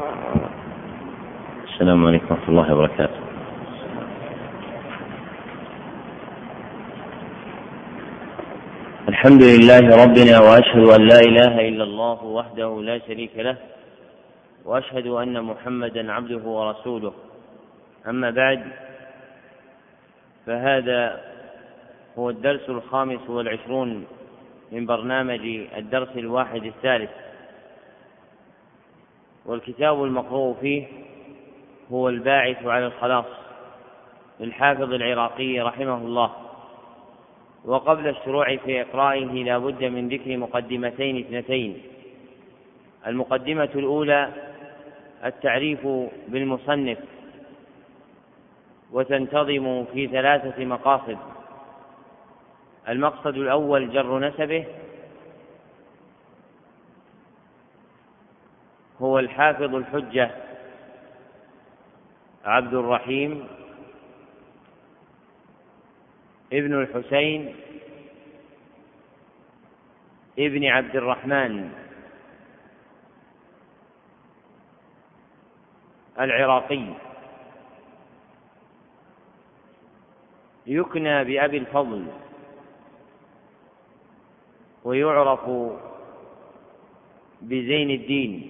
السلام عليكم ورحمة الله وبركاته. الحمد لله ربنا، وأشهد أن لا إله إلا الله وحده لا شريك له، وأشهد أن محمدا عبده ورسوله. أما بعد، فهذا هو الدرس 25 من برنامج الدرس 31، والكتاب المقروء فيه هو الباعث على الخلاص للحافظ العراقي رحمه الله. وقبل الشروع في إقرائه لا بد من ذكر مقدمتين اثنتين. المقدمة الأولى التعريف بالمصنف، وتنتظم في 3 مقاصد. المقصد الأول جر نسبه، هو الحافظ الحجة عبد الرحيم ابن الحسين ابن عبد الرحمن العراقي، يكنى بأبي الفضل، ويعرف بزين الدين،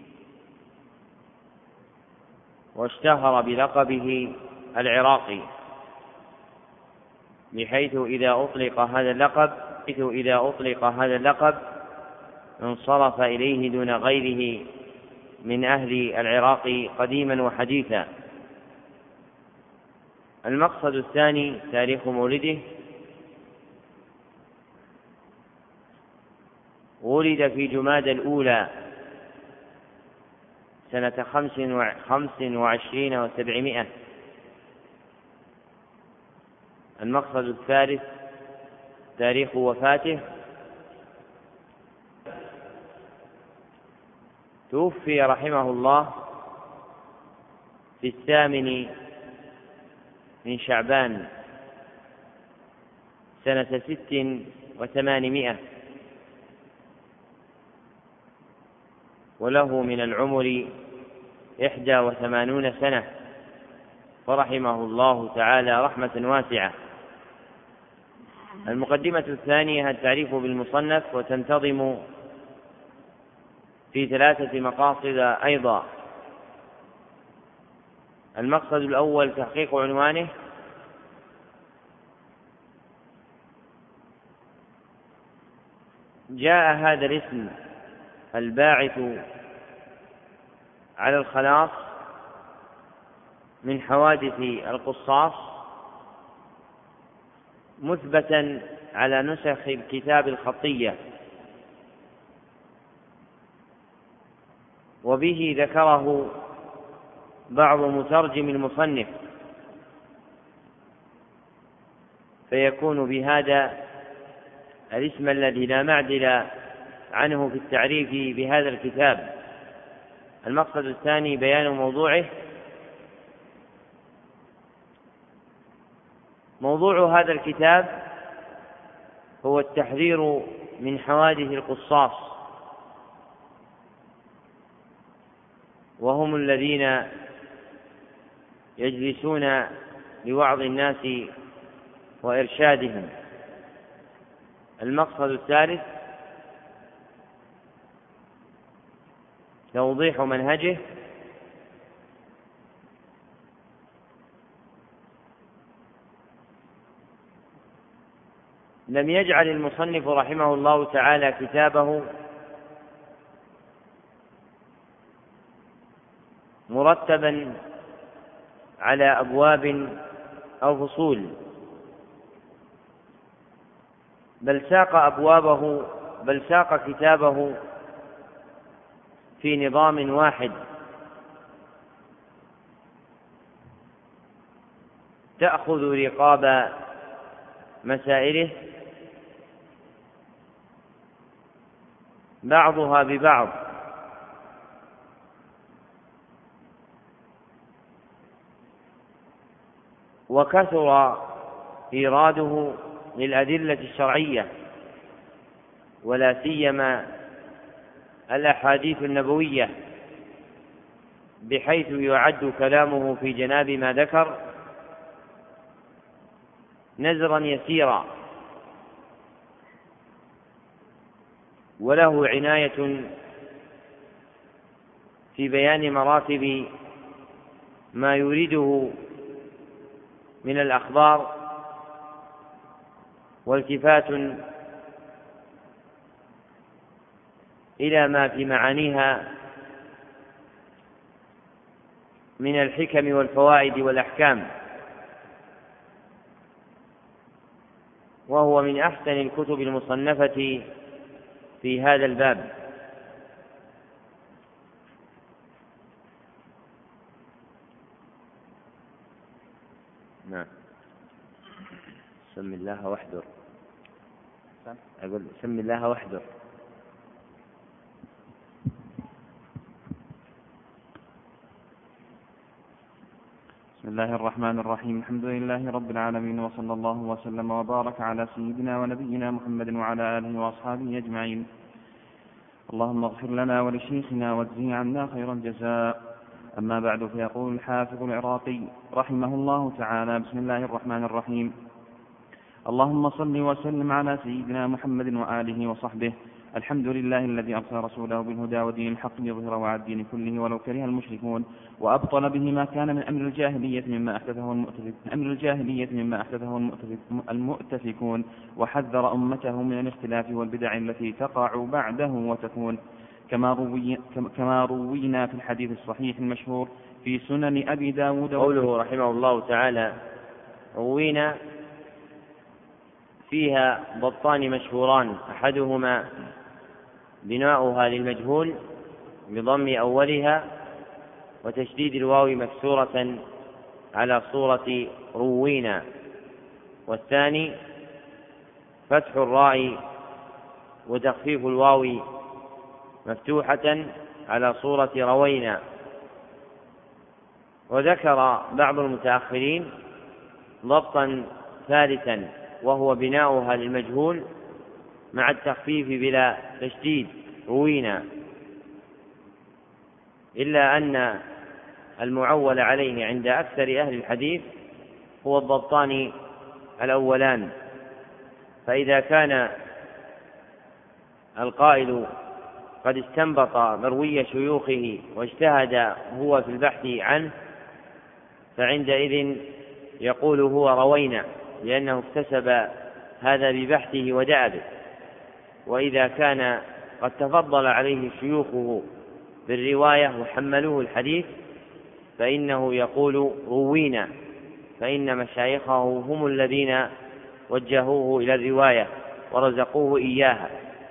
واشتهر بلقبه العراقي، بحيث إذا أطلق هذا اللقب انصرف إليه دون غيره من أهل العراق قديما وحديثا. المقصد الثاني تاريخ مولده، ولد في جمادى الأولى سنة 25 و700. المقصد الثالث تاريخ وفاته، توفي رحمه الله في 8 من شعبان سنة 6 و800، وله من العمر 81 سنة، فرحمه الله تعالى رحمة واسعة. المقدمة الثانية التعريف بالمصنف، وتنتظم في 3 مقاصد أيضا. المقصد الأول تحقيق عنوانه، جاء هذا الاسم الباعث على الخلاص من حوادث القصاص مثبتا على نسخ الكتاب الخطية، وبه ذكره بعض مترجم المصنف، فيكون بهذا الاسم الذي لا معدل عنه في التعريف بهذا الكتاب. المقصد الثاني بيان موضوعه. موضوع هذا الكتاب هو التحذير من حوادث القصاص، وهم الذين يجلسون لوعظ الناس وإرشادهم. المقصد الثالث توضيح منهجه، لم يجعل المصنف رحمه الله تعالى كتابه مرتبا على أبواب أو فصول، بل ساق كتابه في نظام واحد، تأخذ رقاب مسائله بعضها ببعض، وكثر إيراده للأدلة الشرعية، ولا سيما الأحاديث النبوية، بحيث يعد كلامه في جناب ما ذكر نزرا يسيرا، وله عناية في بيان مراتب ما يريده من الأخبار، والتفات إلى ما في معانيها من الحكم والفوائد والأحكام، وهو من أحسن الكتب المصنفة في هذا الباب. نعم. سم الله واحذر. أقول سم الله واحذر. بسم الله الرحمن الرحيم. الحمد لله رب العالمين، وصلى الله وسلم وبارك على سيدنا ونبينا محمد وعلى آله وأصحابه أجمعين. اللهم اغفر لنا ولشيخنا واجزه عنا خير الجزاء. أما بعد، فيقول الحافظ العراقي رحمه الله تعالى: بسم الله الرحمن الرحيم. اللهم صل وسلم على سيدنا محمد وآله وصحبه. الحمد لله الذي أرسل رسوله بالهدى ودين الحق ليظهره على الدين كله ولو كره المشركون، وأبطل به ما كان من أمر الجاهلية مما أحدثه المؤتفكون، وحذر أمته من الاختلاف والبدع التي تقع بعده وتكون، كما روينا في الحديث الصحيح المشهور في سنن أبي داود. قوله رحمه الله تعالى روينا فيها ضبطان مشهوران: أحدهما بناؤها للمجهول بضم أولها وتشديد الواو مكسورة على صورة روينا، والثاني فتح الراء وتخفيف الواو مفتوحة على صورة روينا. وذكر بعض المتأخرين ضبطا ثالثا، وهو بناؤها للمجهول مع التخفيف بلا تشديد روينا، إلا أن المعول عليه عند أكثر أهل الحديث هو الضبطان الأولان. فإذا كان القائل قد استنبط مروي شيوخه واجتهد هو في البحث عنه، فعندئذ يقول هو روينا، لأنه اكتسب هذا ببحثه ودأبه. وإذا كان قد تفضل عليه شيوخه بالرواية وحملوه الحديث، فإنه يقول روينا، فإن مشايخه هم الذين وجهوه إلى الرواية ورزقوه إياها.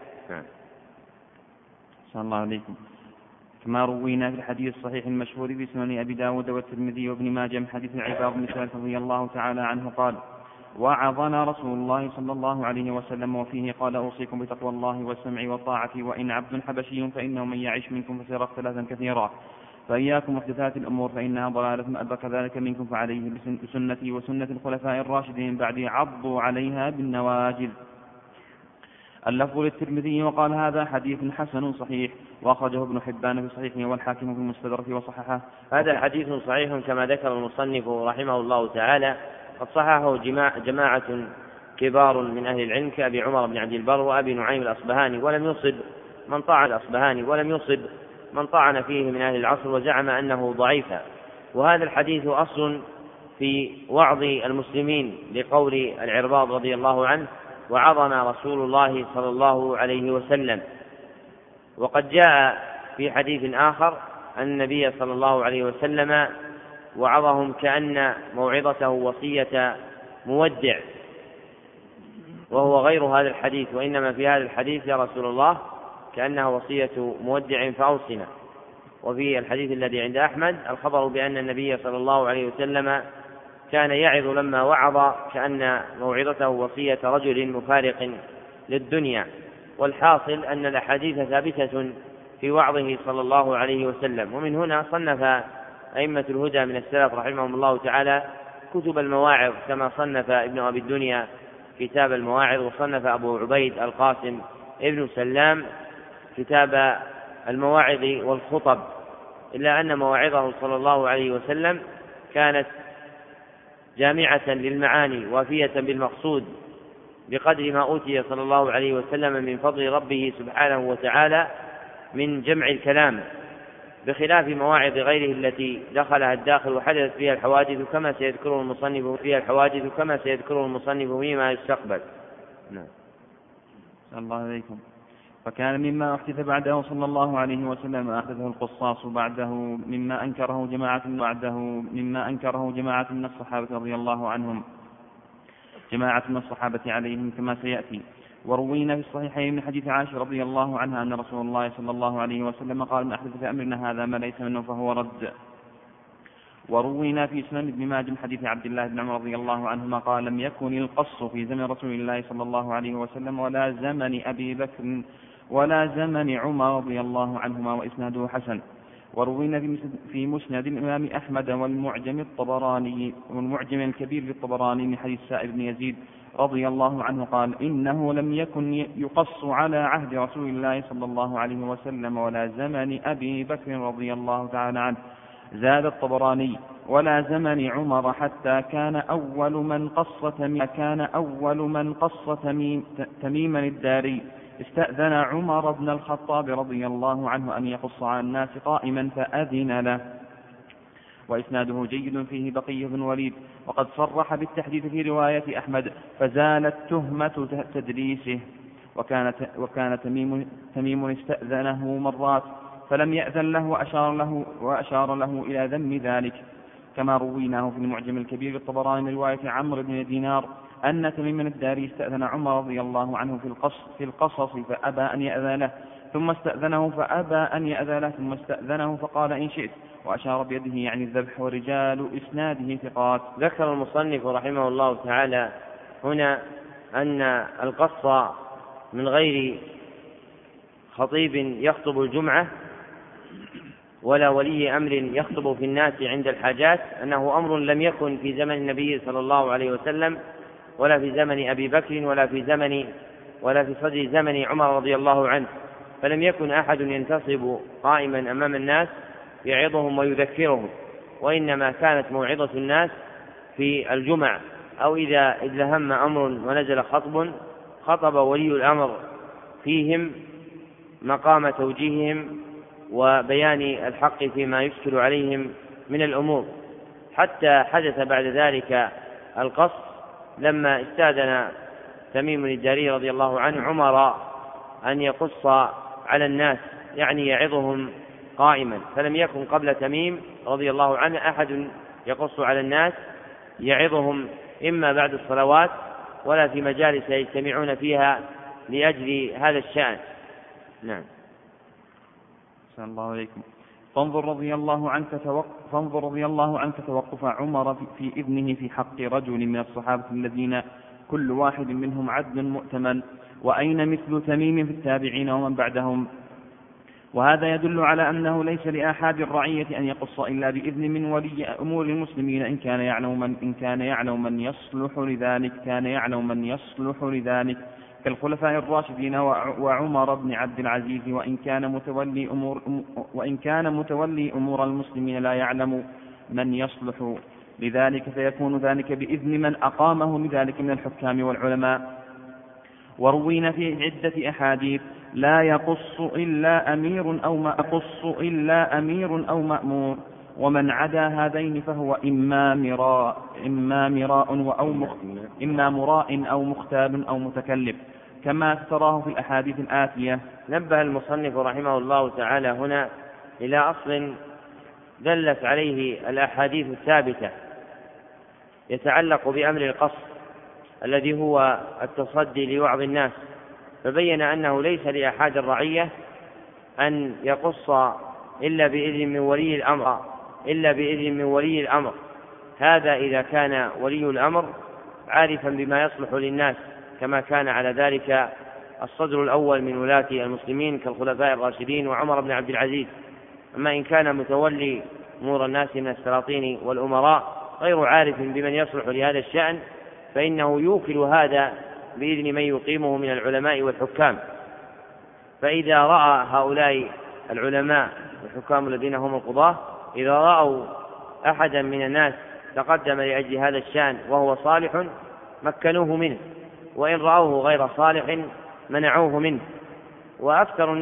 صلى الله عليكم. كما روينا في الحديث الصحيح المشهور في سنن أبي داود والترمذي وابن ماجه من حديث العباد بن سعد رضي الله تعالى عنه قال: وعظنا رسول الله صلى الله عليه وسلم، وفيه قال: أوصيكم بتقوى الله والسمع والطاعة، وإن عبد حبشي فإنه من يعش منكم فسيرى اختلافا كثيرا، فإياكم محدثات الأمور فإنها ضلالة، ما أدرك ذلك منكم فعليه بسنتي وسنة الخلفاء الراشدين بعدي عضوا عليها بالنواجذ. اللفظ للترمذي وقال: هذا حديث حسن صحيح، وأخرجه ابن حبان في صحيحه والحاكم في المستدرك وصححه. هذا حديث صحيح كما ذكر المصنف رحمه الله تعالى، قد صححه جماعة كبار من أهل العلم كأبي عمر بن عبد البر وأبي نعيم الأصبهاني، ولم يصب من طعن فيه من أهل العصر وزعم أنه ضعيفا. وهذا الحديث أصل في وعظ المسلمين لقول العرباض رضي الله عنه: وعظنا رسول الله صلى الله عليه وسلم. وقد جاء في حديث آخر أن النبي صلى الله عليه وسلم وعظهم كأن موعظته وصية مودع، وهو غير هذا الحديث، وإنما في هذا الحديث: يا رسول الله كأنها وصية مودع فأوصنا. وفي الحديث الذي عند أحمد الخبر بأن النبي صلى الله عليه وسلم كان يعظ لما وعظ كأن موعظته وصية رجل مفارق للدنيا. والحاصل أن الأحاديث ثابتة في وعظه صلى الله عليه وسلم. ومن هنا صنف أئمة الهدى من السلف رحمهم الله تعالى كتب المواعظ، كما صنف ابن أبي الدنيا كتاب المواعظ، وصنف أبو عبيد القاسم ابن سلام كتاب المواعظ والخطب، إلا أن مواعظه صلى الله عليه وسلم كانت جامعة للمعاني وافية بالمقصود بقدر ما أوتي صلى الله عليه وسلم من فضل ربه سبحانه وتعالى من جمع الكلام، بخلاف مواعظ غيره التي دخلها الداخل وحدثت فيها الحوادث كما سيذكره المصنف فيما يستقبل. نعم. الله عليكم. فكان مما أحدث بعده صلى الله عليه وسلم أحدثه القصاص بعده مما أنكره جماعة من الصحابة رضي الله عنهم، جماعة من الصحابة عليهم كما سيأتي. وروينا في الصحيحين من حديث عائشة رضي الله عنها أن رسول الله صلى الله عليه وسلم قال: من أحدث في أمرنا هذا ما ليس منه فهو رد. وروينا في سنن ابن ماجه من حديث عبد الله بن عمر رضي الله عنهما قال: لم يكن القص في زمن رسول الله صلى الله عليه وسلم ولا زمن أبي بكر ولا زمن عمر رضي الله عنهما، وإسناده حسن. وروينا في مسند الإمام أحمد والمعجم الكبير للطبراني من حديث سائب بن يزيد رضي الله عنه قال: إنه لم يكن يقص على عهد رسول الله صلى الله عليه وسلم ولا زمن أبي بكر رضي الله تعالى عنه. زاد الطبراني: ولا زمن عمر حتى كان أول من قص تميما الداري استأذن عمر بن الخطاب رضي الله عنه أن يقص على الناس قائما فأذن له. وإسناده جيد فيه بقية بن وليد، وقد صرح بالتحديث في رواية أحمد فزالت تهمة تدريسه. وكان تميم استأذنه مرات فلم يأذن له وأشار له إلى ذم ذلك، كما رويناه في المعجم الكبير للطبراني من رواية عمرو بن دينار أن تميم الداري استأذن عمر رضي الله عنه في القصص فأبى أن يأذن له، ثم استأذنه فقال: إن شئت، وأشار بيده يعني الذبح. ورجال إسناده ثقات. ذكر المصنف رحمه الله تعالى هنا أن القص من غير خطيب يخطب الجمعة ولا ولي أمر يخطب في الناس عند الحاجات أنه أمر لم يكن في زمن النبي صلى الله عليه وسلم ولا في زمن أبي بكر ولا في صدر زمن عمر رضي الله عنه، فلم يكن أحد ينتصب قائما أمام الناس يعظهم ويذكرهم، وإنما كانت موعظة الناس في الجمع، أو إذا هم أمر ونزل خطب ولي الأمر فيهم مقام توجيههم وبيان الحق فيما يشكل عليهم من الأمور، حتى حدث بعد ذلك القص لما استأذن تميم الداري رضي الله عنه عمر أن يقص على الناس، يعني يعظهم قائما، فلم يكن قبل تميم رضي الله عنه أحد يقص على الناس يعظهم إما بعد الصلوات ولا في مجالس يجتمعون فيها لأجل هذا الشأن. نعم. صلى الله عليكم. فانظر رضي الله عنك توقف عمر في ابنه في حق رجل من الصحابة الذين كل واحد منهم عدل مؤتمن، وأين مثل تميم في التابعين ومن بعدهم. وهذا يدل على أنه ليس لأحد الرعية أن يقص إلا بإذن من ولي أمور المسلمين إن كان يعلم من يصلح لذلك كالخلفاء الراشدين وعمر بن عبد العزيز، وإن كان متولي أمور المسلمين لا يعلم من يصلح لذلك فيكون ذلك بإذن من أقامه لذلك من الحكام والعلماء. وروينا في عدة أحاديث: لا يقص إلا أمير أو مأمور، ومن عدا هذين فهو إما مراء أو مختاب أو متكلم، كما تراه في الأحاديث الآتية. نبه المصنف رحمه الله تعالى هنا إلى أصل دلت عليه الأحاديث الثابتة يتعلق بأمر القص الذي هو التصدي لوعظ الناس، فبين أنه ليس لأحد الرعية أن يقص إلا بإذن من ولي الأمر، هذا إذا كان ولي الأمر عارفا بما يصلح للناس، كما كان على ذلك الصدر الأول من ولاة المسلمين كالخلفاء الراشدين وعمر بن عبد العزيز. أما إن كان متولي أمور الناس من السلاطين والأمراء غير عارف بمن يصلح لهذا الشأن، فإنه يوكل هذا بإذن من يقيمه من العلماء والحكام. فإذا رأى هؤلاء العلماء الحكام الذين هم القضاة إذا رأوا أحدا من الناس تقدم لأجل هذا الشأن وهو صالح مكنوه منه، وإن رأوه غير صالح منعوه منه. وأكثر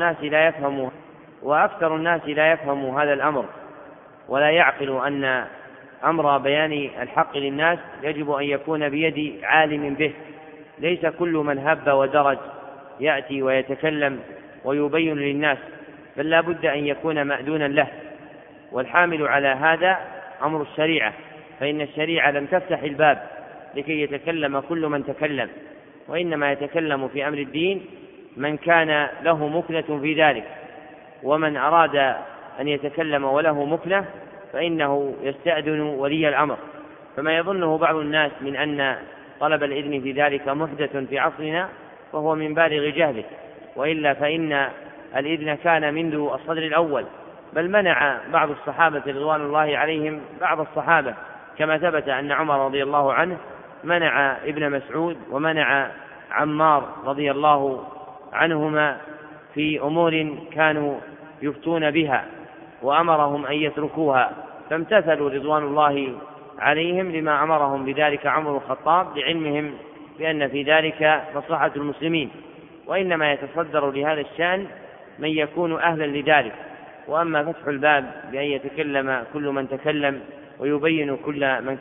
الناس لا يفهم هذا الأمر، ولا يعقل أن أمر بيان الحق للناس يجب أن يكون بيد عالم به. ليس كل من هب ودرج يأتي ويتكلم ويبين للناس، بل لا بد أن يكون مأذونا له. والحامل على هذا أمر الشريعة، فإن الشريعة لم تفتح الباب لكي يتكلم كل من تكلم، وإنما يتكلم في أمر الدين من كان له مكنة في ذلك. ومن أراد أن يتكلم وله مكنة فإنه يستأذن ولي الأمر. فما يظنه بعض الناس من أن طلب الإذن في ذلك محدث في عصرنا فهو من بالغ جهله، وإلا فإن الإذن كان منذ الصدر الأول، بل منع بعض الصحابة رضوان الله عليهم بعض الصحابة، كما ثبت أن عمر رضي الله عنه منع ابن مسعود ومنع عمار رضي الله عنهما في أمور كانوا يفتون بها، وأمرهم أن يتركوها، فامتثلوا رضوان الله عليهم لما أمرهم بذلك عمر الخطاب لعلمهم بأن في ذلك مصلحة المسلمين. وإنما يتصدر لهذا الشأن من يكون أهلا لذلك. وأما فتح الباب بأن يتكلم كل من تكلم ويبين كل من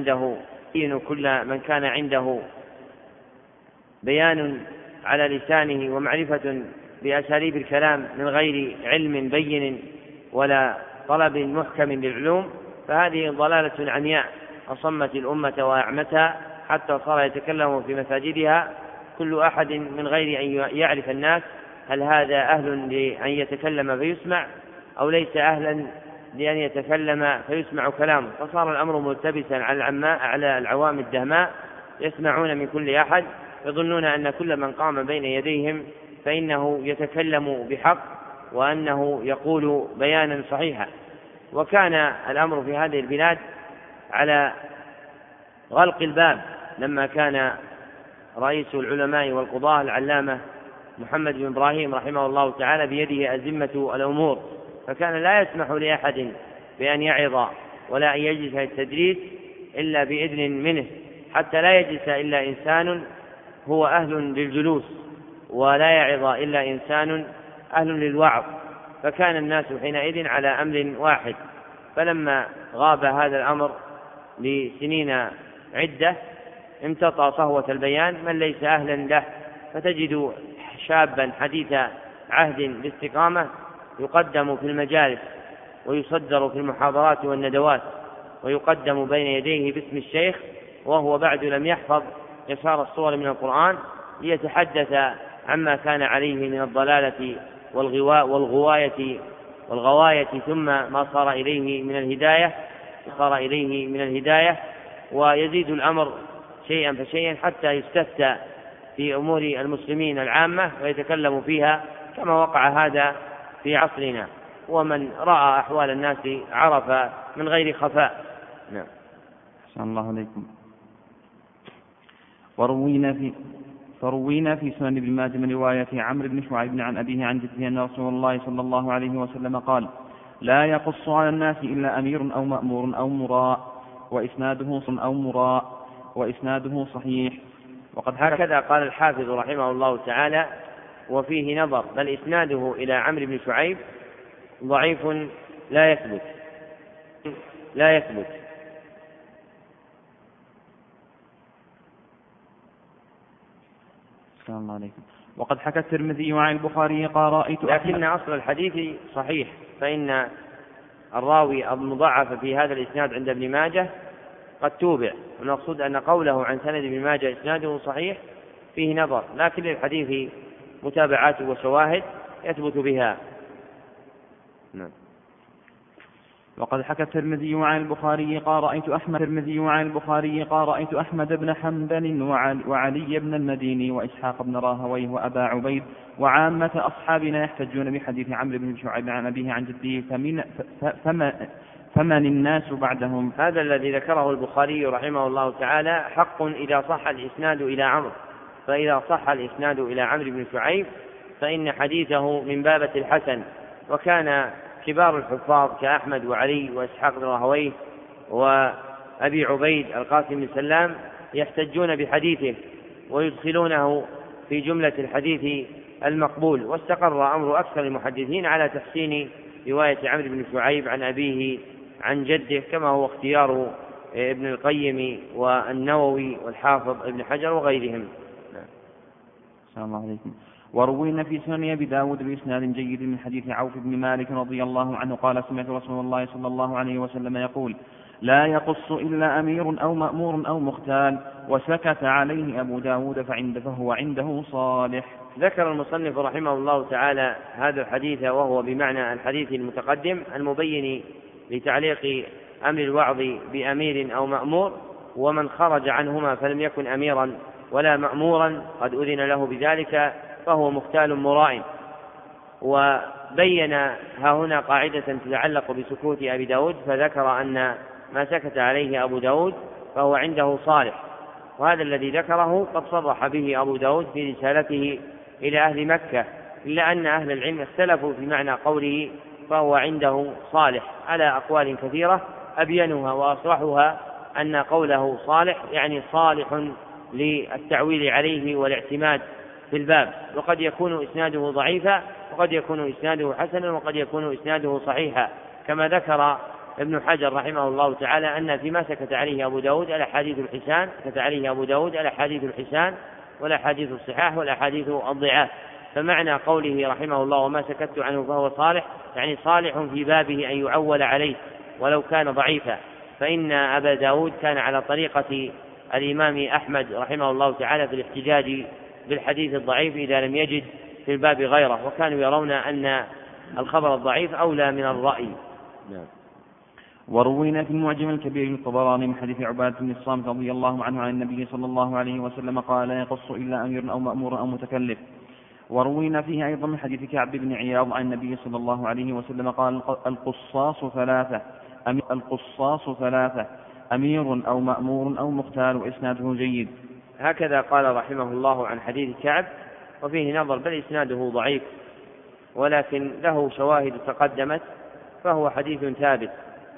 كان عنده بيان على لسانه ومعرفة بأساليب الكلام من غير علم بين ولا طلب محكم للعلوم، فهذه ضلالة عمياء أصمت الأمة وأعمتها، حتى صار يتكلم في مساجدها كل أحد من غير أن يعرف الناس هل هذا أهل لأن يتكلم فيسمع أو ليس أهلا لأن يتكلم فيسمع كلامه. فصار الأمر ملتبسا على العوام الدهماء، يسمعون من كل أحد، يظنون أن كل من قام بين يديهم فإنه يتكلم بحق وأنه يقول بيانا صحيحا. وكان الأمر في هذه البلاد على غلق الباب لما كان رئيس العلماء والقضاة العلامة محمد بن إبراهيم رحمه الله تعالى بيده أزمة الأمور، فكان لا يسمح لأحد بأن يعظ ولا أن يجلس التدريس إلا بإذن منه، حتى لا يجلس إلا إنسان هو أهل للجلوس، ولا يعظ إلا إنسان أهل للوعظ. فكان الناس حينئذ على أمر واحد. فلما غاب هذا الأمر لسنين عدة امتطى صهوة البيان من ليس أهلا له، فتجد شابا حديث عهد باستقامة يقدم في المجالس ويصدر في المحاضرات والندوات ويقدم بين يديه باسم الشيخ، وهو بعد لم يحفظ يسار الصور من القرآن، ليتحدث عما كان عليه من الضلالة والغواية ثم ما صار إليه من الهداية. ويزيد الأمر شيئا فشيئا حتى يستفتى في أمور المسلمين العامة ويتكلم فيها، كما وقع هذا في عصرنا. ومن رأى أحوال الناس عرف من غير خفاء. نعم. أحسن الله عليكم. فروينا في سنن ابن ماجه من رواية عمرو بن شعيب عن أبيه عن جده أن رسول الله صلى الله عليه وسلم قال: لا يقص على الناس إلا أمير أو مأمور أو مراء وإسناده صحيح. وقد هكذا قال الحافظ رحمه الله تعالى: وفيه نظر، بل إسناده إلى عمرو بن شعيب ضعيف لا يثبت. السلام عليكم. وقد حكى الترمذي عن البخاري قال: رأيت لكن أصل الحديث صحيح، فإن الراوي المضاعف في هذا الإسناد عند ابن ماجه قد توبع، ونقصد أن قوله عن سند ابن ماجه إسناده صحيح فيه نظر، لكن للحديث متابعات وشواهد يثبت بها. نعم. وقد حكى الترمذي عن البخاري قال: رأيت أحمد بن حنبل وعلي بن المديني وإسحاق بن راهويه وأبا عبيد وعامة أصحابنا يحتجون بحديث عمرو بن شعيب عن أبيه عن جده، فمن الناس بعدهم. هذا الذي ذكره البخاري رحمه الله تعالى حق إذا صح الإسناد إلى عمرو، فإذا صح الإسناد إلى عمرو بن شعيب فإن حديثه من بابة الحسن. وكان كبار الحفاظ كأحمد وعلي وإسحاق بن راهويه وأبي عبيد القاسم بن سلام يحتجون بحديثه ويدخلونه في جملة الحديث المقبول. واستقر أمر أكثر المحدثين على تحسين رواية عمرو بن شعيب عن أبيه عن جده، كما هو اختيار ابن القيم والنووي والحافظ ابن حجر وغيرهم. السلام عليكم. وروينا في سنن أبي داود بإسناد جيد من حديث عوف بن مالك رضي الله عنه قال سمعت رسول الله صلى الله عليه وسلم يقول لا يقص إلا أمير أو مأمور أو مختال، وسكت عليه أبو داود فهو عنده صالح. ذكر المصنف رحمه الله تعالى هذا الحديث وهو بمعنى الحديث المتقدم المبين لتعليق أمر الوعظ بأمير أو مأمور، ومن خرج عنهما فلم يكن أميرا ولا مأمورا قد أذن له بذلك فهو مختال مراء. وبين هنا قاعدة تتعلق بسكوت أبي داود، فذكر أن ما سكت عليه أبو داود فهو عنده صالح، وهذا الذي ذكره قد صرح به أبو داود في رسالته إلى أهل مكة، إلا أن أهل العلم اختلفوا في معنى قوله فهو عنده صالح على أقوال كثيرة، أبينها وأصرحها أن قوله صالح يعني صالح للتعويل عليه والاعتماد في الباب، وقد يكون إسناده ضعيفا وقد يكون إسناده حسنا وقد يكون إسناده صحيحا، كما ذكر ابن حجر رحمه الله تعالى أن فيما سكت عليه أبو داود الأحاديث الحسان، سكت عليه أبو داود الأحاديث الحسان والأحاديث الصحاح والأحاديث الضعاف. فمعنى قوله رحمه الله وما سكت عنه فهو صالح يعني صالح في بابه أن يعول عليه ولو كان ضعيفا، فإن أبا داود كان على طريقة الإمام أحمد رحمه الله تعالى في الاحتجاج بالحديث الضعيف إذا لم يجد في الباب غيره، وكانوا يرون أن الخبر الضعيف أولى من الرأي. وروينا في المعجم الكبير الطبراني من حديث عبادة بن الصامت رضي الله عنه عن النبي صلى الله عليه وسلم قال لا يقص إلا أمير أو مأمور أو متكلف. وروينا فيه أيضا من حديث كعب بن عياض عن النبي صلى الله عليه وسلم قال القصاص ثلاثة أمير أو مأمور أو مختال، وإسناده جيد. هكذا قال رحمه الله عن حديث كعب، وفيه نظر بل إسناده ضعيف، ولكن له شواهد تقدمت فهو حديث ثابت.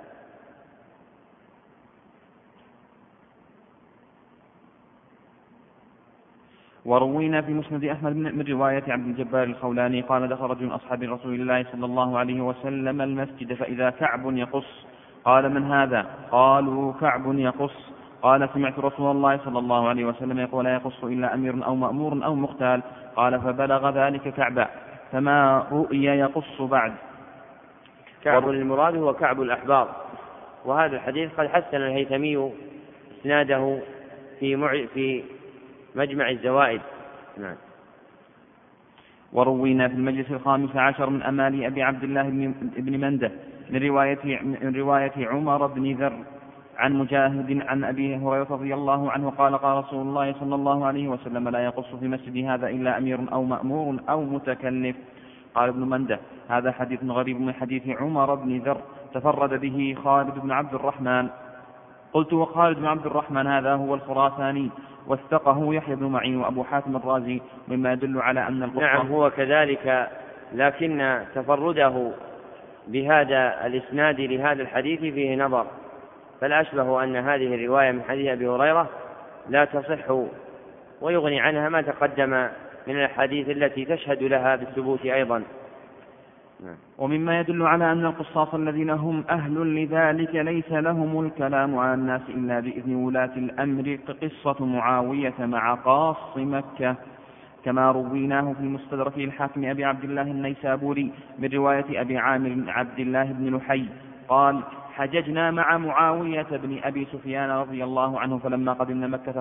وروينا في مسند أحمد من رواية عبد الجبار الخولاني قال دخل رجل أصحاب رسول الله صلى الله عليه وسلم المسجد فإذا كعب يقص، قال من هذا؟ قالوا كعب يقص. قال سمعت رسول الله صلى الله عليه وسلم يقول لا يقص إلا أمير أو مأمور أو مختال. قال فبلغ ذلك كعبا فما رؤي يقص بعد. كعب المراد هو كعب الأحبار، وهذا الحديث قد حسن الهيثمي إسناده في مجمع الزوائد. نعم. وروينا في المجلس 15 من أمالي أبي عبد الله بن منده من رواية عمر بن ذر عن مجاهد عن أبي هريرة رضي الله عنه قال قال رسول الله صلى الله عليه وسلم لا يقص في مسجد هذا إلا أمير أو مأمور أو متكلف. قال ابن منده هذا حديث غريب من حديث عمر بن ذر تفرد به خالد بن عبد الرحمن. قلت وخالد بن عبد الرحمن هذا هو الخراساني، واثقه يحيى بن معين وأبو حاتم الرازي، مما يدل على أن القصة. نعم هو كذلك، لكن تفرده بهذا الإسناد لهذا الحديث فيه نظر، فالأشبه أن هذه الرواية من حديث أبي هريرة لا تصح، ويغني عنها ما تقدم من الحديث التي تشهد لها بالثبوت أيضا. ومما يدل على أن القصاص الذين هم أهل لذلك ليس لهم الكلام على الناس إلا بإذن ولاة الأمر، كقصة معاوية مع قاص مكة، كما رويناه في المستدرك الحاكم أبي عبد الله النيسابوري من رواية أبي عامر عبد الله بن لحي قال حججنا مع معاوية بن أبي سفيان رضي الله عنه، فلما قدمنا مكة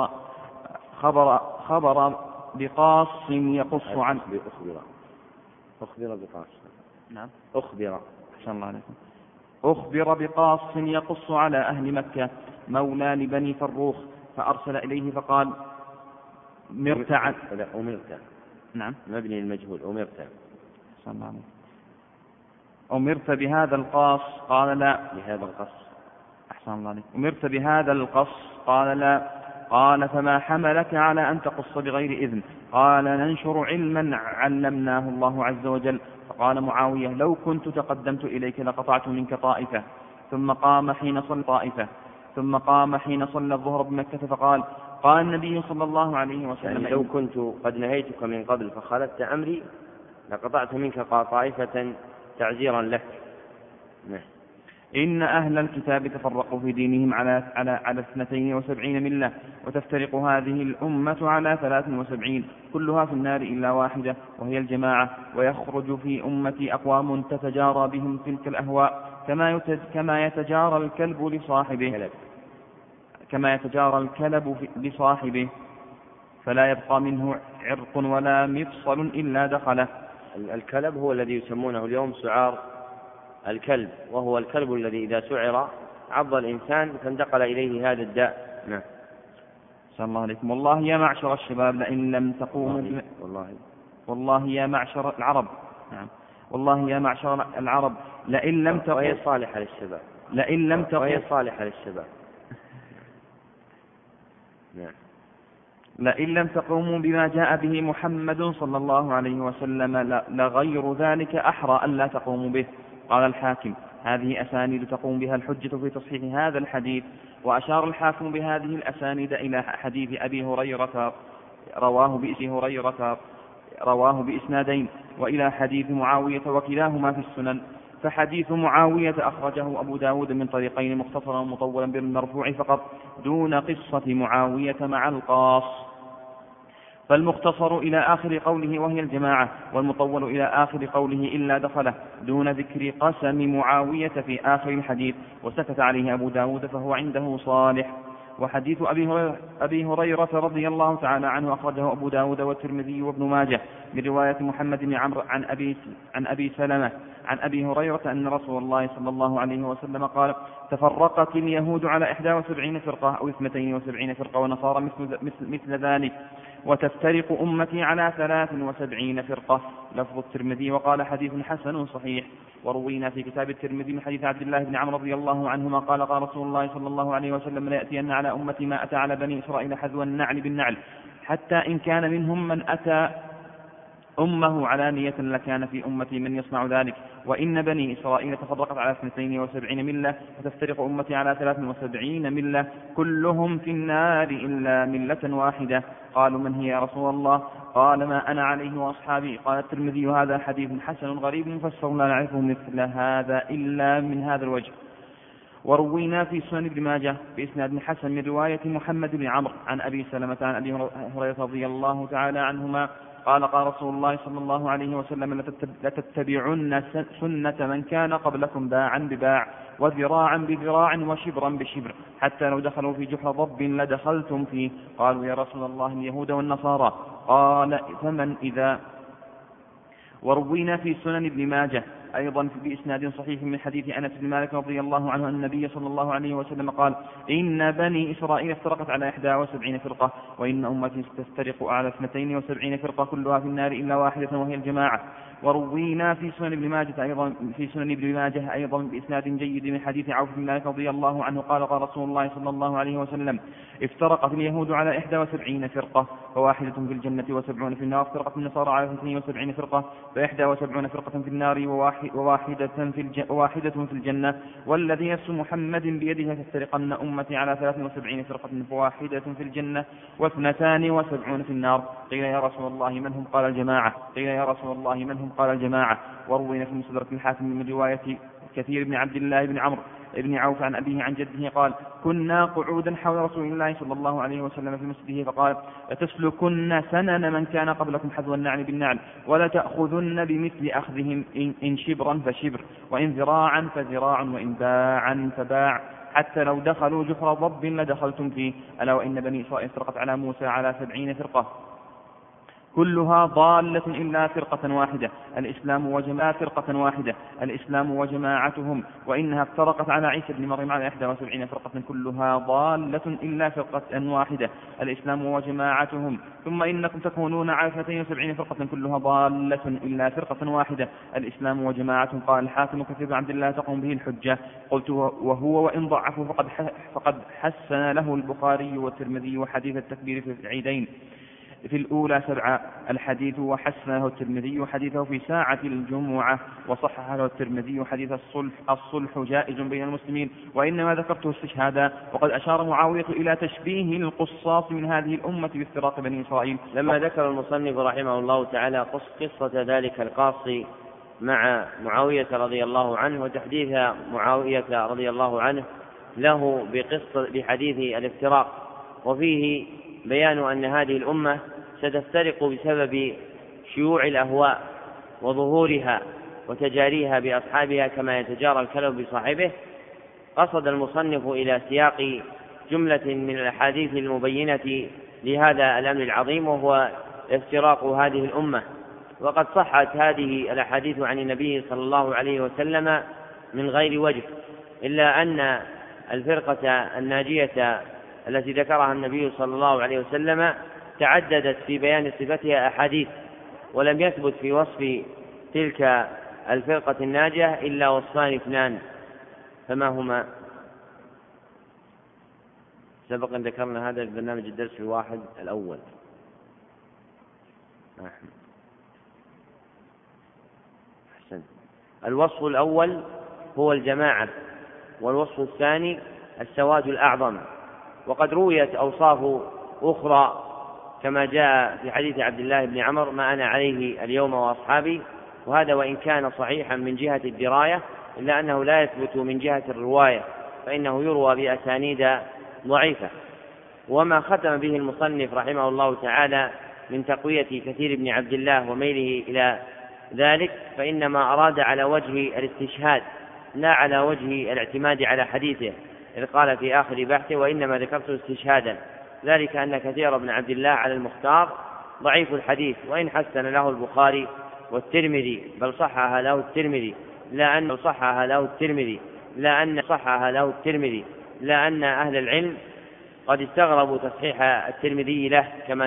خبر بقاص يقص عن أخبر بقاص. نعم. أخبر. أحسن الله عليكم. أخبر بقاص يقص على أهل مكة مولى لبني فروخ، فأرسل إليه فقال أمرت. نعم. مبني المجهول أمرت. أحسن الله عليكم. أمرت بهذا القاص؟ قال لا. بهذا القص. أحسن الله عليكم. أمرت بهذا القص؟ قال لا. قال فما حملك على أن تقص بغير إذن؟ قال ننشر علما علمناه الله عز وجل، فقال معاوية لو كنت تقدمت إليك لقطعت منك طائفة. ثم قام حين صلى الظهر بمكة فقال قال النبي صلى الله عليه وسلم يعني لو كنت قد نهيتك من قبل فخالفت أمري لقطعت منك طائفة تعزيرا لك. إن أهل الكتاب تفرقوا في دينهم على 72 ملة، وتفترق هذه الأمة على 73 كلها في النار إلا واحدة وهي الجماعة. ويخرج في أمتي أقوام تتجارى بهم تلك الأهواء كما يتجارى الكلب لصاحبه فلا يبقى منه عرق ولا مفصل إلا دخله. الكلب هو الذي يسمونه اليوم سعار الكلب، وهو الكلب الذي إذا سعر عض الإنسان فانتقل إليه هذا الداء. نعم. صلى الله عليكم. والله يا معشر الشباب لئن لم تقوموا والله يا معشر العرب. نعم. والله يا معشر العرب لئن لم تقوموا وهي صالحة للشباب. نعم. لئن لم تقوموا بما جاء به محمد صلى الله عليه وسلم لغير ذلك أحرى أن لا تقوموا به. قال الحاكم هذه أسانيد تقوم بها الحجة في تصحيح هذا الحديث. وأشار الحاكم بهذه الأسانيد إلى حديث أبي هريرة رواه بإسنادين، وإلى حديث معاوية وكلاهما في السنن. فحديث معاوية أخرجه أبو داود من طريقين مختصرا مطولا بالمرفوع فقط دون قصة معاوية مع القاص، فالمختصر إلى آخر قوله وهي الجماعة، والمطول إلى آخر قوله إلا دخله دون ذكر قسم معاوية في آخر الحديث، وسكت عليه أبو داود فهو عنده صالح. وحديث أبي هريرة رضي الله تعالى عنه أخرجه أبو داود والترمذي وابن ماجه من رواية محمد بن عمرو عن أبي سلمة عن أبي هريرة أن رسول الله صلى الله عليه وسلم قال تفرقت اليهود على 71 فرقة أو 72 فرقة ونصارى مثل ذلك، وتفترق أمتي على 73 فرقة. لفظ الترمذي وقال حديث حسن صحيح. وروينا في كتاب الترمذي من حديث عبد الله بن عمرو رضي الله عنهما قال قال رسول الله صلى الله عليه وسلم لا يأتين على أمتي ما أتى على بني إسرائيل حذو النعل بالنعل، حتى إن كان منهم من أتى أمه علانية لكان في أمتي من يصنع ذلك. وإن بني إسرائيل تفرقت على 72 ملة، وتفترق أمتي على 73 ملة كلهم في النار إلا ملة واحدة. قالوا من هي يا رسول الله؟ قال ما أنا عليه وأصحابي. قال الترمذي هذا حديث حسن غريب مفسر لا نعرفه مثل هذا إلا من هذا الوجه. وروينا في سنن ابن ماجه بإسناد حسن من رواية محمد بن عمرو عن أبي سلمة عن أبي هريرة رضي الله تعالى عنهما قال قال رسول الله صلى الله عليه وسلم لتتبعن سنة من كان قبلكم باعا بباع وذراعا بذراع وشبرا بشبر، حتى لو دخلوا في جحر ضب لدخلتم فيه. قالوا يا رسول الله اليهود والنصارى. قال فمن إذا. وروينا في سنن ابن ماجه أيضا بإسناد صحيح من حديث أنس بن مالك رضي الله عنه أن النبي صلى الله عليه وسلم قال إن بني إسرائيل افترقت على 71 فرقة، وإن أمتي تفترق على 72 فرقة كلها في النار إلا واحدة وهي الجماعة. وروينا في سنن ابن ماجه أيضا بإسناد جيد من حديث عوف بن مالك رضي الله عنه قال قال رسول الله صلى الله عليه وسلم افترقت اليهود على 71 فرقة فواحدة في الجنة و70 في النار، افترقت النصارى على 72 فرقة ف71 فرقة في النار وواحدة في الجنة، والذي نفس محمد بيده تفترقن أمتي على 73 فرقة فواحدة في الجنة و72 في النار. قيل يا رسول الله من هم؟ قال الجماعة. وروينا في مستدرك الحاكم من رواية كثير بن عبد الله بن عمرو بن عوف عن أبيه عن جده قال كنا قعودا حول رسول الله صلى الله عليه وسلم في مسجده فقال لتسلكن سنن من كان قبلكم حذو النعل بالنعل، ولا تأخذن بمثل أخذهم إن شبرا فشبر وإن ذراعا فذراع وإن باعا فباع، حتى لو دخلوا جحر ضب لدخلتم فيه. ألا وإن بني إسرائيل افترقت على موسى على 70 فرقة كلها ضالة إلا فرقة واحدة الإسلام وجماعتهم، وإنها افترقت على عيسى بن مريم على 71 فرقة كلها ضالة إلا فرقة واحدة الإسلام وجماعتهم، ثم إنكم تكونون على 72 فرقة كلها ضالة إلا فرقة واحدة الإسلام وجماعتهم. قال الحاكم كثير بن عبد الله تقوم به الحجة. قلت وهو وإن ضعفه فقد حسن له البخاري والترمذي وحديث التكبير في العيدين. في الأولى 7 الحديث، وحسنه الترمذي حديثه في ساعة الجمعة، وصحح له الترمذي حديث الصلح جائز بين المسلمين، وإنما ذكرته استشهادا. وقد أشار معاوية إلى تشبيه القصاص من هذه الأمة بافتراق بني إسرائيل. لما ذكر المصنف رحمه الله تعالى قصة ذلك القاصي مع معاوية رضي الله عنه وتحديث معاوية رضي الله عنه له بحديث الافتراق، وفيه بيان أن هذه الأمة ستفترق بسبب شيوع الأهواء وظهورها وتجاريها بأصحابها كما يتجارى الكلب بصاحبه، قصد المصنف إلى سياق جملة من الأحاديث المبينة لهذا الأمر العظيم، وهو افتراق هذه الأمة. وقد صحت هذه الأحاديث عن النبي صلى الله عليه وسلم من غير وجه، إلا أن الفرقة الناجية التي ذكرها النبي صلى الله عليه وسلم تعددت في بيان صفتها أحاديث، ولم يثبت في وصف تلك الفرقة الناجية إلا وصفان 2، فما هما؟ سبق أن ذكرنا هذا في برنامج الدرس الواحد الأول. أحسن. الوصف الأول هو الجماعة، والوصف الثاني السواد الأعظم. وقد رويت أوصاف أخرى كما جاء في حديث عبد الله بن عمر: ما أنا عليه اليوم وأصحابي، وهذا وإن كان صحيحا من جهة الدراية إلا أنه لا يثبت من جهة الرواية، فإنه يروى بأسانيد ضعيفة. وما ختم به المصنف رحمه الله تعالى من تقوية كثير بن عبد الله وميله إلى ذلك فإنما أراد على وجه الاستشهاد لا على وجه الاعتماد على حديثه، إذ قال في آخر بحثه: وإنما ذكرته استشهادا، ذلك أن كثير بن عبد الله على المختار ضعيف الحديث، وإن حسن له البخاري والترمذي بل صحها له الترمذي، لا أن أهل العلم قد استغربوا تصحيح الترمذي له، كما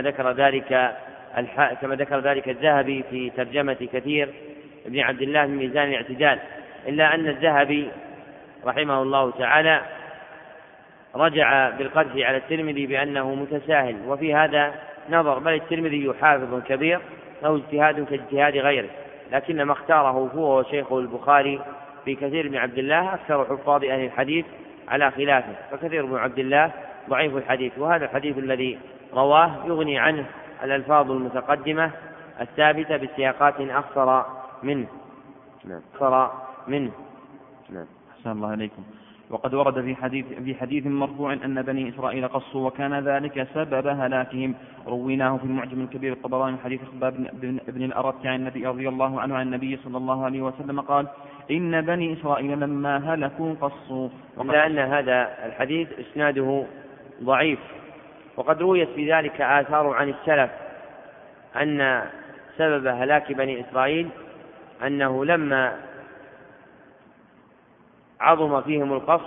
ذكر ذلك الذهبي في ترجمة كثير بن عبد الله من ميزان الاعتدال، إلا أن الذهبي رحمه الله تعالى رجع بالقدح على الترمذي بأنه متساهل، وفي هذا نظر، بل الترمذي حافظ كبير له اجتهاد كاجتهاد غيره، لكن ما اختاره هو وشيخه البخاري في كثير بن عبد الله أكثر حفاظ أهل الحديث على خلافه، فكثير بن عبد الله ضعيف الحديث، وهذا الحديث الذي رواه يغني عنه الألفاظ المتقدمة الثابتة بسياقات أخصر منه. أحسن الله عليكم. وقد ورد في حديث مرفوع أن بني إسرائيل قصوا وكان ذلك سبب هلاكهم، رويناه في المعجم الكبير الطبراني من حديث خباب بن الأرت عن النبي رضي الله عنه عن النبي صلى الله عليه وسلم قال: إن بني إسرائيل لما هلكوا قصوا. لأن هذا الحديث إسناده ضعيف، وقد رويت في ذلك آثار عن السلف أن سبب هلاك بني إسرائيل أنه لما عظم فيهم القص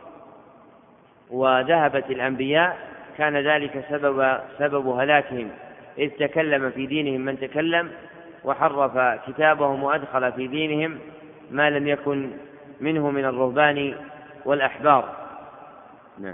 وذهبت الأنبياء كان ذلك سبب هلاكهم، إذ تكلم في دينهم من تكلم وحرف كتابهم وأدخل في دينهم ما لم يكن منه من الرهبان والأحبار. نعم.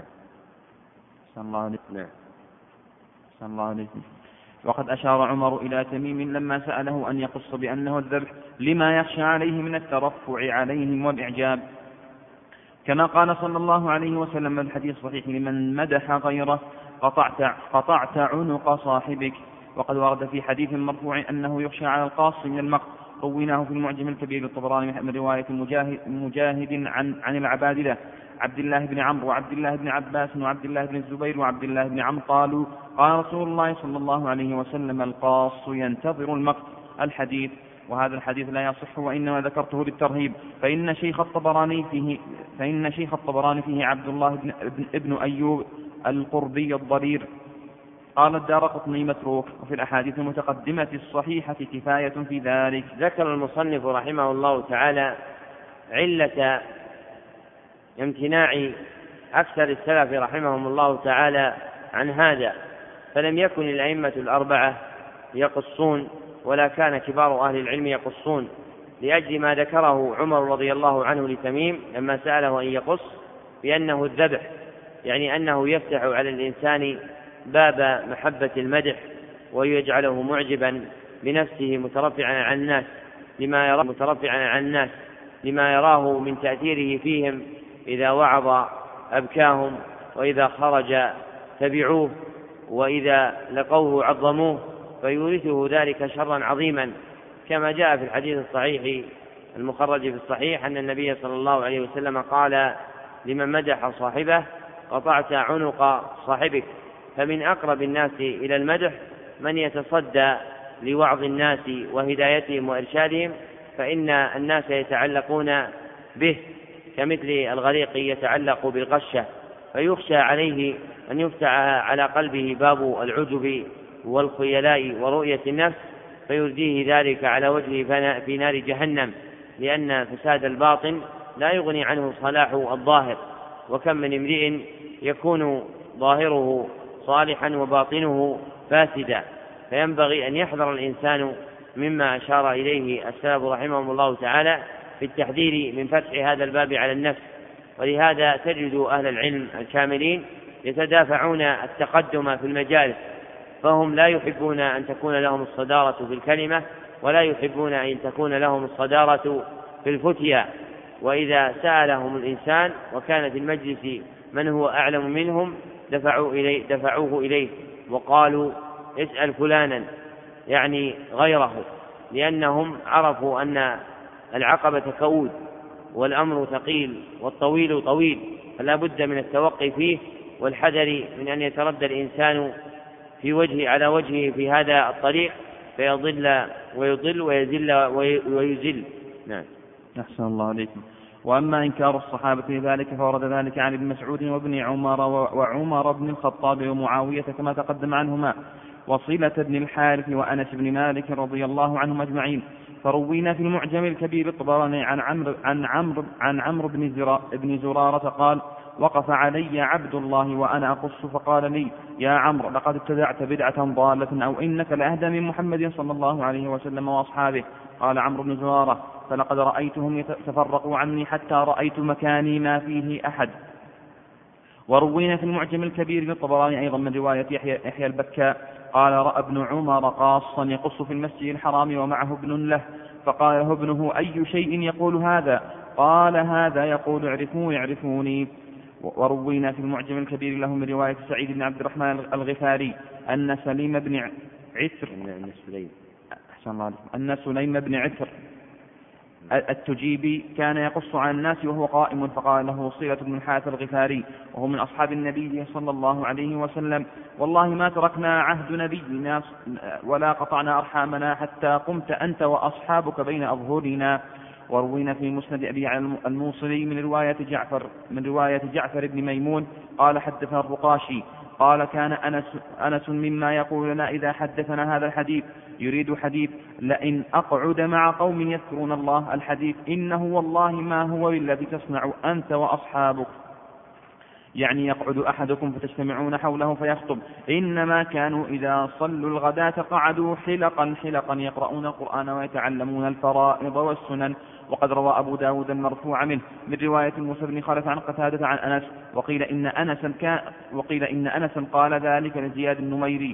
الله عليكم. وقد أشار عمر إلى تميم لما سأله أن يقص بأنه الذبح لما يخشى عليه من الترفع عليهم والإعجاب، كما قال صلى الله عليه وسلم في الحديث الصحيح: لمن مدح غيره قطعت عنق صاحبك. وقد ورد في حديث مرفوع أنه يخشى على القاص من المقت، رويناه في المعجم الكبير الطبراني من رواية مجاهد عن العبادلة عبد الله بن عمرو وعبد الله بن عباس وعبد الله بن الزبير وعبد الله بن عمرو قالوا: قال رسول الله صلى الله عليه وسلم: القاص ينتظر المقت. الحديث. وهذا الحديث لا يصح، وإنما ذكرته للترهيب، فإن شيخ الطبراني فيه عبد الله ابن أيوب القربي الضرير. قال الدارقطني متروك، وفي الأحاديث المتقدمة الصحيحة كفاية في ذلك. ذكر المصنف رحمه الله تعالى علة امتناع أكثر السلف رحمهم الله تعالى عن هذا، فلم يكن الأئمة الأربعة يقصون ولا كان كبار أهل العلم يقصون، لأجل ما ذكره عمر رضي الله عنه لتميم لما سأله أن يقص بأنه الذبح، يعني أنه يفتح على الإنسان باب محبة المدح ويجعله معجبا بنفسه مترفعا عن الناس لما يراه من تأثيره فيهم، إذا وعظ أبكاهم، وإذا خرج تبعوه، وإذا لقوه عظموه، فيورثه ذلك شرا عظيما، كما جاء في الحديث الصحيح المخرج في الصحيح أن النبي صلى الله عليه وسلم قال لمن مدح صاحبه: قطعت عنق صاحبك. فمن أقرب الناس إلى المدح من يتصدى لوعظ الناس وهدايتهم وإرشادهم، فإن الناس يتعلقون به كمثل الغريق يتعلق بالقشة، فيخشى عليه أن يفتح على قلبه باب العجب والخيلاء ورؤية النفس، فيرديه ذلك على وجهه في نار جهنم، لأن فساد الباطن لا يغني عنه صلاح الظاهر. وكم من امرئ يكون ظاهره صالحا وباطنه فاسدا، فينبغي أن يحذر الإنسان مما أشار إليه السلف رحمهم الله تعالى في التحذير من فتح هذا الباب على النفس. ولهذا تجد أهل العلم الكاملين يتدافعون التقدم في المجالس، فهم لا يحبون أن تكون لهم الصدارة في الكلمة، ولا يحبون أن تكون لهم الصدارة في الفتيا. وإذا سألهم الإنسان وكان في المجلس من هو أعلم منهم دفعوه إليه وقالوا: اسأل فلانا، يعني غيره، لأنهم عرفوا أن العقبة كؤود والأمر ثقيل والطويل طويل، فلا بد من التوقي فيه والحذر من أن يتردى الإنسان على وجهه في هذا الطريق فيضل ويضل ويزل ويزل. نعم. أحسن الله عليكم. وأما إنكار الصحابة لذلك فورد ذلك عن ابن مسعود وابن عمر وعمر بن الخطاب ومعاوية كما تقدم عنهما، وصلة بن الحارث وأنس بن مالك رضي الله عنهم أجمعين. فروينا في المعجم الكبير الطبراني عن عمرو بن زرارة قال: وقف علي عبد الله وأنا أقص فقال لي: يا عمرو، لقد ابتدعت بدعة ضالة، أو إنك لأهدى من محمد صلى الله عليه وسلم وأصحابه. قال عمرو بن زرارة: فلقد رأيتهم يتفرقوا عني حتى رأيت مكاني ما فيه أحد. وروينا في المعجم الكبير للطبراني أيضا من رواية يحيى البكاء قال: رأى ابن عمر قاصا يقص في المسجد الحرام ومعه ابن له، فقال له ابنه: أي شيء يقول هذا؟ قال: هذا يقول يعرفوني. وروينا في المعجم الكبير له من رواية سعيد بن عبد الرحمن الغفاري أن سليم بن عتر التجيبي كان يقص عن الناس وهو قائم، فقال له صلة بن الحارث الغفاري وهو من أصحاب النبي صلى الله عليه وسلم: والله ما تركنا عهد نبينا ولا قطعنا أرحامنا حتى قمت أنت وأصحابك بين أظهرنا. وروينا في مسند أبي الموصلي من رواية جعفر بن ميمون قال: حدثنا الرقاشي قال: كان أنس مما يقول لنا إذا حدثنا هذا الحديث، يريد حديث لئن أقعد مع قوم يذكرون الله، الحديث إنه والله ما هو بالذي تصنع أنت وأصحابك، يعني يقعد أحدكم فتجتمعون حوله فيخطب، إنما كانوا إذا صلوا الغداة قعدوا حلقا يقرؤون القرآن ويتعلمون الفرائض والسنن. وقد روى أبو داود المرفوع منه من رواية موسى بن خلف عن قتادة عن أنس، وقيل إن أنسا قال ذلك لزياد النميري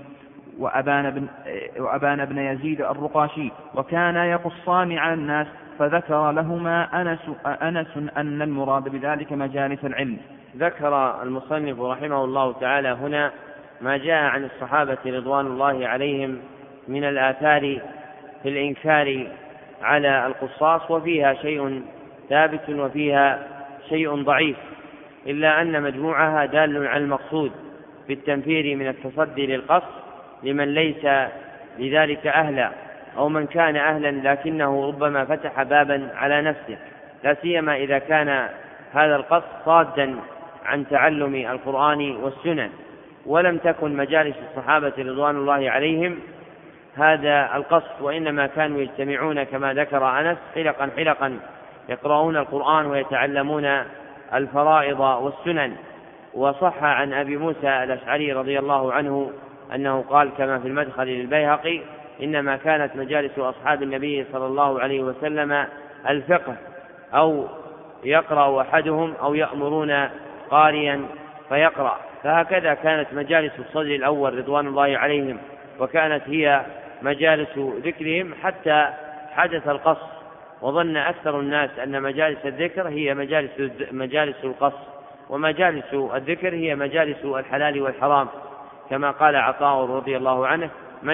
وأبان بن يزيد الرقاشي، وكان يقصان على الناس، فذكر لهما أنس أن المراد بذلك مجالس العلم. ذكر المصنف رحمه الله تعالى هنا ما جاء عن الصحابة رضوان الله عليهم من الآثار في الإنكار على القصاص، وفيها شيء ثابت وفيها شيء ضعيف، إلا أن مجموعها دال على المقصود في التنفير من التصدي للقصد لمن ليس لذلك أهلا، أو من كان أهلا لكنه ربما فتح بابا على نفسه، لا سيما إذا كان هذا القصد صادا عن تعلم القرآن والسنن. ولم تكن مجالس الصحابة رضوان الله عليهم هذا القصد، وإنما كانوا يجتمعون كما ذكر أنس حلقا يقرؤون القرآن ويتعلمون الفرائض والسنن. وصح عن أبي موسى الأشعري رضي الله عنه أنه قال كما في المدخل للبيهقي: إنما كانت مجالس أصحاب النبي صلى الله عليه وسلم الفقه، أو يقرأ أحدهم أو يأمرون قارئا فيقرأ. فهكذا كانت مجالس الصدر الأول رضوان الله عليهم، وكانت هي مجالس ذكرهم حتى حدث القص، وظن أكثر الناس أن مجالس الذكر هي مجالس القص، ومجالس الذكر هي مجالس الحلال والحرام، كما قال عطاء رضي الله عنه: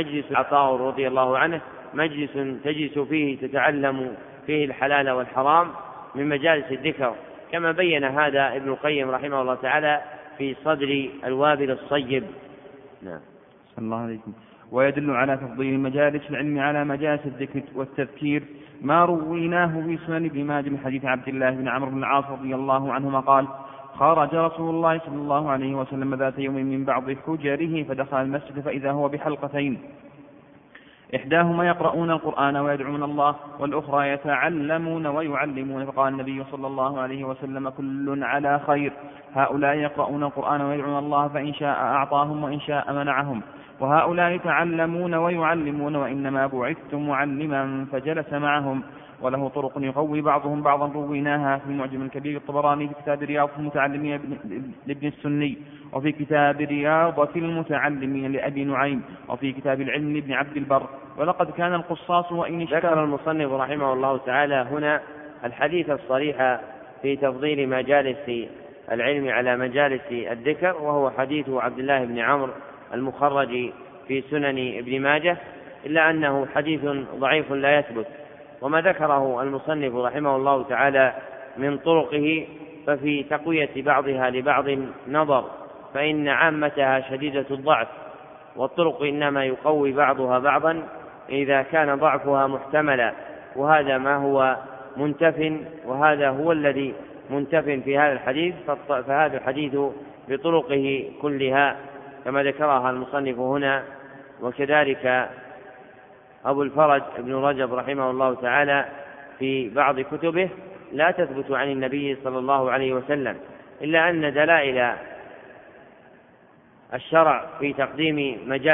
مجلس تجلس فيه تتعلم فيه الحلال والحرام من مجالس الذكر، كما بين هذا ابن القيم رحمه الله تعالى في صدر الوابل الصيب. نعم. صلى الله عليكم. ويدل على تفضيل مجالس العلم على مجالس الذكر والتذكير ما رويناه في سنن ابن ماجه من حديث عبد الله بن عمرو بن العاص رضي الله عنهما قال: خرج رسول الله صلى الله عليه وسلم ذات يوم من بعض حجره فدخل المسجد فإذا هو بحلقتين، إحداهما يقرؤون القرآن ويدعون الله، والأخرى يتعلمون ويعلمون، فقال النبي صلى الله عليه وسلم: كل على خير، هؤلاء يقرؤون القرآن ويدعون الله فإن شاء أعطاهم وإن شاء منعهم، وهؤلاء يتعلمون ويعلمون، وإنما بعثت معلما، فجلس معهم. وله طرق يقوي بعضهم بعضا رويناها في المعجم الكبير الطبراني في كتاب رياضة المتعلمين لابن السني، وفي كتاب رياضة المتعلمين لأبي نعيم، وفي كتاب العلم لابن عبد البر. ولقد كان القصاص وإن ذكر المصنف رحمه الله تعالى هنا الحديث الصريح في تفضيل مجالس العلم على مجالس الذكر، وهو حديث عبد الله بن عمرو المخرج في سنن ابن ماجه، إلا أنه حديث ضعيف لا يثبت. وما ذكره المصنف رحمه الله تعالى من طرقه ففي تقوية بعضها لبعض نظر، فإن عامتها شديدة الضعف، والطرق إنما يقوي بعضها بعضا إذا كان ضعفها محتملا، وهذا ما هو منتف، وهذا هو الذي منتف في هذا الحديث، فهذا الحديث بطرقه كلها كما ذكرها المصنف هنا. وكذلك أبو الفرج ابن رجب رحمه الله تعالى في بعض كتبه لا تثبت عن النبي صلى الله عليه وسلم، إلا أن دلائل الشرع في تقديم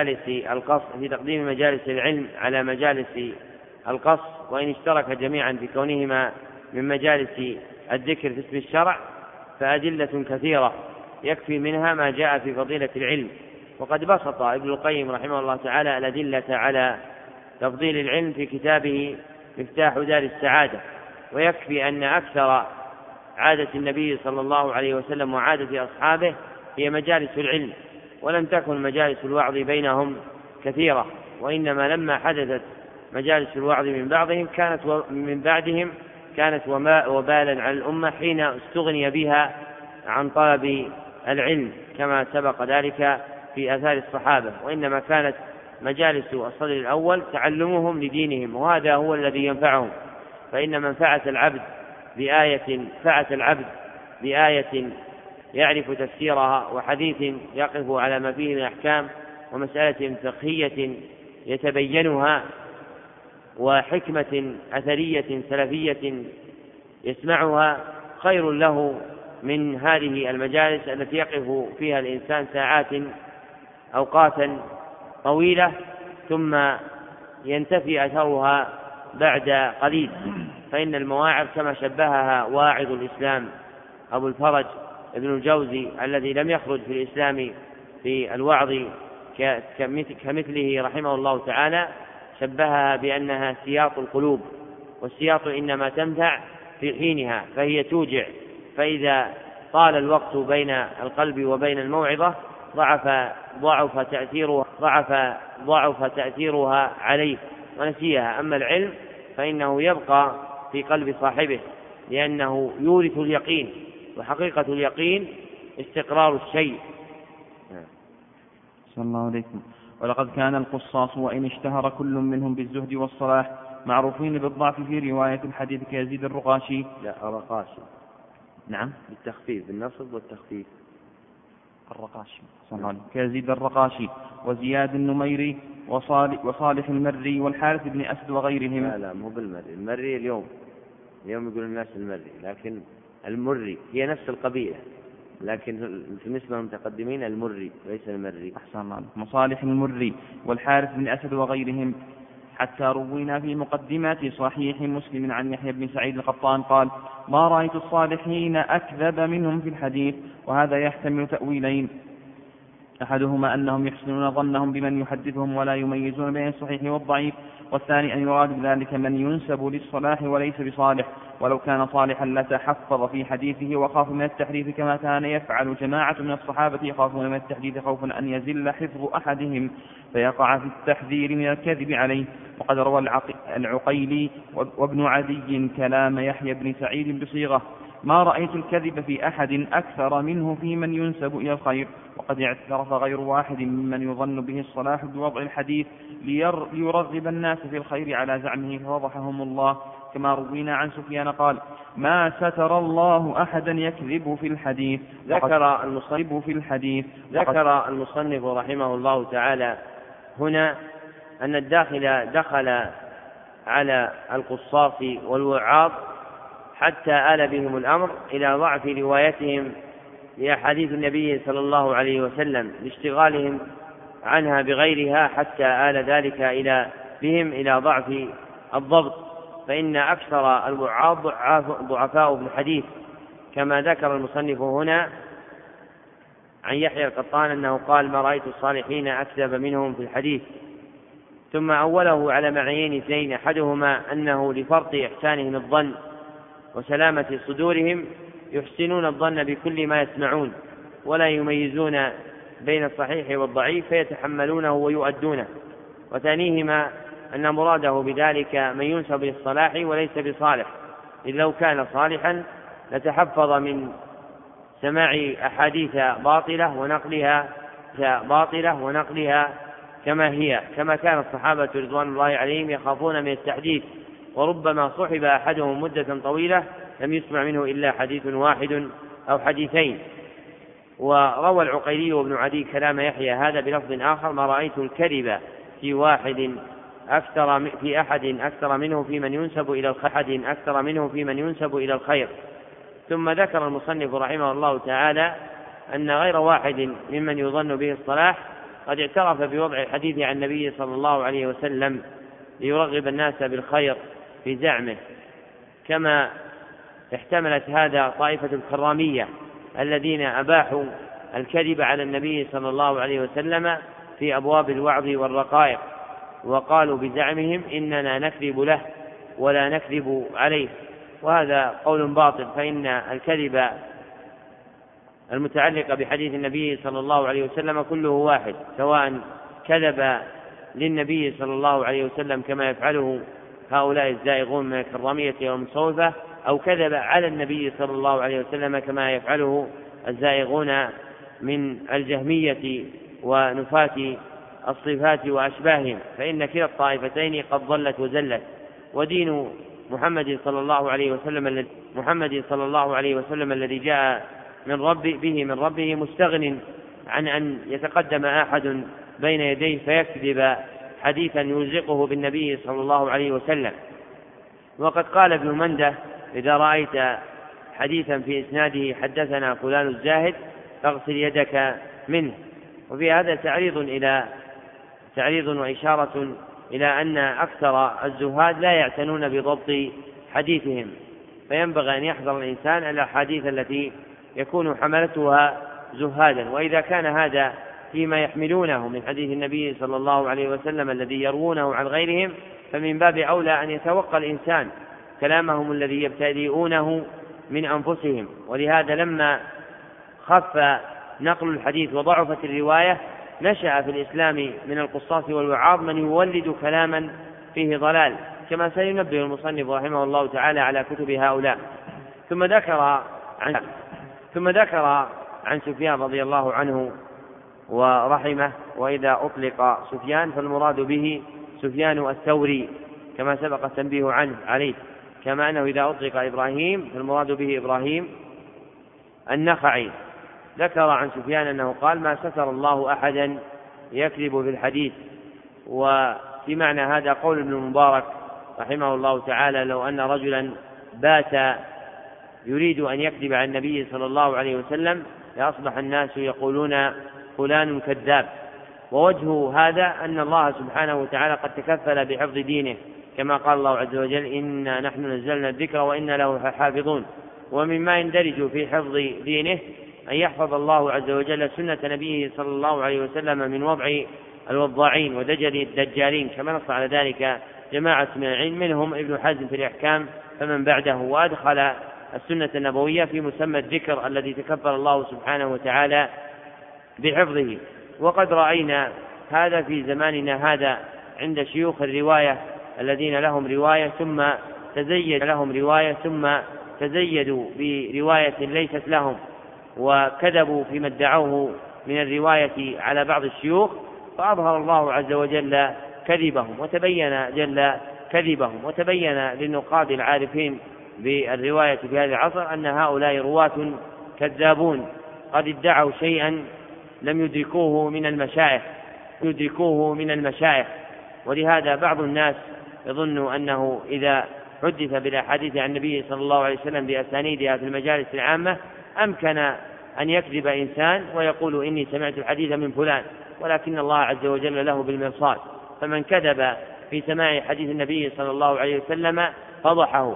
مجالس العلم على مجالس القص، وإن اشترك جميعا في كونهما من مجالس الذكر في اسم الشرع، فأدلة كثيرة يكفي منها ما جاء في فضيلة العلم. وقد بسط ابن القيم رحمه الله تعالى الأدلة على تفضيل العلم في كتابه مفتاح دار السعادة، ويكفي أن أكثر عادة النبي صلى الله عليه وسلم وعادة أصحابه هي مجالس العلم، ولم تكن مجالس الوعظ بينهم كثيرة، وإنما لما حدثت مجالس الوعظ من بعدهم كانت وبالا على الأمة حين استغني بها عن طلب العلم، كما سبق ذلك في آثار الصحابة. وإنما كانت مجالس الصدر الأول تعلمهم لدينهم، وهذا هو الذي ينفعهم، فإن منفعة العبد بآية يعرف تفسيرها، وحديث يقف على ما فيه من أحكام، ومسألة فقهية يتبينها، وحكمة أثرية سلفية يسمعها، خير له من هذه المجالس التي يقف فيها الإنسان أوقاتا طويلة ثم ينتفي أثرها بعد قليل. فإن المواعظ كما شبهها واعظ الإسلام أبو الفرج ابن الجوزي الذي لم يخرج في الإسلام في الوعظ كمثله رحمه الله تعالى، شبهها بأنها سياط القلوب، والسياط إنما تنفع في حينها، فهي توجع، فإذا طال الوقت بين القلب وبين الموعظة ضعف تأثيرها عليه ونسيها. أما العلم فإنه يبقى في قلب صاحبه، لأنه يورث اليقين، وحقيقة اليقين استقرار الشيء. صلى الله عليكم. ولقد كان القصاص وإن اشتهر كل منهم بالزهد والصلاح معروفين بالضعف في رواية الحديث كيزيد الرقاشي. الرقاشي. نعم، بالتخفيف، بالنصب والتخفيف. الرقاشي كيزيد الرقاشي وزياد النميري وصالح المري والحارث بن أسد وغيرهم. لا مو بالمري، المري اليوم يقول الناس المري، لكن المري هي نفس القبيلة، لكن بالنسبة للمتقدمين المري ليس المري. أحسن الله. مصالح المري والحارث بن أسد وغيرهم، حتى روينا في مقدمات صحيح مسلم عن يحيى بن سعيد القطان قال: ما رأيت الصالحين أكذب منهم في الحديث. وهذا يحتمل تأويلين: أحدهما أنهم يحسنون ظنهم بمن يحدثهم ولا يميزون بين الصحيح والضعيف، والثاني أن يراد بذلك من ينسب للصلاح وليس بصالح، ولو كان صالحا لتحفظ في حديثه وخاف من التحريف كما كان يفعل جماعة من الصحابة يخافون من التحديث خوفا أن يزل حفظ أحدهم فيقع في التحذير من الكذب عليه. وقد روى العقيلي وابن عدي كلام يحيى بن سعيد بصيغة: ما رأيت الكذب في أحد أكثر منه في من ينسب إلى الخير. وقد اعترف غير واحد ممن يظن به الصلاح بوضع الحديث ليرغب الناس في الخير على زعمه فوضحهم الله، كما روينا عن سفيان قال: ما ستر الله أحدا يكذب في الحديث. ذكر المصنف رحمه الله تعالى هنا أن الداخل دخل على القصاص والوعاظ حتى آل بهم الأمر إلى ضعف روايتهم لأحاديث النبي صلى الله عليه وسلم لاشتغالهم عنها بغيرها، حتى آل ذلك بهم إلى ضعف الضبط، فإن أكثر الوعاظ ضعفاء بالحديث، كما ذكر المصنف هنا عن يحيى القطان أنه قال: ما رأيت الصالحين أكذب منهم في الحديث. ثم أوله على معنيين اثنين: أحدهما أنه لفرط إحسانهم الظن وسلامة صدورهم يحسنون الظن بكل ما يسمعون ولا يميزون بين الصحيح والضعيف فيتحملونه ويؤدونه. وثانيهما أن مراده بذلك من ينسب للصلاح وليس بصالح، إذ لو كان صالحا لتحفظ من سماع أحاديث باطلة ونقلها كما هي، كما كان الصحابة رضوان الله عليهم يخافون من التحديث، وربما صحب أحدهم مدة طويلة لم يسمع منه إلا حديث واحد أو حديثين. وروى العقيلي وابن عدي كلام يحيى هذا بلفظ آخر: ما رأيت الكذب في أحد أكثر منه في من ينسب إلى الخير. ثم ذكر المصنف رحمه الله تعالى أن غير واحد ممن يظن به الصلاح قد اعترف بوضع الحديث عن النبي صلى الله عليه وسلم ليرغب الناس بالخير في زعمه، كما احتملت هذا طائفة الكرامية الذين أباحوا الكذب على النبي صلى الله عليه وسلم في أبواب الوعظ والرقائق، وقالوا بزعمهم: إننا نكذب له ولا نكذب عليه. وهذا قول باطل، فإن الكذب المتعلق بحديث النبي صلى الله عليه وسلم كله واحد، سواء كذب للنبي صلى الله عليه وسلم كما يفعله هؤلاء الزائغون من الكرامية والمتصوفة، أو كذب على النبي صلى الله عليه وسلم كما يفعله الزائغون من الجهمية ونفاة الصفات وأشباههم، فإن كلا الطائفتين قد ضلت وزلت. ودين محمد صلى الله عليه وسلم الذي جاء من ربه مستغن عن أن يتقدم أحد بين يديه فيكذب حديثا يلزقه بالنبي صلى الله عليه وسلم. وقد قال ابن منده: إذا رأيت حديثا في إسناده حدثنا فلان الزاهد فاغسل يدك منه. وفي هذا تعريض وإشارة إلى أن أكثر الزهاد لا يعتنون بضبط حديثهم، فينبغي أن يحذر الإنسان الأحاديث التي يكون حملتها زهادا. وإذا كان هذا فيما يحملونه من حديث النبي صلى الله عليه وسلم الذي يروونه عن غيرهم، فمن باب أولى أن يتوقى الإنسان كلامهم الذي يبتدئونه من أنفسهم. ولهذا لما خف نقل الحديث وضعفت الرواية نشأ في الإسلام من القصاص والوعاظ من يولد كلاما فيه ضلال، كما سينبه المصنف رحمه الله تعالى على كتب هؤلاء. ثم ذكر عن سفيان رضي الله عنه ورحمه: وإذا أطلق سفيان فالمراد به سفيان الثوري، كما سبق التنبيه عليه، كما أنه إذا أطلق إبراهيم فالمراد به إبراهيم النخعي. ذكر عن سفيان أنه قال: ما ستر الله أحدا يكذب في الحديث. وفي معنى هذا قول ابن المبارك رحمه الله تعالى: لو أن رجلا بات يريد أن يكذب عن النبي صلى الله عليه وسلم لأصبح الناس يقولون فلان كذاب. ووجه هذا أن الله سبحانه وتعالى قد تكفل بحفظ دينه، كما قال الله عز وجل: إنا نحن نزلنا الذكر وإنا له حافظون. ومما يندرج في حفظ دينه أن يحفظ الله عز وجل سنة نبيه صلى الله عليه وسلم من وضع الوضاعين ودجل الدجالين، كما نص على ذلك جماعة من العلم منهم ابن حزم في الإحكام فمن بعده، وأدخل السنة النبوية في مسمى الذكر الذي تكفل الله سبحانه وتعالى بحفظه. وقد رأينا هذا في زماننا هذا عند شيوخ الرواية الذين لهم رواية ثم تزيدوا برواية ليست لهم وكذبوا فيما ادعوه من الرواية على بعض الشيوخ، فأظهر الله عز وجل كذبهم وتبين للنقاد العارفين بالرواية في هذا العصر أن هؤلاء رواة كذابون قد ادعوا شيئا لم يدركوه من المشايخ. ولهذا بعض الناس يظن أنه إذا حدث بالأحاديث عن النبي صلى الله عليه وسلم بأسانيدها في المجالس العامة أمكن أن يكذب إنسان ويقول إني سمعت الحديث من فلان، ولكن الله عز وجل له بالمرصاد، فمن كذب في سماع حديث النبي صلى الله عليه وسلم فضحه،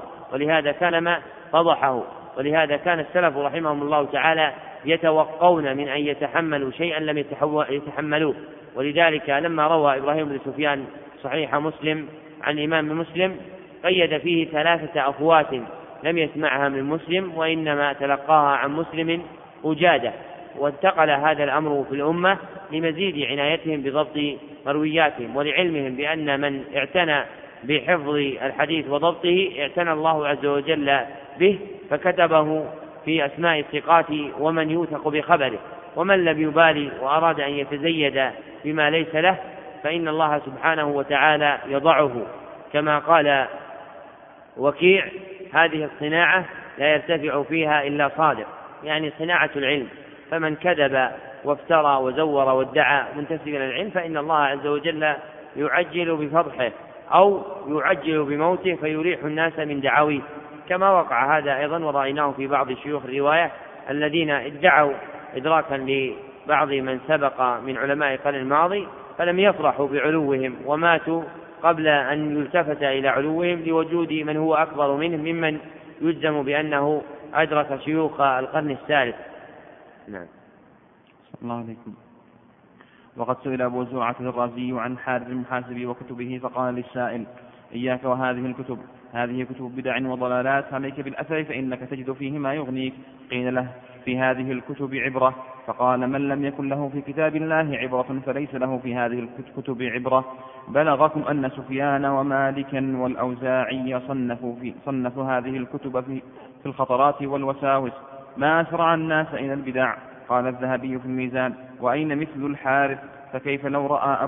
ولهذا كان السلف رحمهم الله تعالى يتوقون من أن يتحملوا شيئا لم يتحملوه. ولذلك لما روى إبراهيم بن سفيان صحيح مسلم عن الإمام مسلم قيد فيه 3 أفوات لم يسمعها من مسلم وإنما تلقاها عن مسلم أجادة، وانتقل هذا الأمر في الأمة لمزيد عنايتهم بضبط مروياتهم ولعلمهم بأن من اعتنى بحفظ الحديث وضبطه اعتنى الله عز وجل به، فكتبه في أسماء الثقات ومن يوثق بخبره. ومن لم يبالي وأراد أن يتزيد بما ليس له فإن الله سبحانه وتعالى يضعه، كما قال وكيع: هذه الصناعة لا يرتفع فيها إلا صادق، يعني صناعة العلم، فمن كذب وافترى وزور وادعى منتسبا إلى العلم فإن الله عز وجل يعجل بفضحه أو يعجل بموته فيريح الناس من دعاويه، كما وقع هذا أيضا ورأيناه في بعض شيوخ الرواية الذين ادعوا إدراكا لبعض من سبق من علماء القرن الماضي فلم يفرحوا بعلوهم وماتوا قبل أن يلتفت إلى علوهم لوجود من هو أكبر منهم ممن يجزم بأنه أدرك شيوخ القرن الثالث. نعم. الله عليكم. وقد سئل أبو زرعة الرازي عن حارث المحاسبي وكتبه فقال للسائل: إياك وهذه الكتب، هذه كتب بدع وضلالات، عليك بالأثر فإنك تجد فيه ما يغنيك. قيل له: في هذه الكتب عبرة؟ فقال: من لم يكن له في كتاب الله عبرة فليس له في هذه الكتب عبرة. بلغكم أن سفيان ومالكا والأوزاعي صنفوا هذه الكتب في الخطرات والوساوس، ما أسرع الناس إلى البدع. قال الذهبي في الميزان: وأين مثل الحارث؟ فكيف لو رأى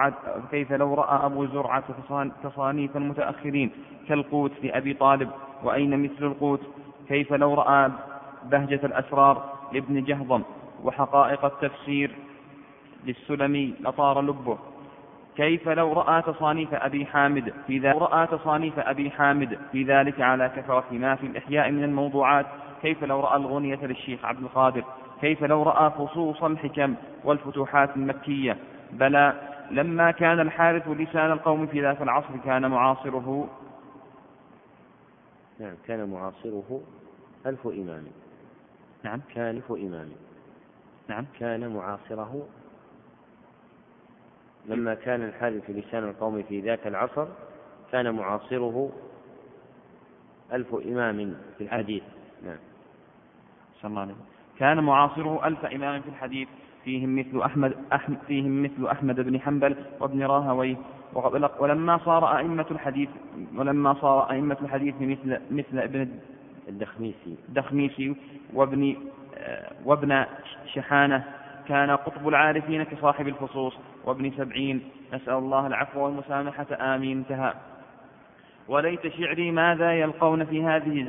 أبو زرعة تصانيف المتأخرين كالقوت لأبي طالب؟ وأين مثل القوت؟ كيف لو رأى بهجة الأسرار لابن جهضم وحقائق التفسير للسلمي لطار لبه؟ كيف لو رأى تصانيف أبي حامد في ذلك على كثرة ما في الإحياء من الموضوعات؟ كيف لو رأى الغنية للشيخ عبد القادر؟ كيف لو رأى فصوص الحكم والفتوحات المكية؟ بلى، لما كان الحارث لسان القوم في ذاك العصر كان معاصره ألف إمام. نعم. كان معاصره لما كان الحارث لسان القوم في ذاك العصر كان معاصره 1000 إمام في الحديث. نعم. صلى الله عليه وسلم. كان معاصره 1000 إمام في الحديث، فيهم مثل أحمد بن حنبل وابن راهويه. ولما صار أئمة الحديث مثل ابن الدخميسي وابن شحانة كان قطب العارفين كصاحب الفصوص وابن سبعين، نسأل الله العفو والمسامحة، آمين. انتهى. وليت شعري ماذا يلقون في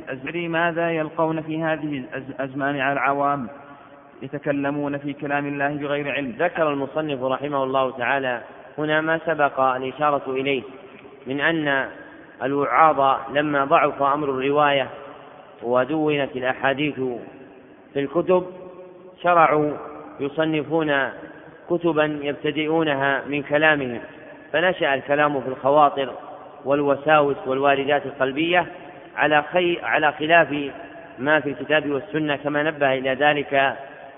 هذه الأزمان على العوام يتكلمون في كلام الله بغير علم. ذكر المصنف رحمه الله تعالى هنا ما سبق الإشارة إليه من أن الوعاظ لما ضعف أمر الرواية ودونت الأحاديث في الكتب شرعوا يصنفون كتبا يبتدئونها من كلامهم، فنشأ الكلام في الخواطر والوساوس والواردات القلبية على خلاف ما في الكتاب والسنة، كما نبه إلى ذلك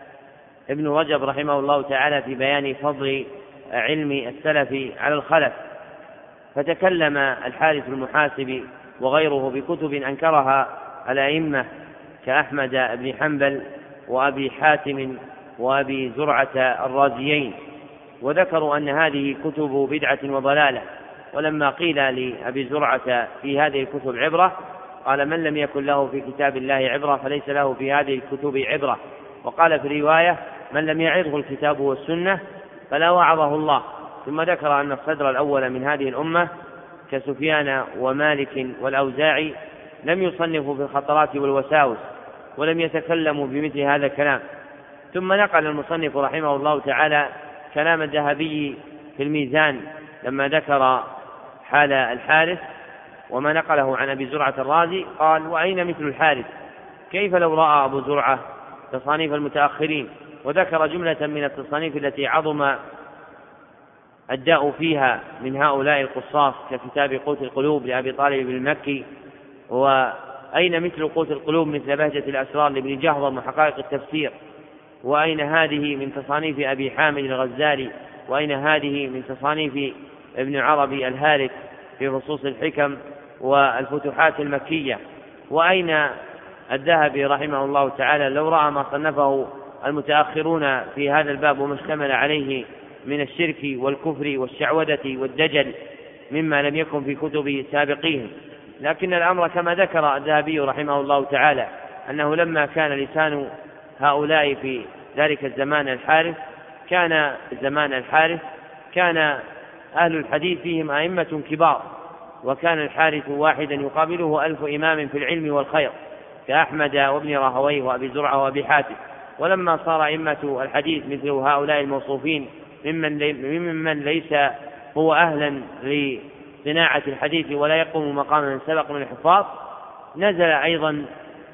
ابن رجب رحمه الله تعالى في بيان فضل علم السلف على الخلف، فتكلم الحارث المحاسبي وغيره بكتب أنكرها الأئمة كأحمد بن حنبل وأبي حاتم وأبي زرعة الرازيين، وذكروا أن هذه كتب بدعة وضلالة. ولما قيل لأبي زرعة في هذه الكتب عبرة قال: من لم يكن له في كتاب الله عبرة فليس له في هذه الكتب عبرة. وقال في رواية: من لم يعظه الكتاب والسنة فلا وعظه الله. ثم ذكر أن الصدر الأول من هذه الأمة كسفيان ومالك والأوزاعي لم يصنفوا في الخطرات والوساوس ولم يتكلموا بمثل هذا الكلام. ثم نقل المصنف رحمه الله تعالى كلام الذهبي في الميزان لما ذكر حال الحارث وما نقله عن أبي زرعة الرازي، قال: وأين مثل الحارث؟ كيف لو رأى أبو زرعة تصانيف المتأخرين؟ وذكر جملة من التصانيف التي عظم الداء فيها من هؤلاء القصاص ككتاب قوت القلوب لأبي طالب المكي، وأين مثل قوت القلوب مثل بهجة الأسرار لابن جهضم وحقائق التفسير، وأين هذه من تصانيف أبي حامد الغزالي، وأين هذه من تصانيف ابن عربي الهارث في فصوص الحكم والفتوحات المكية، وأين الذهبي رحمه الله تعالى لو رأى ما صنفه المتأخرون في هذا الباب وما اشتمل عليه من الشرك والكفر والشعوذة والدجل مما لم يكن في كتب سابقيهم. لكن الأمر كما ذكر الذهبي رحمه الله تعالى أنه لما كان لسان هؤلاء في ذلك الزمان الحارث كان أهل الحديث فيهم أئمة كبار، وكان الحارث واحدا يقابله 1000 إمام في العلم والخير كأحمد وابن راهويه وأبي زرعة وأبي حاتم. ولما صار أئمة الحديث مثل هؤلاء الموصوفين ممن ليس هو أهلا لصناعة الحديث ولا يقوم مقام من سبق من الحفاظ، نزل أيضا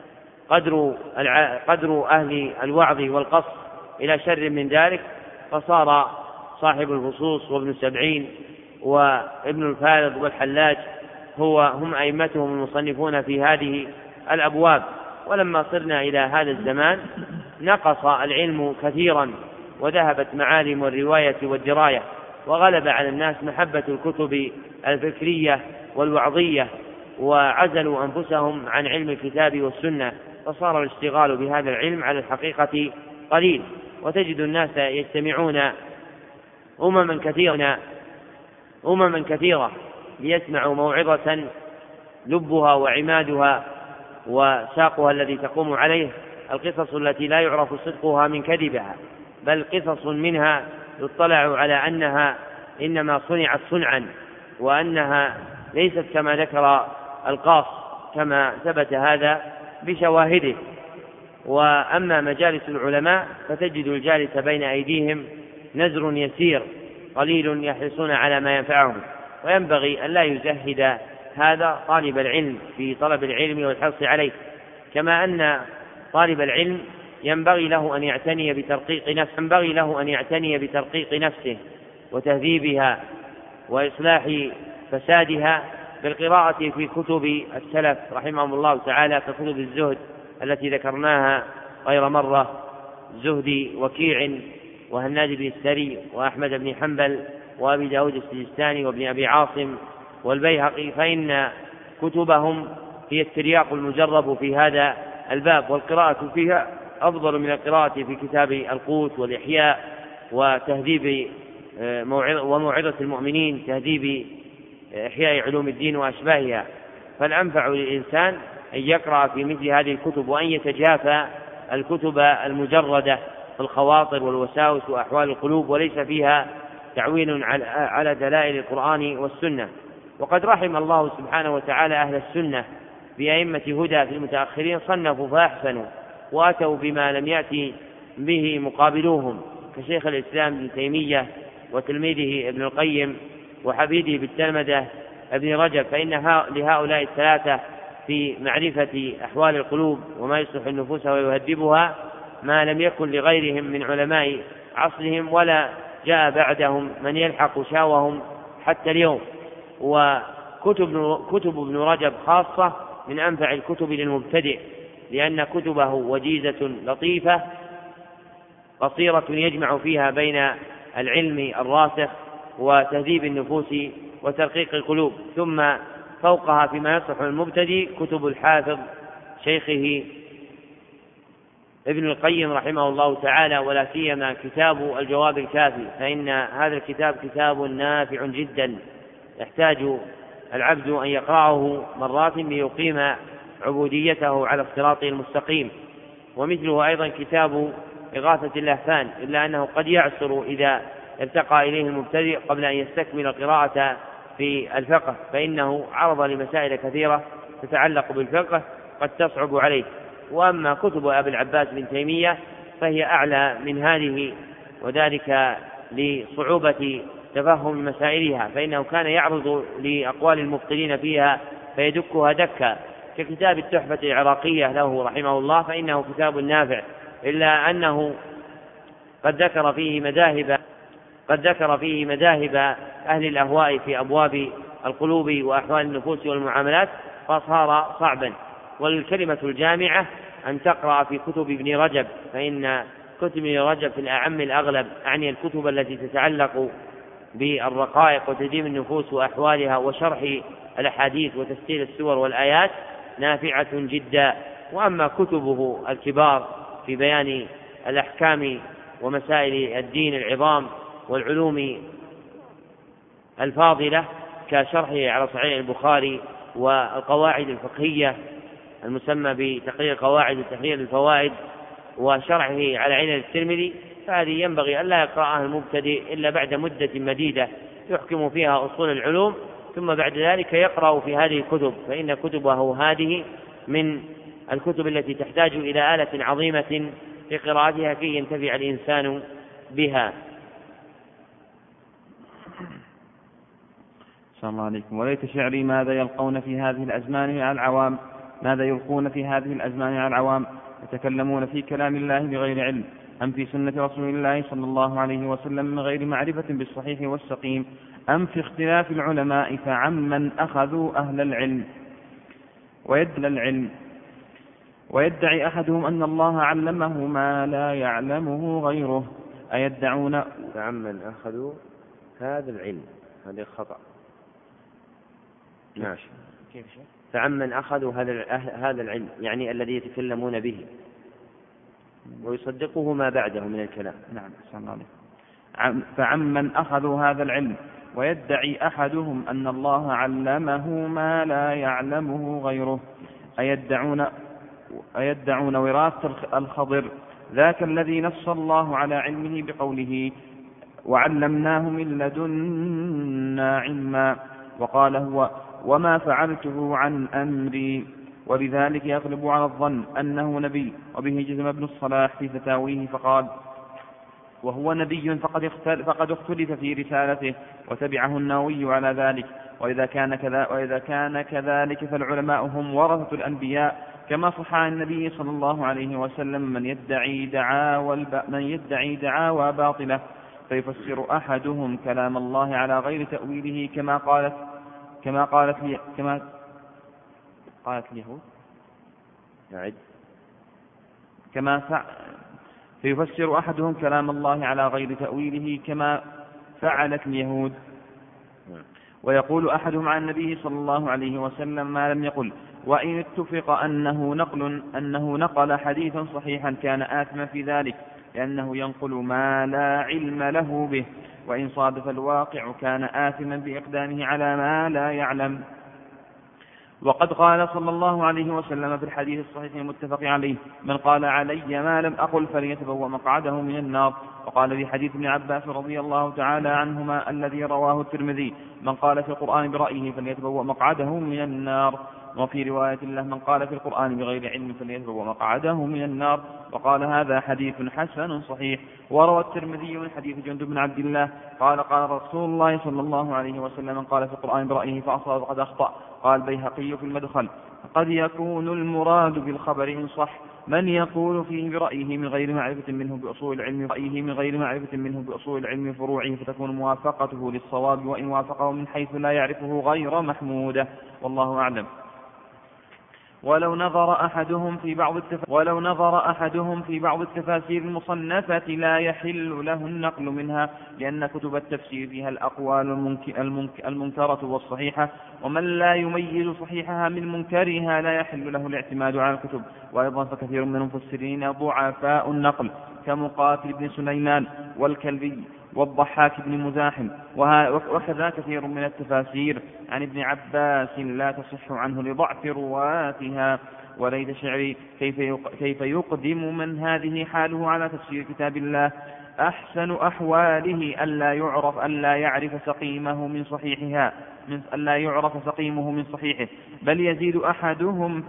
قدر أهل الوعظ والقص إلى شر من ذلك، فصار صاحب الفصوص وابن سبعين وابن الفارض والحلاج هم أئمتهم المصنفون في هذه الأبواب. ولما صرنا إلى هذا الزمان نقص العلم كثيرا وذهبت معالم الرواية والدراية، وغلب على الناس محبة الكتب الفكرية والوعظية، وعزلوا أنفسهم عن علم الكتاب والسنة، فصار الاشتغال بهذا العلم على الحقيقة قليل. وتجد الناس يجتمعون أمما كثيرة ليسمعوا موعظة لبها وعمادها وساقها الذي تقوم عليه القصص التي لا يعرف صدقها من كذبها، بل قصص منها يطلع على أنها إنما صنعت صنعا، وأنها ليست كما ذكر القاص كما ثبت هذا بشواهده. وأما مجالس العلماء فتجد الجالس بين أيديهم نزر يسير قليل يحرصون على ما ينفعهم، وينبغي أن لا يزهد هذا طالب العلم في طلب العلم والحرص عليه، كما أن طالب العلم ينبغي له أن يعتني بترقيق نفسه وتهذيبها وإصلاح فسادها بالقراءة في كتب السلف رحمهم الله تعالى ككتب الزهد التي ذكرناها غير مرة، زهد وكيع وهناد بن السري وأحمد بن حنبل وأبي داود السجستاني وابن أبي عاصم والبيهقي، فإن كتبهم هي الترياق المجرب في هذا الباب، والقراءة فيها أفضل من القراءة في كتاب القوت والإحياء وتهذيب وموعظة المؤمنين، تهذيب إحياء علوم الدين وأشباهها. فالأنفع للإنسان أن يقرأ في مثل هذه الكتب وأن يتجافى الكتب المجردة في الخواطر والوساوس وأحوال القلوب وليس فيها تعويل على دلائل القرآن والسنة. وقد رحم الله سبحانه وتعالى أهل السنة بأئمة هدى في المتأخرين، صنفوا فأحسنوا وأتوا بما لم يأتي به مقابلوهم كشيخ الإسلام ابن تيمية وتلميذه ابن القيم وحبيبه بالتلمذة ابن رجب، فإن لهؤلاء الثلاثة في معرفة أحوال القلوب وما يصلح النفوس ويهذبها ما لم يكن لغيرهم من علماء عصرهم، ولا جاء بعدهم من يلحق شاوهم حتى اليوم. وكتب ابن رجب خاصة من أنفع الكتب للمبتدئ، لأن كتبه وجيزة لطيفة قصيرة يجمع فيها بين العلم الراسخ وتهذيب النفوس وترقيق القلوب. ثم فوقها فيما يصلح المبتدئ كتب الحافظ شيخه ابن القيم رحمه الله تعالى، ولا سيما كتاب الجواب الكافي، فإن هذا الكتاب كتاب نافع جدا يحتاج العبد أن يقرأه مرات ليقيم عبوديته على الصراط المستقيم. ومثله أيضا كتاب إغاثة اللهفان، إلا أنه قد يعسر إذا ارتقى إليه المبتدئ قبل أن يستكمل القراءة في الفقه، فإنه عرض لمسائل كثيرة تتعلق بالفقه قد تصعب عليه. وأما كتب أبي العباس بن تيمية فهي أعلى من هذه، وذلك لصعوبة تفهم مسائلها، فإنه كان يعرض لأقوال المبطلين فيها فيدكها دكا، ككتاب التحفة العراقية له رحمه الله، فإنه كتاب نافع، إلا أنه قد ذكر فيه مذاهب أهل الأهواء في أبواب القلوب وأحوال النفوس والمعاملات، فصار صعبا. والكلمة الجامعة أن تقرأ في كتب ابن رجب، فإن كتب ابن رجب في الأعم الأغلب أعني الكتب التي تتعلق بالرقائق وتدين النفوس وأحوالها وشرح الأحاديث وتفسير السور والآيات نافعة جدا. وأما كتبه الكبار في بيان الأحكام ومسائل الدين العظام والعلوم الفاضلة كشرحه على صحيح البخاري والقواعد الفقهية المسمى بتقرير قواعد وتحرير الفوائد وشرحه على علل الترمذي، فهذه ينبغي ألا يقرأها المبتدئ إلا بعد مدة مديدة يحكم فيها أصول العلوم، ثم بعد ذلك يقرأ في هذه الكتب، فإن كتبه هذه من الكتب التي تحتاج إلى آلة عظيمة في قراءتها كي ينتفع الإنسان بها. صلى الله عليكم. وليت شعري ماذا يلقون في هذه الأزمان على العوام، ماذا يلقون في هذه الأزمان على العوام، يتكلمون في كلام الله بغير علم أم في سنة رسول الله صلى الله عليه وسلم من غير معرفة بالصحيح والسقيم أم في اختلاف العلماء فعمن أخذوا أهل العلم ويدعي أحدهم أن الله علمه ما لا يعلمه غيره أيدعون فعمن أخذوا هذا العلم، هذا خطأ. ماشي. كيف شيء؟ فعمن أخذوا هذا العلم يعني الذي يتكلمون به ويصدقه ما بعده من الكلام. نعم. صلى الله عليه. فعمن أخذوا هذا العلم ويدعي أحدهم أن الله علمه ما لا يعلمه غيره أيدعون وراثة الخضر ذاك الذي نص الله على علمه بقوله وعلمناه من لدنا علما، وقال هو وما فعلته عن أمري، وبذلك يغلب على الظن أنه نبي. وبه جزم ابن الصلاح في فتاويه فقال وهو نبي فقد اختلف في رسالته، وتبعه النووي على ذلك. وإذا كان كذلك فالعلماء هم ورثة الأنبياء، كما صح عن النبي صلى الله عليه وسلم من يدعي دعاوى باطلة فيفسر أحدهم كلام الله على غير تأويله كما قالت اليهود فيفسر أحدهم كلام الله على غير تأويله كما فعلت اليهود، ويقول أحدهم عن النبي صلى الله عليه وسلم ما لم يقل، وإن اتفق أنه نقل حديثا صحيحا كان آثما في ذلك لأنه ينقل ما لا علم له به، وإن صادف الواقع كان آثما بإقدامه على ما لا يعلم. وقد قال صلى الله عليه وسلم في الحديث الصحيح المتفق عليه من قال علي ما لم أقل فليتبوأ مقعده من النار. وقال في حديث ابن عباس رضي الله تعالى عنهما الذي رواه الترمذي من قال في القرآن برأيه فليتبوأ مقعده من النار. وفي رواية له من قال في القرآن بغير علم فليتبوأ مقعده من النار. وقال هذا حديث حسن صحيح. وروى الترمذي من حديث جندب بن عبد الله قال قال رسول الله صلى الله عليه وسلم من قال في القرآن برأيه فأصاب فقد أخطأ. قال البيهقي في المدخل قد يكون المراد بالخبر إن صح من يقول فيه برأيه من غير معرفة منه بأصول العلم فروعه، فتكون موافقته للصواب، وإن وافقه من حيث لا يعرفه غير محمودة، والله أعلم. ولو نظر أحدهم في بعض التفاسير المصنفة لا يحل له النقل منها، لأن كتب التفسير فيها الأقوال المنكرة والصحيحة، ومن لا يميز صحيحها من منكرها لا يحل له الاعتماد على الكتب. وأيضا فكثير من المفسرين ضعفاء النقل كمقاتل بن سليمان والكلبي والضحاك بن مزاحم، وكذا كثير من التفاسير عن ابن عباس لا تصح عنه لضعف رواتها. وليت شعري كيف يقدم من هذه حاله على تفسير كتاب الله. أحسن أحواله ألا يعرف سقيمه من صحيحه، بل يزيد أحدهم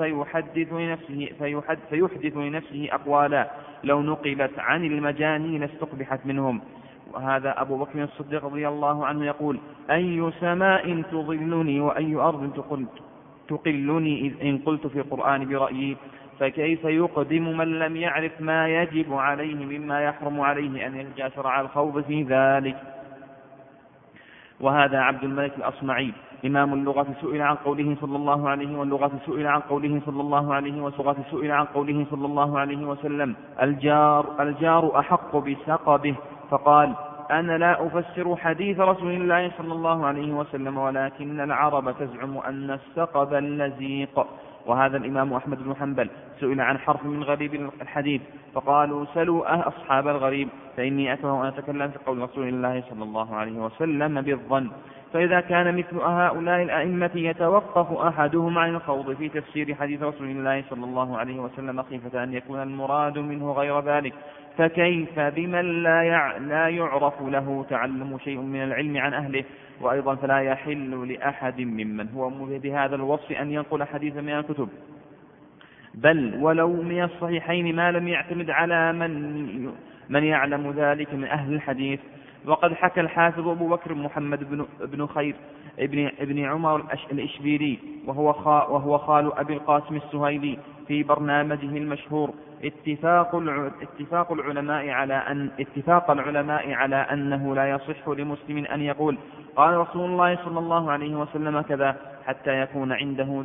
فيحدث لنفسه أقوالا لو نقلت عن المجانين استقبحت منهم. وهذا أبو بكر الصديق رضي الله عنه يقول: أي سماء تظلني وأي أرض تقلني إن قلت في القرآن برأيي، فكيف يقدم من لم يعرف ما يجب عليه مما يحرم عليه أن يتجاسر على الخوض في ذلك. وهذا عبد الملك الأصمعي إمام اللغة سئل عن قوله صلى الله عليه واللغة سئل عن قوله صلى الله عليه وسلم: الجار أحق بسقبه، فقال: أنا لا أفسر حديث رسول الله صلى الله عليه وسلم، ولكن العرب تزعم أن السقب اللزيق. وهذا الإمام أحمد بن حنبل سئل عن حرف من غريب الحديث، فقالوا: سلوا أصحاب الغريب، فإني أكره أن أتكلم في قول رسول الله صلى الله عليه وسلم بالظن. فإذا كان مثل هؤلاء الأئمة يتوقف أحدهم عن الخوض في تفسير حديث رسول الله صلى الله عليه وسلم خيفة أن يكون المراد منه غير ذلك، فكيف بمن لا يعرف له تعلم شيء من العلم عن أهله؟ وأيضا فلا يحل لأحد ممن هو بهذا الوصف أن ينقل حديثا من الكتب، بل ولو من الصحيحين، ما لم يعتمد على من يعلم ذلك من أهل الحديث. وقد حكى الحافظ أبو بكر محمد بن خير ابن عمر الإشبيلي وهو خال أبي القاسم السهيلي في برنامجه المشهور اتفاق العلماء على أنه لا يصح لمسلم أن يقول: قال رسول الله صلى الله عليه وسلم كذا، حتى يكون عنده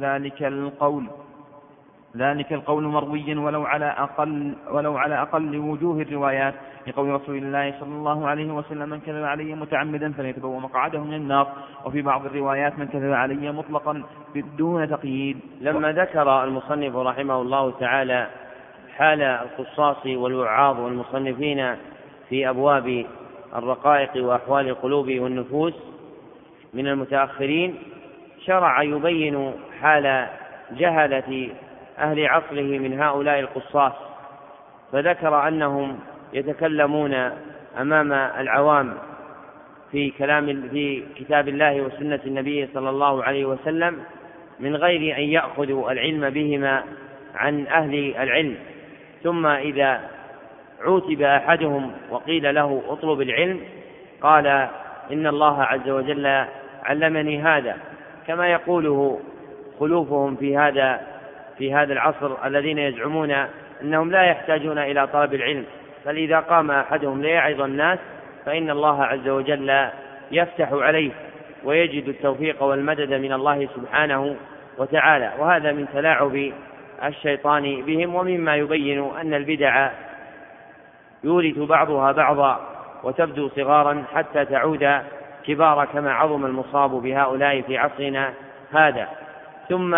ذلك القول مرويا ولو على أقل وجوه الروايات، لقول رسول الله صلى الله عليه وسلم: من كذب علي متعمدا فليتبوأ مقعده من النار. وفي بعض الروايات: من كذب علي مطلقا بدون تقييد. لما ذكر المصنف رحمه الله تعالى حال القصاص والوعاظ والمصنفين في أبواب الرقائق وأحوال القلوب والنفوس من المتأخرين، شرع يبين حال جهلة أهل عصره من هؤلاء القصاص، فذكر أنهم يتكلمون أمام العوام في كتاب الله وسنة النبي صلى الله عليه وسلم من غير أن يأخذوا العلم بهما عن أهل العلم، ثم إذا عوتب أحدهم وقيل له اطلب العلم قال: إن الله عز وجل علمني هذا، كما يقوله خلوفهم في هذا العصر الذين يزعمون أنهم لا يحتاجون إلى طلب العلم، بل إذا قام أحدهم ليعظ الناس فإن الله عز وجل يفتح عليه ويجد التوفيق والمدد من الله سبحانه وتعالى. وهذا من تلاعب الشيطان بهم، ومما يبين أن البدع يورث بعضها بعضا وتبدو صغارا حتى تعود كبارا، كما عظم المصاب بهؤلاء في عصرنا هذا. ثم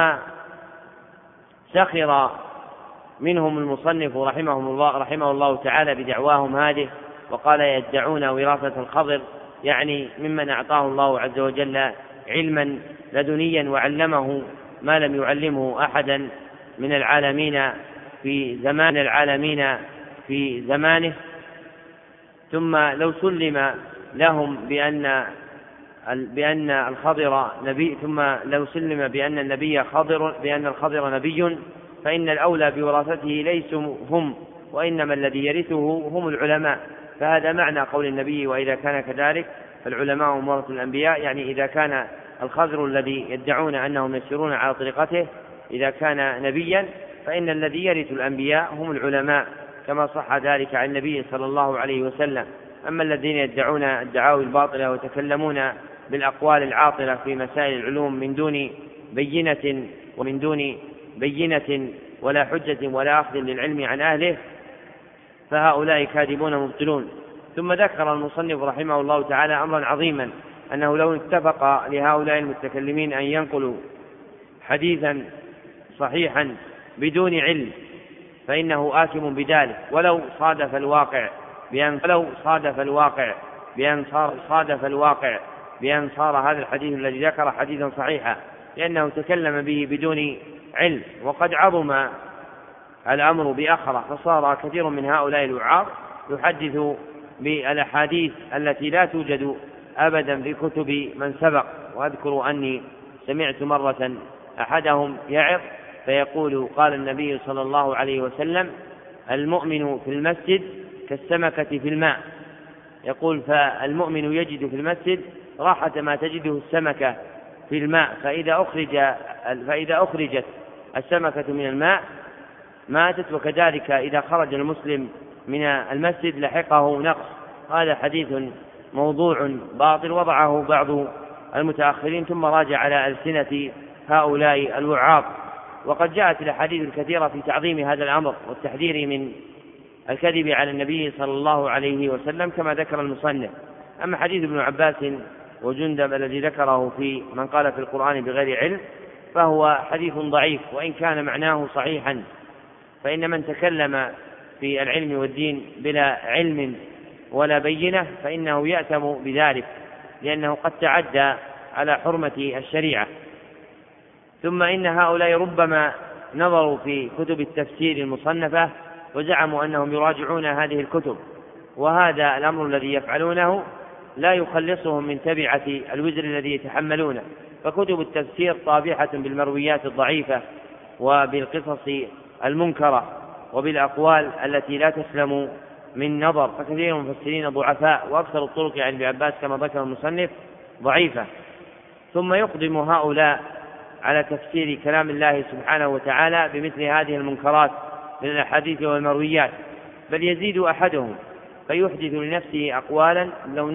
سخر منهم المصنف رحمه الله تعالى بدعواهم هذه، وقال: يدعون وراثة الخضر، يعني ممن أعطاه الله عز وجل علما لدنيا وعلمه ما لم يعلمه أحدا من العالمين في زمانه. ثم لو سلم لهم بأن الخضر نبي، ثم لو سلم بأن الخضر نبي، فإن الأولى بوراثته ليسوا هم، وإنما الذي يرثه هم العلماء. فهذا معنى قول النبي: وإذا كان كذلك فالعلماء هم ورثة الأنبياء، يعني إذا كان الخضر الذي يدعون أنهم يسيرون على طريقته إذا كان نبيا فإن الذي يرث الأنبياء هم العلماء، كما صح ذلك عن النبي صلى الله عليه وسلم. أما الذين يدعون الدعاوى الباطلة ويتكلمون بالأقوال العاطلة في مسائل العلوم من دون بينة ومن دون بينة ولا حجة ولا أخذ للعلم عن أهله فهؤلاء كاذبون مبطلون. ثم ذكر المصنف رحمه الله تعالى أمرا عظيما، أنه لو اتفق لهؤلاء المتكلمين أن ينقلوا حديثا صحيحا بدون علم فإنه آثم بذلك، ولو صادف الواقع بأن صار هذا الحديث الذي ذكر حديثا صحيحا، لأنه تكلم به بدون علم. وقد عظم الأمر بأخره، فصار كثير من هؤلاء الوعاظ يحدث بالأحاديث التي لا توجد أبدا في كتب من سبق. وأذكر أني سمعت مرة أحدهم يعظ فيقول: قال النبي صلى الله عليه وسلم: المؤمن في المسجد كالسمكة في الماء. يقول: فالمؤمن يجد في المسجد راحة ما تجده السمكة في الماء، فإذا أخرجت السمكة من الماء ماتت، وكذلك إذا خرج المسلم من المسجد لحقه نقص. هذا حديث موضوع باطل وضعه بعض المتأخرين ثم راجع على ألسنة هؤلاء الوعاظ. وقد جاءت الأحاديث الكثيرة في تعظيم هذا الأمر والتحذير من الكذب على النبي صلى الله عليه وسلم كما ذكر المصنف. أما حديث ابن عباس وجندب الذي ذكره في من قال في القرآن بغير علم فهو حديث ضعيف، وإن كان معناه صحيحا، فإن من تكلم في العلم والدين بلا علم ولا بينة فإنه يأثم بذلك، لأنه قد تعدى على حرمة الشريعة. ثم إن هؤلاء ربما نظروا في كتب التفسير المصنفة وزعموا أنهم يراجعون هذه الكتب، وهذا الأمر الذي يفعلونه لا يخلصهم من تبعة الوزر الذي يتحملونه. فكتب التفسير طابعة بالمرويات الضعيفة وبالقصص المنكرة وبالأقوال التي لا تسلم من نظر، فكثير من المفسرين ضعفاء، وأكثر الطرق عن ابن عباس كما ذكر المصنف ضعيفة. ثم يقدم هؤلاء على تفسير كلام الله سبحانه وتعالى بمثل هذه المنكرات من الأحاديث والمرويات، بل يزيد أحدهم فيحدث لنفسه أقوالا لو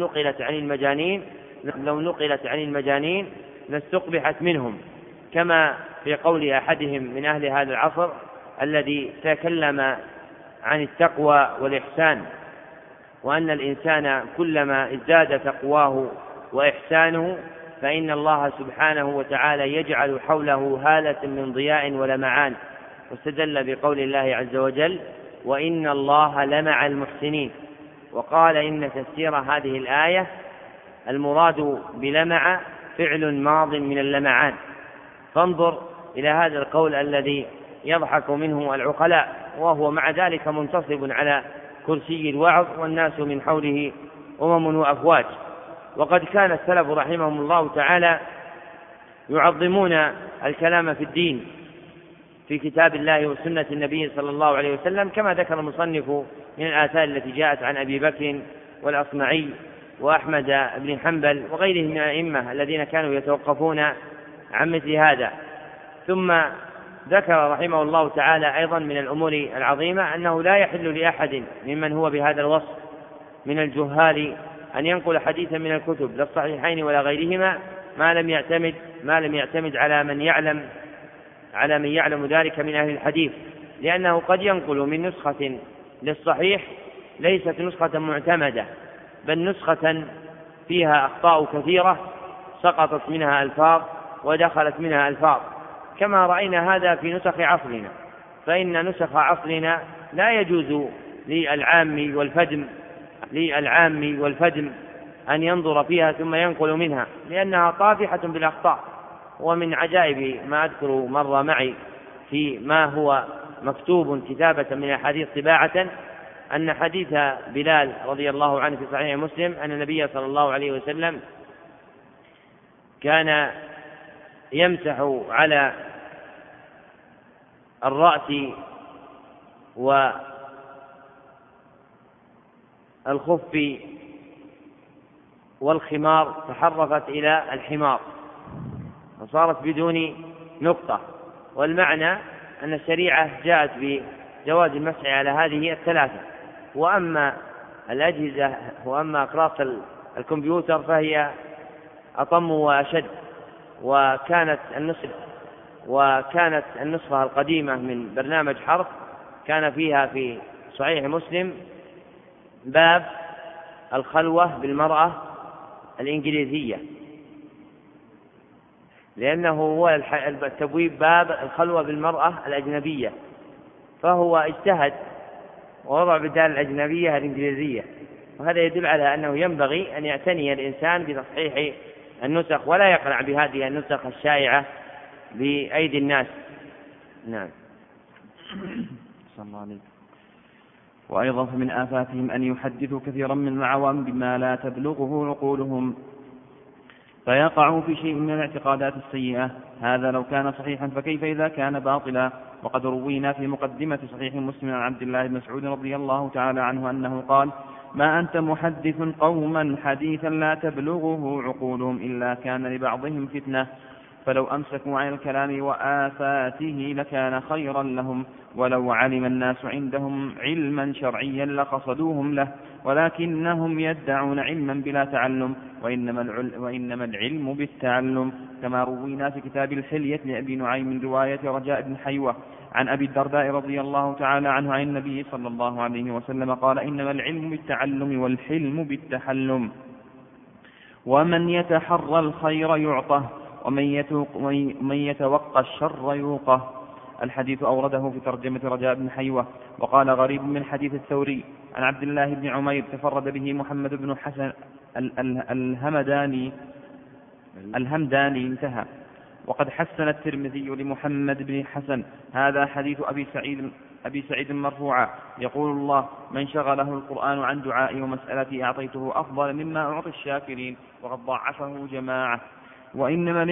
نقلت عن المجانين لاستقبحت منهم، كما في قول أحدهم من أهل هذا العصر الذي تكلم عن التقوى والإحسان، وأن الإنسان كلما ازداد تقواه وإحسانه فإن الله سبحانه وتعالى يجعل حوله هالة من ضياء ولمعان، واستدل بقول الله عز وجل: وإن الله لمع المحسنين. وقال إن تفسير هذه الآية المراد بلمع فعل ماض من اللمعان. فانظر إلى هذا القول الذي يضحك منه العقلاء، وهو مع ذلك منتصب على كرسي الوعظ والناس من حوله أمم وأفواج. وقد كان السلف رحمهم الله تعالى يعظمون الكلام في الدين في كتاب الله وسنة النبي صلى الله عليه وسلم، كما ذكر المصنف من الآثار التي جاءت عن أبي بكر والأصمعي وأحمد بن حنبل وغيرهم من الأئمة الذين كانوا يتوقفون عن مثل هذا. ثم ذكر رحمه الله تعالى أيضا من الأمور العظيمة أنه لا يحل لأحد ممن هو بهذا الوصف من الجهال أن ينقل حديثا من الكتب لا الصحيحين ولا غيرهما ما لم يعتمد على من يعلم ذلك من أهل الحديث، لأنه قد ينقل من نسخة للصحيح ليست نسخة معتمدة، بل نسخة فيها أخطاء كثيرة سقطت منها ألفاظ ودخلت منها ألفاظ، كما رأينا هذا في نسخ عصرنا. فإن نسخ عصرنا لا يجوز للعام والفدم أن ينظر فيها ثم ينقل منها، لأنها طافحة بالأخطاء. ومن عجائب ما أذكر مر معي في ما هو مكتوب كتابة من الحديث طباعة أن حديث بلال رضي الله عنه في صحيح مسلم أن النبي صلى الله عليه وسلم كان يمسح على الرأس والخف والخمار تحرفت إلى الحمار وصارت بدون نقطة. والمعنى أن الشريعة جاءت بجواز المسح على هذه الثلاثة. وأما الأجهزة وأما أقراص الكمبيوتر فهي أطم وأشد، وكانت النسخ وكانت النسخة القديمة من برنامج حرف كان فيها في صحيح مسلم باب الخلوة بالمرأة الإنجليزية، لأنه هو التبويب باب الخلوة بالمرأة الأجنبية، فهو اجتهد ووضع بدال الأجنبية الإنجليزية، وهذا يدل على أنه ينبغي أن يعتني الإنسان بتصحيح النسخ ولا يقنع بهذه النسخ الشائعة بأيدي الناس. نعم. صلى الله عليه. وأيضا فمن آفاتهم أن يحدثوا كثيرا من العوام بما لا تبلغه عقولهم فيقعوا في شيء من الاعتقادات السيئة، هذا لو كان صحيحا فكيف إذا كان باطلا. وقد روينا في مقدمة صحيح مسلم عن عبد الله بن مسعود رضي الله تعالى عنه أنه قال: ما أنت محدث قوما حديثا لا تبلغه عقولهم إلا كان لبعضهم فتنة، فلو أمسكوا عن الكلام وآفاته لكان خيرا لهم، ولو علم الناس عندهم علما شرعيا لقصدوهم له، ولكنهم يدعون علما بلا تعلم، وإنما العلم بالتعلم، كما روينا في كتاب الحلية لأبي نعيم من رواية رجاء بن حيوة عن أبي الدرداء رضي الله تعالى عنه عن النبي صلى الله عليه وسلم قال: إنما العلم بالتعلم والحلم بالتحلم، ومن يتحرى الخير يعطه، ومن يتوقى الشر يوقه. الحديث أورده في ترجمة رجاء بن حيوة. وقال غريب من حديث الثوري عن عبد الله بن عمير تفرد به محمد بن حسن الهمداني انتهى. وقد حسن الترمذي لمحمد بن حسن هذا حديث أبي سعيد مرفوعا يقول الله: من شغله القرآن عن دعائي ومسألتي أعطيته أفضل مما أعطي الشاكرين. وقد ضعفه جماعة. وإنما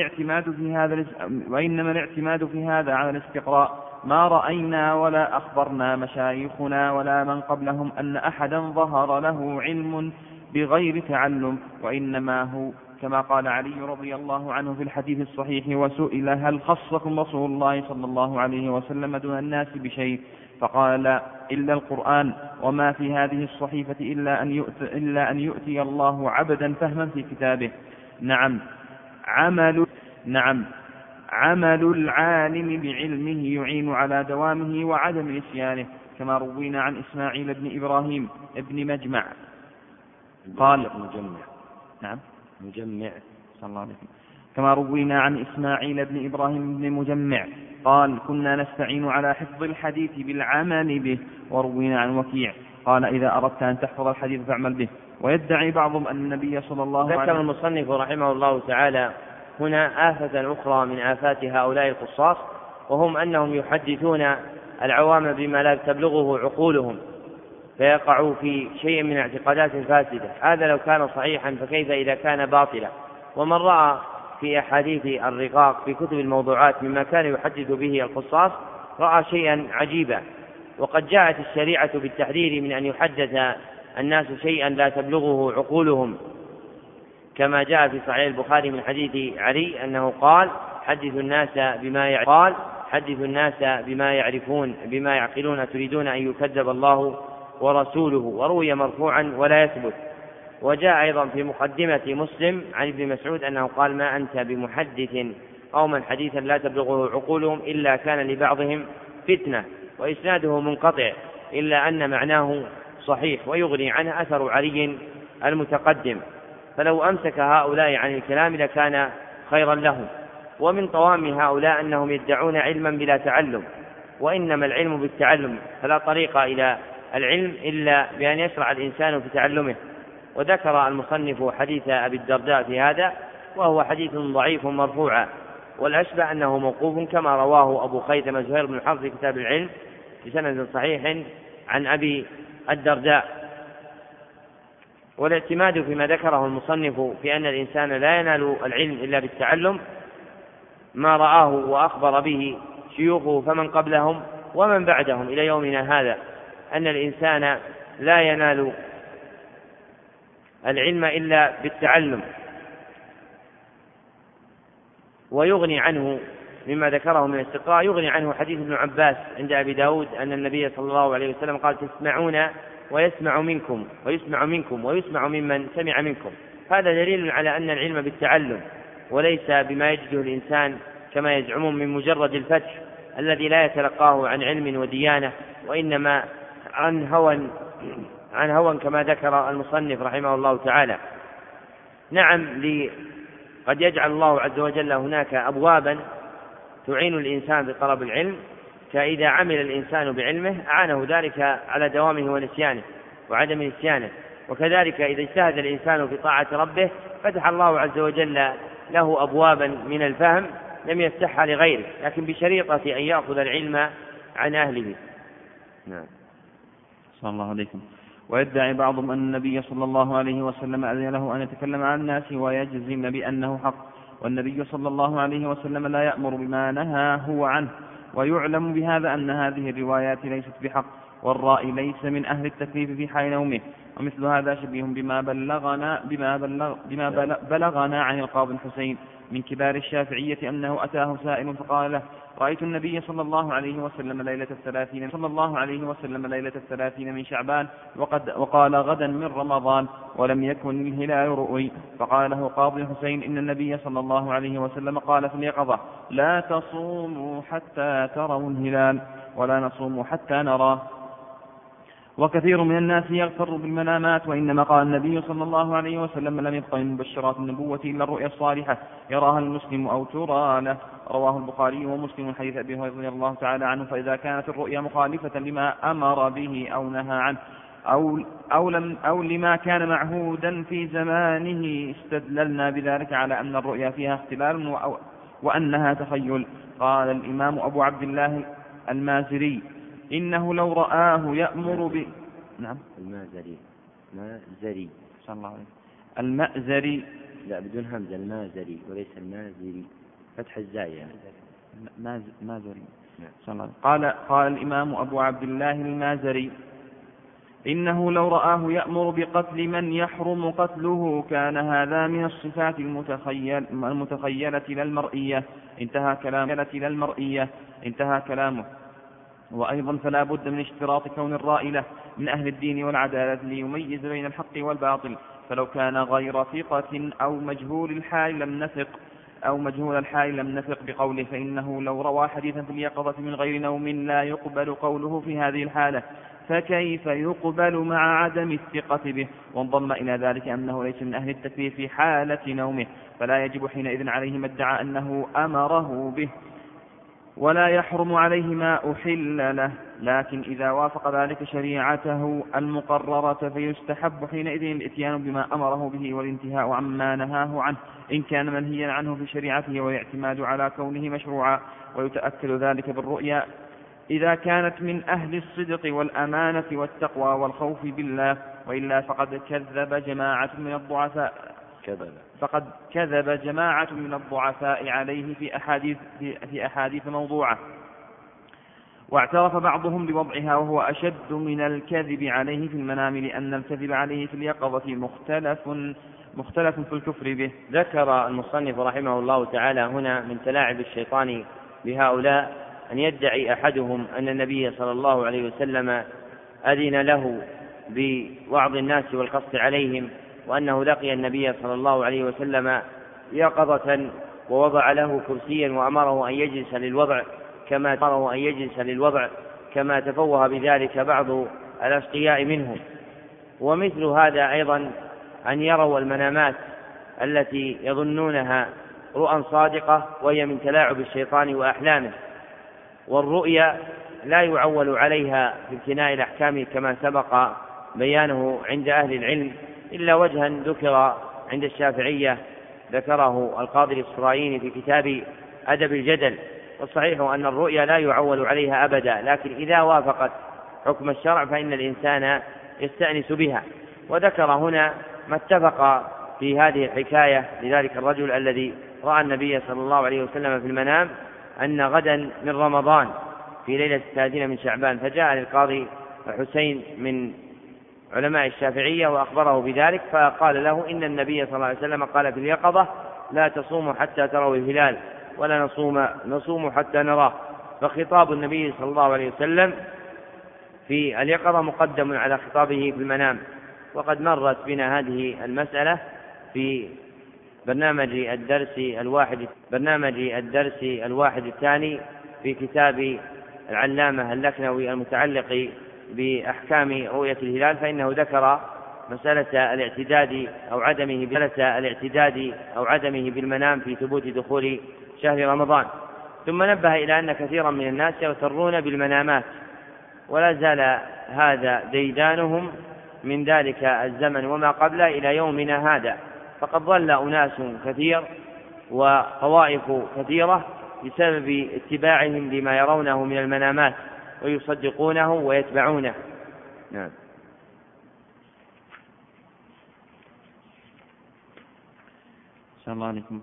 الاعتماد في هذا على الاستقراء، ما رأينا ولا أخبرنا مشايخنا ولا من قبلهم أن أحدا ظهر له علم بغير تعلم، وإنما هو كما قال علي رضي الله عنه في الحديث الصحيح: وسئل هل خصكم رسول الله صلى الله عليه وسلم دون الناس بشيء؟ فقال: إلا القرآن، وما في هذه الصحيفة إلا أن يؤتي الله عبدا فهما في كتابه. نعم، عمل العالم بعلمه يعين على دوامه وعدم نسيانه، كما روينا عن إسماعيل بن إبراهيم ابن مجمع قال: كما روينا عن إسماعيل بن إبراهيم بن مجمع قال: كنا نستعين على حفظ الحديث بالعمل به. وروينا عن وكيع قال: إذا أردت أن تحفظ الحديث فاعمل به. ويدعي بعضهم أن النبي صلى الله عليه وسلم. ذكر المصنف رحمه الله تعالى هنا آفة أخرى من آفات هؤلاء القصاص، وهم أنهم يحدثون العوام بما لا تبلغه عقولهم فيقعوا في شيء من اعتقادات فاسدة. هذا لو كان صحيحا فكيف إذا كان باطلا. ومن رأى في أحاديث الرقاق في كتب الموضوعات مما كان يحدث به القصاص رأى شيئا عجيبا. وقد جاءت الشريعة بالتحذير من أن يحدث الناس شيئا لا تبلغه عقولهم، كما جاء في صحيح البخاري من حديث علي أنه قال: حدثوا الناس بما يعرفون بما يعقلون تريدون أن يكذب الله ورسوله. وروي مرفوعا ولا يثبت. وجاء أيضا في مقدمة مسلم عن ابن مسعود أنه قال: ما أنت بمحدث قوما حديثا لا تبلغه عقولهم إلا كان لبعضهم فتنة. وإسناده منقطع إلا أن معناه صحيح، ويغني عنه أثر علي المتقدم. فلو أمسك هؤلاء عن الكلام لكان خيرا لهم. ومن طوام هؤلاء أنهم يدعون علما بلا تعلم، وإنما العلم بالتعلم، فلا طريق إلى العلم إلا بأن يشرع الإنسان في تعلمه. وذكر المصنف حديث أبي الدرداء في هذا، وهو حديث ضعيف مرفوعا، والأشبه أنه موقوف كما رواه أبو خيثمة زهير بن حرب في كتاب العلم بسند صحيح عن أبي الدرداء. والاعتماد فيما ذكره المصنف في أن الإنسان لا ينال العلم إلا بالتعلم ما رآه وأخبر به شيوخه فمن قبلهم ومن بعدهم إلى يومنا هذا، أن الإنسان لا ينال العلم إلا بالتعلم. ويغني عنه مما ذكره من الاستقراء، يغني عنه حديث ابن عباس عند أبي داود أن النبي صلى الله عليه وسلم قال: تسمعون ويسمع منكم ويسمع منكم ويسمع ممن سمع منكم. هذا دليل على أن العلم بالتعلم وليس بما يجده الإنسان كما يزعمون من مجرد الفتح الذي لا يتلقاه عن علم وديانة، وإنما عن هوى كما ذكر المصنف رحمه الله تعالى. نعم، قد يجعل الله عز وجل هناك أبوابا تعين الإنسان بطلب العلم، فإذا عمل الإنسان بعلمه أعانه ذلك على دوامه ونسيانه وعدم نسيانه، وكذلك إذا اجتهد الإنسان في طاعة ربه فتح الله عز وجل له أبوابا من الفهم لم يفتحها لغيره، لكن بشريطة أن يأخذ العلم عن أهله. نعم. صلى الله عليكم. ويدعي بعضهم أن النبي صلى الله عليه وسلم أذن له أن يتكلم عن الناس ويجزم بأنه حق، والنبي صلى الله عليه وسلم لا يأمر بما نهى هو عنه، ويعلم بهذا أن هذه الروايات ليست بحق، والرائي ليس من أهل التكليف في حال نومه. ومثل هذا شبيه بما بلغنا عن القاضي الحسين من كبار الشافعية أنه أتاه سائل فقال له: رأيت النبي صلى الله عليه وسلم ليلة 30 من شعبان وقال غدا من رمضان ولم يكن الهلال رؤي. فقال له قاضي الحسين: إن النبي صلى الله عليه وسلم قال في اليقظة: لا تصوموا حتى تروا الهلال ولا نصوم حتى نراه. وكثير من الناس يغتر بالمنامات، وإنما قال النبي صلى الله عليه وسلم: لم يبق من مبشرات النبوة إلا الرؤيا الصالحة يراها المسلم أو ترى له. رواه البخاري ومسلم حديث أبي هريرة رضي الله تعالى عنه. فإذا كانت الرؤيا مخالفة لما أمر به أو نهى عنه أو لما كان معهودا في زمانه استدللنا بذلك على أن الرؤيا فيها اختلال وأنها تخيل. قال الإمام أبو عبد الله المازري: إنه لو رآه يأمر نعم. المازري صلى الله عليه. المأزري، لا بدون همزة، المازري وليس المازري، فتح الزاي يعني. مازري صلى الله عليه. قال الإمام أبو عبد الله المازري: إنه لو رآه يأمر بقتل من يحرم قتله كان هذا من الصفات المتخيلة للمرئية. انتهى كلامه. وأيضا فلا بد من اشتراط كون الرائي له من أهل الدين والعدالة ليميز بين الحق والباطل، فلو كان غير ثقة أو مجهول الحال لم نثق بقوله، فإنه لو روى حديثا في اليقظة من غير نوم لا يقبل قوله في هذه الحالة، فكيف يقبل مع عدم الثقة به؟ وانضم إلى ذلك أنه ليس من أهل التكليف في حالة نومه، فلا يجب حينئذ عليه ما ادعى أنه أمره به، ولا يحرم عليه ما أحل له، لكن إذا وافق ذلك شريعته المقررة فيستحب حينئذ الإتيان بما أمره به والانتهاء عما نهاه عنه إن كان منهيا عنه في شريعته، والاعتماد على كونه مشروعا. ويتأكد ذلك بالرؤيا إذا كانت من أهل الصدق والأمانة والتقوى والخوف بالله، وإلا فقد كذب جماعة من الضعفاء عليه في أحاديث موضوعة، واعترف بعضهم بوضعها، وهو أشد من الكذب عليه في المنام، لأن الكذب عليه في اليقظة مختلف في الكفر به. ذكر المصنف رحمه الله تعالى هنا من تلاعب الشيطان بهؤلاء أن يدعي أحدهم أن النبي صلى الله عليه وسلم أذن له بوعظ الناس والقصد عليهم، وأنه لقي النبي صلى الله عليه وسلم يقظة ووضع له كرسيا وأمره أن يجلس للوضع كما تفوه بذلك بعض الأشقياء منهم. ومثل هذا أيضا أن يروا المنامات التي يظنونها رؤى صادقة وهي من تلاعب الشيطان وأحلامه، والرؤيا لا يعول عليها في ابتناء الأحكام كما سبق بيانه عند أهل العلم، إلا وجها ذكر عند الشافعية ذكره القاضي الإسرائيلي في كتاب أدب الجدل. والصحيح أن الرؤيا لا يعول عليها أبدا، لكن إذا وافقت حكم الشرع فإن الإنسان يستأنس بها. وذكر هنا ما اتفق في هذه الحكاية لذلك الرجل الذي رأى النبي صلى الله عليه وسلم في المنام أن غدا من رمضان في ليلة 30 من شعبان، فجاء للقاضي الحسين من علماء الشافعية وأخبره بذلك، فقال له: إن النبي صلى الله عليه وسلم قال في اليقظة: لا تصوموا حتى تروا الهلال ولا نصوم حتى نراه. فخطاب النبي صلى الله عليه وسلم في اليقظة مقدم على خطابه في المنام. وقد مرت بنا هذه المسألة في برنامج الدرس الواحد الثاني في كتاب العلامة اللكنوي المتعلق بأحكام رؤية الهلال، فإنه ذكر مسألة الاعتداد أو عدمه بالمنام في ثبوت دخول شهر رمضان، ثم نبه إلى أن كثيرا من الناس يغترون بالمنامات، ولا زال هذا ديدانهم من ذلك الزمن وما قبله إلى يومنا هذا، فقد ضل أناس كثير وطوائف كثيرة بسبب اتباعهم لما يرونه من المنامات ويصدقونه ويتبعونه. نعم. صلى الله عليكم.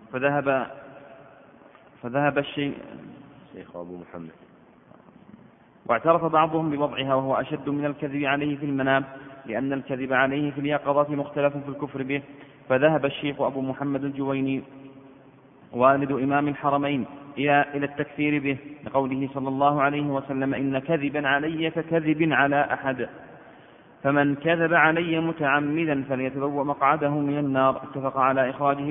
فذهب الشيخ أبو محمد، واعترف بعضهم بوضعها، وهو أشد من الكذب عليه في المنام، لأن الكذب عليه في اليقظة مختلف في الكفر به. فذهب الشيخ أبو محمد الجويني والد إمام الحرمين إلى التكفير به، لقوله صلى الله عليه وسلم: إن كذبا علي ككذب على أحد، فمن كذب علي متعمدا فليتبوأ مقعده من النار. اتفق على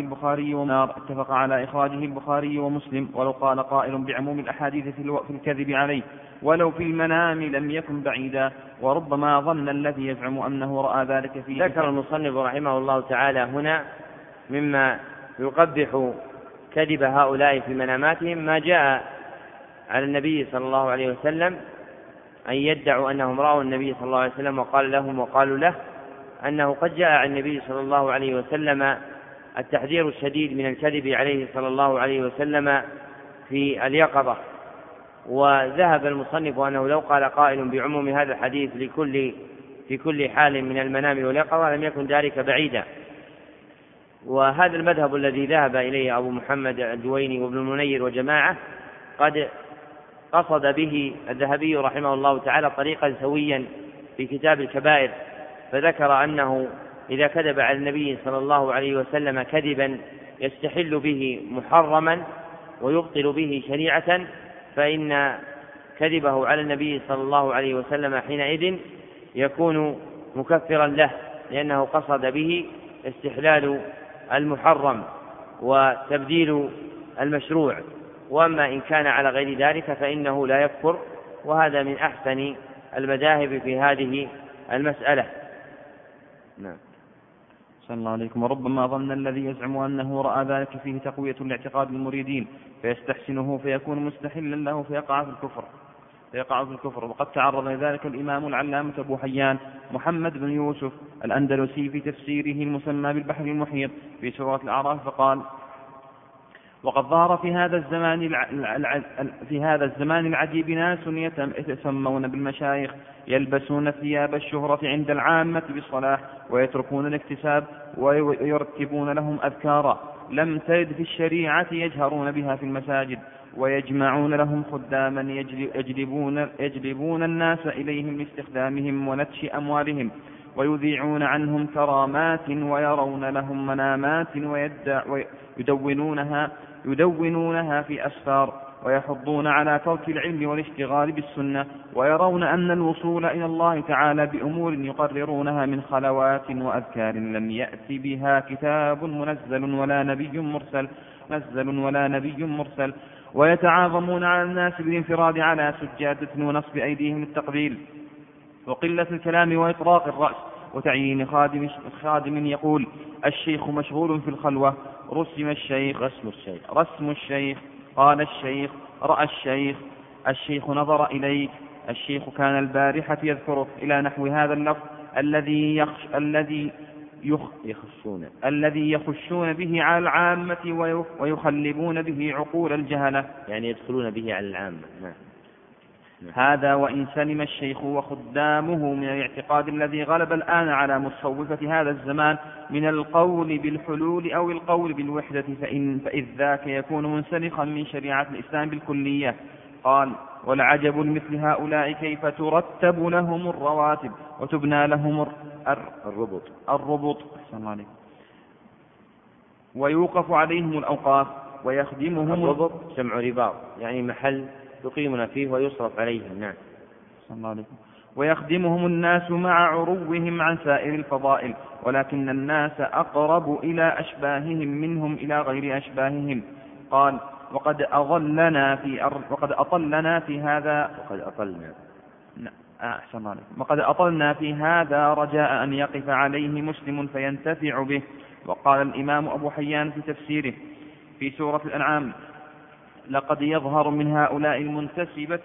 إخراجه البخاري ومسلم، ولو قال قائل بعموم الأحاديث في الكذب عليه ولو في المنام لم يكن بعيدا، وربما ظن الذي يزعم أنه رأى ذلك فيه. ذكر المصنف رحمه الله تعالى هنا مما يقبح كذب هؤلاء في مناماتهم ما جاء على النبي صلى الله عليه وسلم أن يدعوا أنهم رأوا النبي صلى الله عليه وسلم وقال لهم وقالوا له أنه قد جاء عن النبي صلى الله عليه وسلم التحذير الشديد من الكذب عليه صلى الله عليه وسلم في اليقظة. وذهب المصنف أنه لو قال قائل بعموم هذا الحديث في كل حال من المنام واليقظة لم يكن ذلك بعيدا. وهذا المذهب الذي ذهب إليه أبو محمد الجويني وابن المنير وجماعة قد قصد به الذهبي رحمه الله تعالى طريقا سويا في كتاب الكبائر، فذكر أنه إذا كذب على النبي صلى الله عليه وسلم كذبا يستحل به محرما ويبطل به شريعة، فإن كذبه على النبي صلى الله عليه وسلم حينئذ يكون مكفرا له، لأنه قصد به استحلال المحرم وتبديل المشروع. وأما إن كان على غير ذلك فإنه لا يكفر، وهذا من أحسن المذاهب في هذه المسألة. نعم. صلى الله عليكم. وربما ظن الذي يزعم أنه رأى ذلك فيه تقوية لاعتقاد المريدين فيستحسنه فيكون مستحلا له فيقع في الكفر. وقد تعرض لذلك الإمام العلامة أبو حيان محمد بن يوسف الأندلسي في تفسيره المسمى بالبحر المحيط في سورة الأعراف، فقال: وقد ظهر في هذا الزمان العجيب ناس يتسمون بالمشايخ يلبسون ثياب الشهرة عند العامة بالصلاح ويتركون الاكتساب ويرتبون لهم أذكارا لم ترد في الشريعة يجهرون بها في المساجد، ويجمعون لهم خداما يجلبون الناس إليهم لاستخدامهم ونتش أموالهم، ويذيعون عنهم كرامات ويرون لهم منامات يدونونها في أسفار، ويحضون على ترك العلم والاشتغال بالسنة، ويرون أن الوصول إلى الله تعالى بأمور يقررونها من خلوات وأذكار لم يأتي بها كتاب منزل ولا نبي مرسل، ويتعاظمون على الناس بالانفراد على سجادة ونصب أيديهم للتقبيل وقلة الكلام وإطراق الرأس، وتعيين خادم يقول: الشيخ مشغول في الخلوة، رسم الشيخ، قال الشيخ، رأى الشيخ نظر إليك، الشيخ كان البارحة يذكرك، إلى نحو هذا اللفظ الذي يخشون به على العامة ويخلبون به عقول الجهلة، يعني يدخلون به على العامة. هذا وإن سلم الشيخ وخدامه من الاعتقاد الذي غلب الآن على متصوفة هذا الزمان من القول بالحلول أو القول بالوحدة فإذ ذاك يكون منسلخا من شريعة الإسلام بالكلية. قال: والعجب مثل هؤلاء كيف ترتب لهم الرواتب وتبنى لهم الربط ويوقف عليهم الأوقاف ويخدمهم الربط جمع رباط، يعني محل يقيمون فيه ويصرف عليهم. نعم. صلى الله عليكم. ويخدمهم الناس مع عروهم عن سائر الفضائل، ولكن الناس أقرب إلى أشباههم منهم إلى غير أشباههم. قال: وقد أطلنا في هذا رجاء أن يقف عليه مسلم فينتفع به. وقال الإمام أبو حيان في تفسيره في سورة الأنعام: لقد يظهر من هؤلاء المنتسبة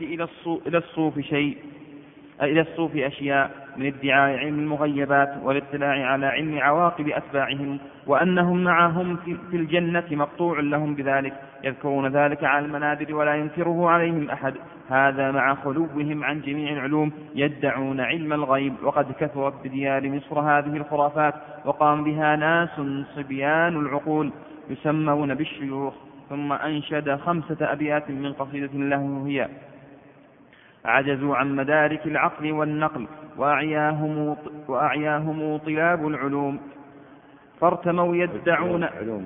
إلى الصوف أشياء من ادعاء علم المغيبات والاطلاع على علم عواقب أتباعهم، وأنهم معهم في الجنة مقطوع لهم بذلك، يذكرون ذلك على المنابر ولا ينكره عليهم أحد، هذا مع خلوهم عن جميع العلوم، يدعون علم الغيب. وقد كثرت بديار مصر هذه الخرافات، وقام بها ناس صبيان العقول يسمون بالشيوخ. ثم أنشد 5 أبيات من قصيدة له هي: عجزوا عن مدارك العقل والنقل، وأعياهم طلاب العلوم، فارتموا يدعون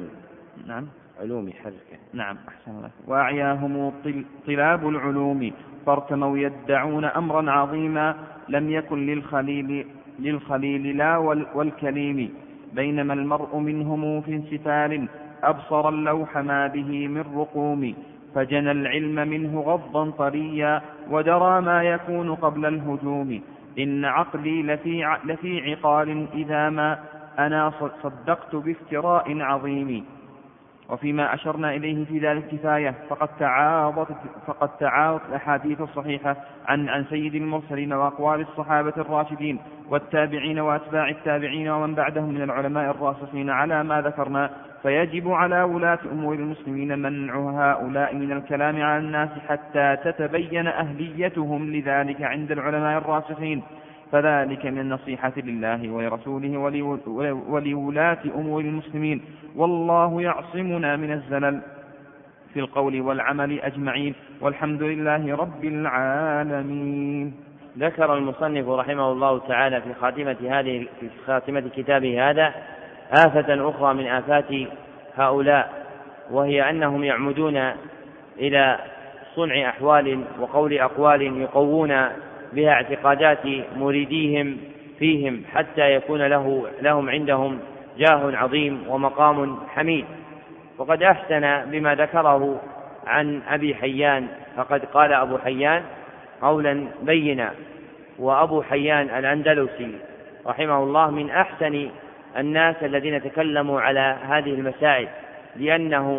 وأعياهم طلاب العلوم، فارتموا يدعون أمرا عظيما لم يكن للخليل لا والكليم، بينما المرء منهم في انسفال أبصر اللوح ما به من رقوم، فجنى العلم منه غضا طريا، ودرى ما يكون قبل الهجوم، إن عقلي لفي عقال إذا ما أنا صدقت بافتراء عظيم. وفيما أشرنا إليه في ذلك كفاية، فقد تعارضت الأحاديث الصحيحة عن سيد المرسلين وأقوال الصحابة الراشدين والتابعين وأتباع التابعين ومن بعدهم من العلماء الراسخين على ما ذكرنا، فيجب على ولاة أمور المسلمين منع هؤلاء من الكلام على الناس حتى تتبين أهليتهم لذلك عند العلماء الراسخين، فذلك من النصيحة لله ولرسوله ولولاة أمور المسلمين، والله يعصمنا من الزلل في القول والعمل أجمعين، والحمد لله رب العالمين. ذكر المصنف رحمه الله تعالى في خاتمة كتابه هذا آفة أخرى من آفات هؤلاء، وهي أنهم يعمدون إلى صنع أحوال وقول أقوال يقوون بها اعتقادات مريديهم فيهم، حتى يكون لهم عندهم جاه عظيم ومقام حميد. وقد أحسن بما ذكره عن أبي حيان، فقد قال أبو حيان قولا بينا، وأبو حيان الأندلسي رحمه الله من أحسن الناس الذين تكلموا على هذه المسائل، لأنه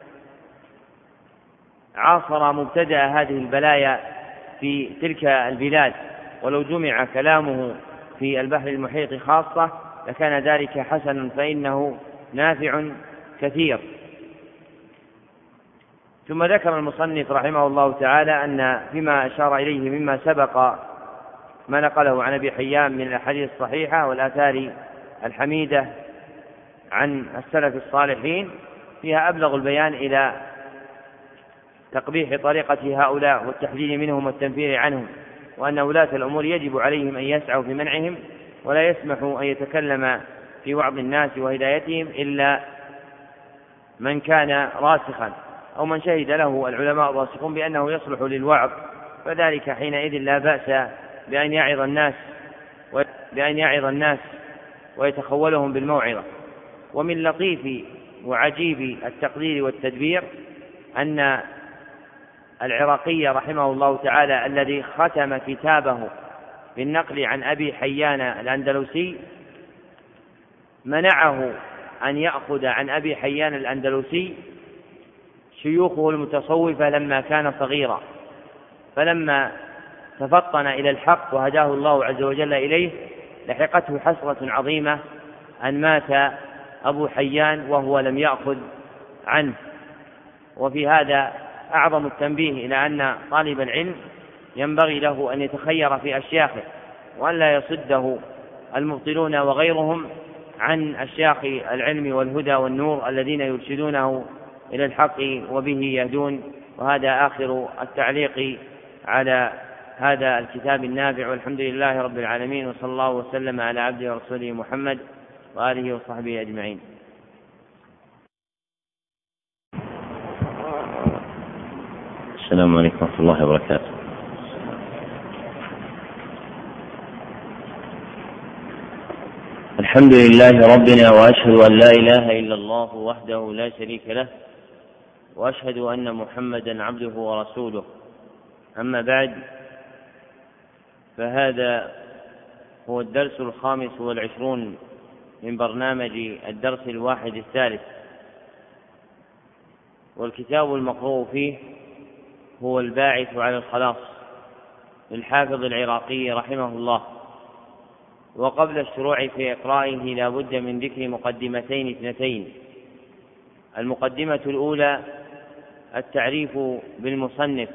عاصر مبتدأ هذه البلايا في تلك البلاد، ولو جمع كلامه في البحر المحيط خاصة لكان ذلك حسنا، فإنه نافع كثير. ثم ذكر المصنف رحمه الله تعالى أن فيما أشار إليه مما سبق ما نقله عن أبي حيان من الأحاديث الصحيحة والآثار الحميدة عن السلف الصالحين فيها أبلغ البيان إلى تقبيح طريقة هؤلاء والتحذير منهم والتنفير عنهم، وأن ولاة الأمور يجب عليهم أن يسعوا في منعهم، ولا يسمحوا أن يتكلم في وعظ الناس وهدايتهم إلا من كان راسخا أو من شهد له العلماء الراسخون بأنه يصلح للوعظ، فذلك حينئذ لا بأس بأن يعظ الناس ويتخولهم بالموعظة. ومن لطيف وعجيب التقدير والتدبير أن العراقي رحمه الله تعالى الذي ختم كتابه بالنقل عن أبي حيان الأندلسي منعه أن يأخذ عن أبي حيان الأندلسي شيوخه المتصوفة لما كان صغيرا، فلما تفطن إلى الحق وهداه الله عز وجل إليه لحقته حسرة عظيمة أن مات أبو حيان وهو لم يأخذ عنه. وفي هذا أعظم التنبيه إلى أن طالب العلم ينبغي له أن يتخير في أشياخه، وأن لا يصده المبطلون وغيرهم عن أشياخ العلم والهدى والنور الذين يرشدونه إلى الحق وبه يهدون. وهذا آخر التعليق على هذا الكتاب النافع، والحمد لله رب العالمين، وصلى الله وسلم على عبده ورسوله محمد وآله وصحبه أجمعين. السلام عليكم ورحمة الله وبركاته. الحمد لله ربنا، وأشهد أن لا إله إلا الله وحده لا شريك له، وأشهد أن محمدا عبده ورسوله. أما بعد، فهذا هو الدرس 25 من برنامج الدرس 31، والكتاب المقروء فيه هو الباعث على الخلاص للحافظ العراقي رحمه الله. وقبل الشروع في إقرائه لا بد من ذكر مقدمتين اثنتين. المقدمة الأولى التعريف بالمصنف،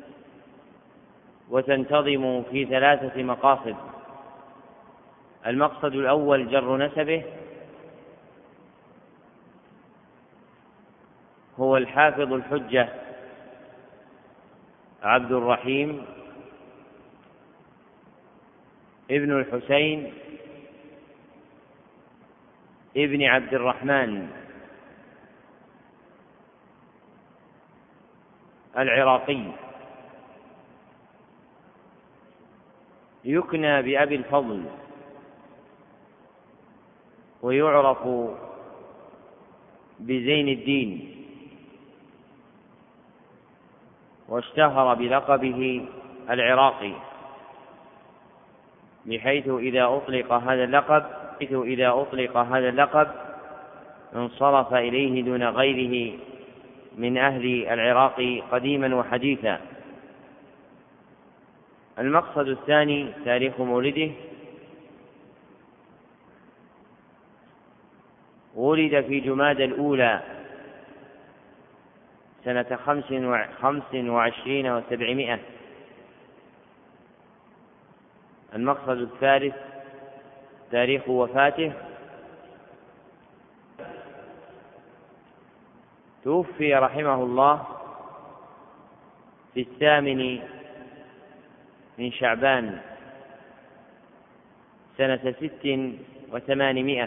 وتنتظم في 3 مقاصد. المقصد الأول جر نسبه، هو الحافظ الحجة عبد الرحيم ابن الحسين ابن عبد الرحمن العراقي، يكنى بأبي الفضل، ويعرف بزين الدين، واشتهر بلقبه العراقي، بحيث إذا أطلق هذا اللقب انصرف إليه دون غيره من أهل العراق قديما وحديثا. المقصد الثاني تاريخ مولده، ولد في جمادى الأولى سنة 25 و700. المقصد الثالث تاريخ وفاته، توفي رحمه الله في 8 من شعبان سنة 6 و800،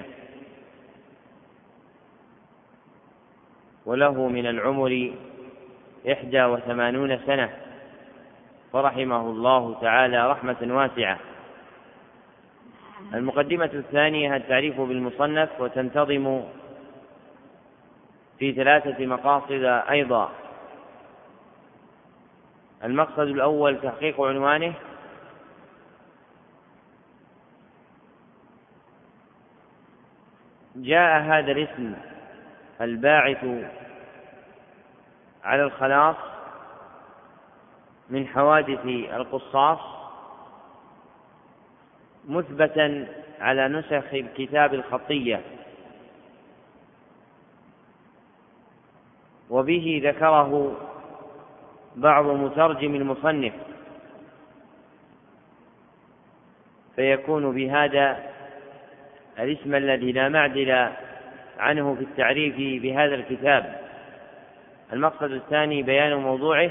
وله من العمر 81 سنة، فرحمه الله تعالى رحمة واسعة. المقدمة الثانية التعريف بالمصنف، وتنتظم في 3 مقاصد أيضا. المقصد الأول تحقيق عنوانه، جاء هذا الاسم الباعث على الخلاص من حوادث القصاص مثبتا على نسخ الكتاب الخطية، وبه ذكره بعض مترجم المصنف، فيكون بهذا الاسم الذي لا معدل عنه في التعريف بهذا الكتاب. المقصد الثاني بيان موضوعه.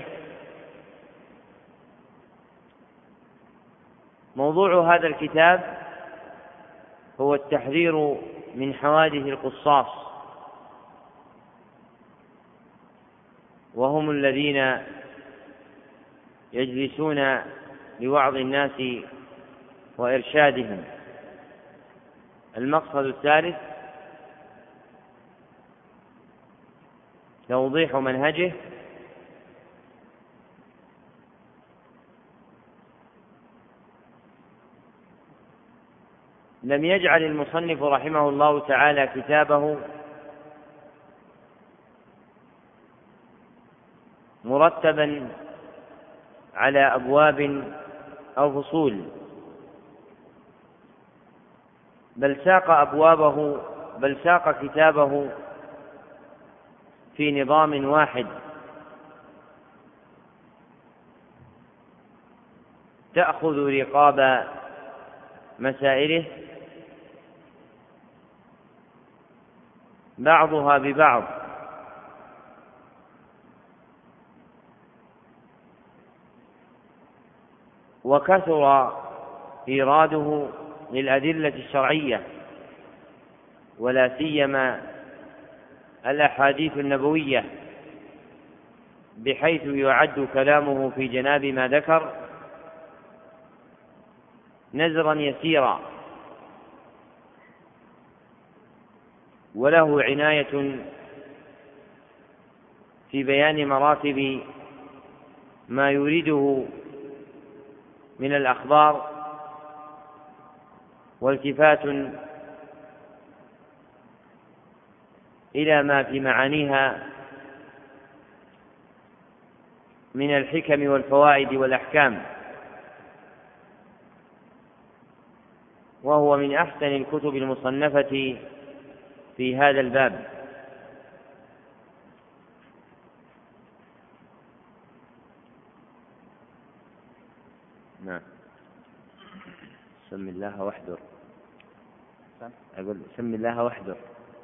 موضوع هذا الكتاب هو التحذير من حوادث القصاص، وهم الذين يجلسون لوعظ الناس وإرشادهم. المقصد الثالث توضيح منهجه، لم يجعل المصنف رحمه الله تعالى كتابه مرتبا على أبواب أو فصول، بل ساق كتابه في نظام واحد تأخذ رقاب مسائله بعضها ببعض، وكثر إيراده للأدلة الشرعية، ولا سيما الأحاديث النبوية، بحيث يعد كلامه في جناب ما ذكر نزرا يسيرا، وله عناية في بيان مراتب ما يريده من الأخبار، والتفات إلى ما في معانيها من الحكم والفوائد والأحكام، وهو من أحسن الكتب المصنفة في هذا الباب. نعم. سم الله واحذر. أقول سم الله واحذر.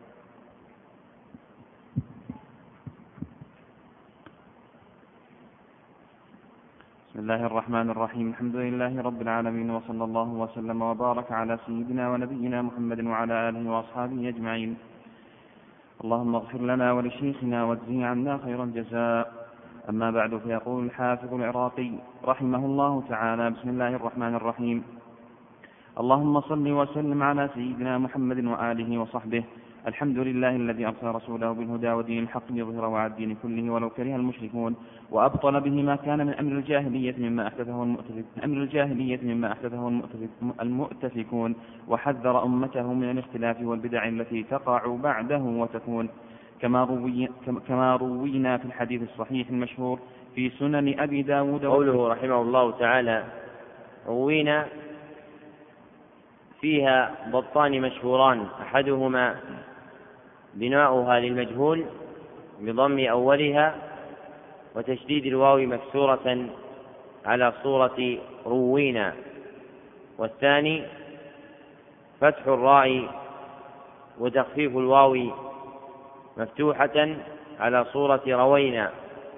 بسم الله الرحمن الرحيم. الحمد لله رب العالمين، وصلى الله وسلم وبارك على سيدنا ونبينا محمد وعلى آله وأصحابه أجمعين. اللهم اغفر لنا ولشيخنا واجزه عنا خير الجزاء. أما بعد، فيقول الحافظ العراقي رحمه الله تعالى: بسم الله الرحمن الرحيم. اللهم صل وسلم على سيدنا محمد وآله وصحبه. الحمد لله الذي أرسل رسوله بالهدى ودين الحق ليظهره على الدين كله ولو كره المشركون، وأبطل به ما كان من أمر الجاهلية مما أحدثه المؤتفكون، وحذر أمته من الاختلاف والبدع التي تقع بعده وتكون، كما روينا في الحديث الصحيح المشهور في سنن أبي داود. قوله رحمه الله تعالى: روينا، فيها ضبطان مشهوران: أحدهما بناؤها للمجهول بضم أولها وتشديد الواو مكسورة على صورة روينا، والثاني فتح الراء وتخفيف الواو مفتوحة على صورة روينا.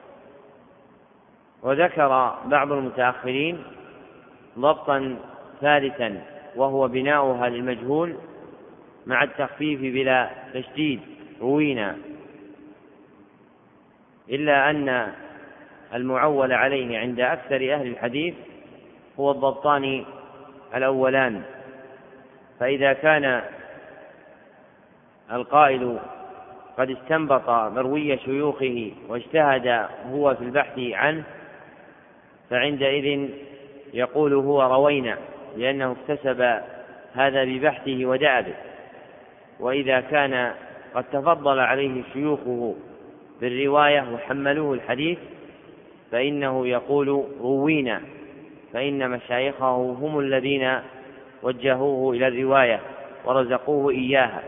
وذكر بعض المتأخرين ضبطا ثالثا، وهو بناؤها للمجهول مع التخفيف بلا تشديد روينا، إلا أن المعول عليه عند أكثر أهل الحديث هو الضبطان الأولان. فإذا كان القائل قد استنبط مروي شيوخه واجتهد هو في البحث عنه، فعندئذ يقول هو روينا، لأنه اكتسب هذا ببحثه ودأبه. وإذا كان قد تفضل عليه شيوخه بالرواية وحملوه الحديث، فإنه يقول روينا، فإن مشايخه هم الذين وجهوه إلى الرواية ورزقوه إياها.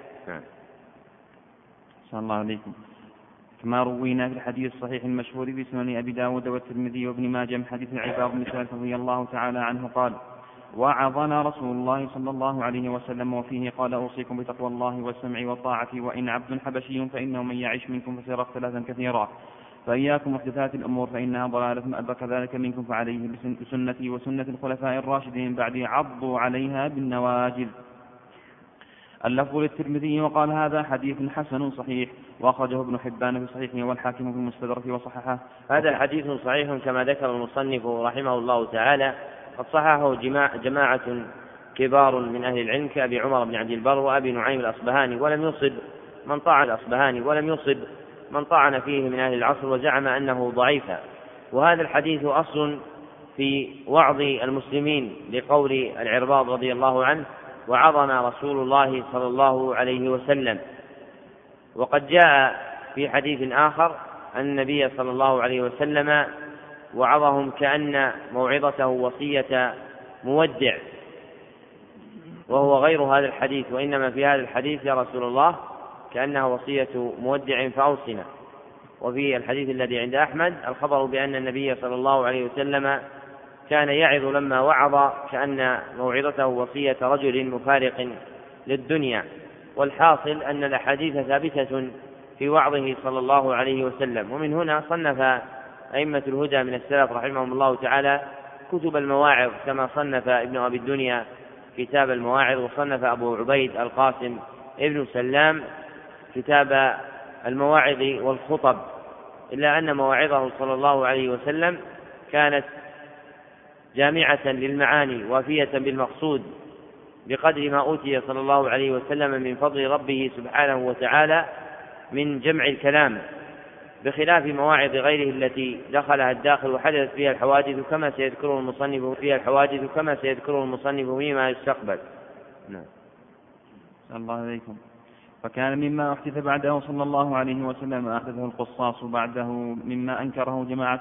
صلى الله عليكم. كما روينا في الحديث الصحيح المشهور بسنن أبي داود والترمذي وابن ماجه من حديث العباد بن سعد رضي الله تعالى عنه قال: وعظنا رسول الله صلى الله عليه وسلم، وفيه قال: أوصيكم بتقوى الله والسمع والطاعة، وإن عبد حبشي فإنه من يعش منكم فسيرى اختلافا كثيرا، فإياكم محدثات الأمور فإنها ضلالة، أدرك ذلك منكم فعليه بسنتي وسنة الخلفاء الراشدين بعدي، عضوا عليها بالنواجذ. اللفظ للترمذي وقال: هذا حديث حسن صحيح، وأخرجه ابن حبان في صحيحه والحاكم في المستدرك وصححه. هذا حديث صحيح كما ذكر المصنف رحمه الله تعالى، قد صححه جماعة كبار من أهل العلم كأبي عمر بن عبد البر وأبي نعيم الأصبهاني، ولم يصب من طعن فيه من أهل العصر وزعم أنه ضعيفا. وهذا الحديث أصل في وعظ المسلمين لقول العرباض رضي الله عنه: وعظنا رسول الله صلى الله عليه وسلم. وقد جاء في حديث آخر أن النبي صلى الله عليه وسلم وعظهم كأن موعظته وصية مودع، وهو غير هذا الحديث، وإنما في هذا الحديث: يا رسول الله كأنها وصية مودع فأوصنا. وفي الحديث الذي عند أحمد الخبر بأن النبي صلى الله عليه وسلم كان يعظ لما وعظ كأن موعظته وصية رجل مفارق للدنيا. والحاصل أن الأحاديث ثابتة في وعظه صلى الله عليه وسلم. ومن هنا صنف أئمة الهدى من السلف رحمهم الله تعالى كتب المواعظ، كما صنف ابن أبي الدنيا كتاب المواعظ، وصنف أبو عبيد القاسم ابن سلام كتاب المواعظ والخطب، إلا أن مواعظه صلى الله عليه وسلم كانت جامعة للمعاني وافية بالمقصود، بقدر ما أوتي صلى الله عليه وسلم من فضل ربه سبحانه وتعالى من جمع الكلام، بخلاف مواعظ غيره التي دخلها الداخل وحدثت فيها الحوادث كما سيذكره المصنف فيما يستقبل. نعم. الله عليكم. فكان مما أحدث بعده صلى الله عليه وسلم أحدثه القصاص بعده مما أنكره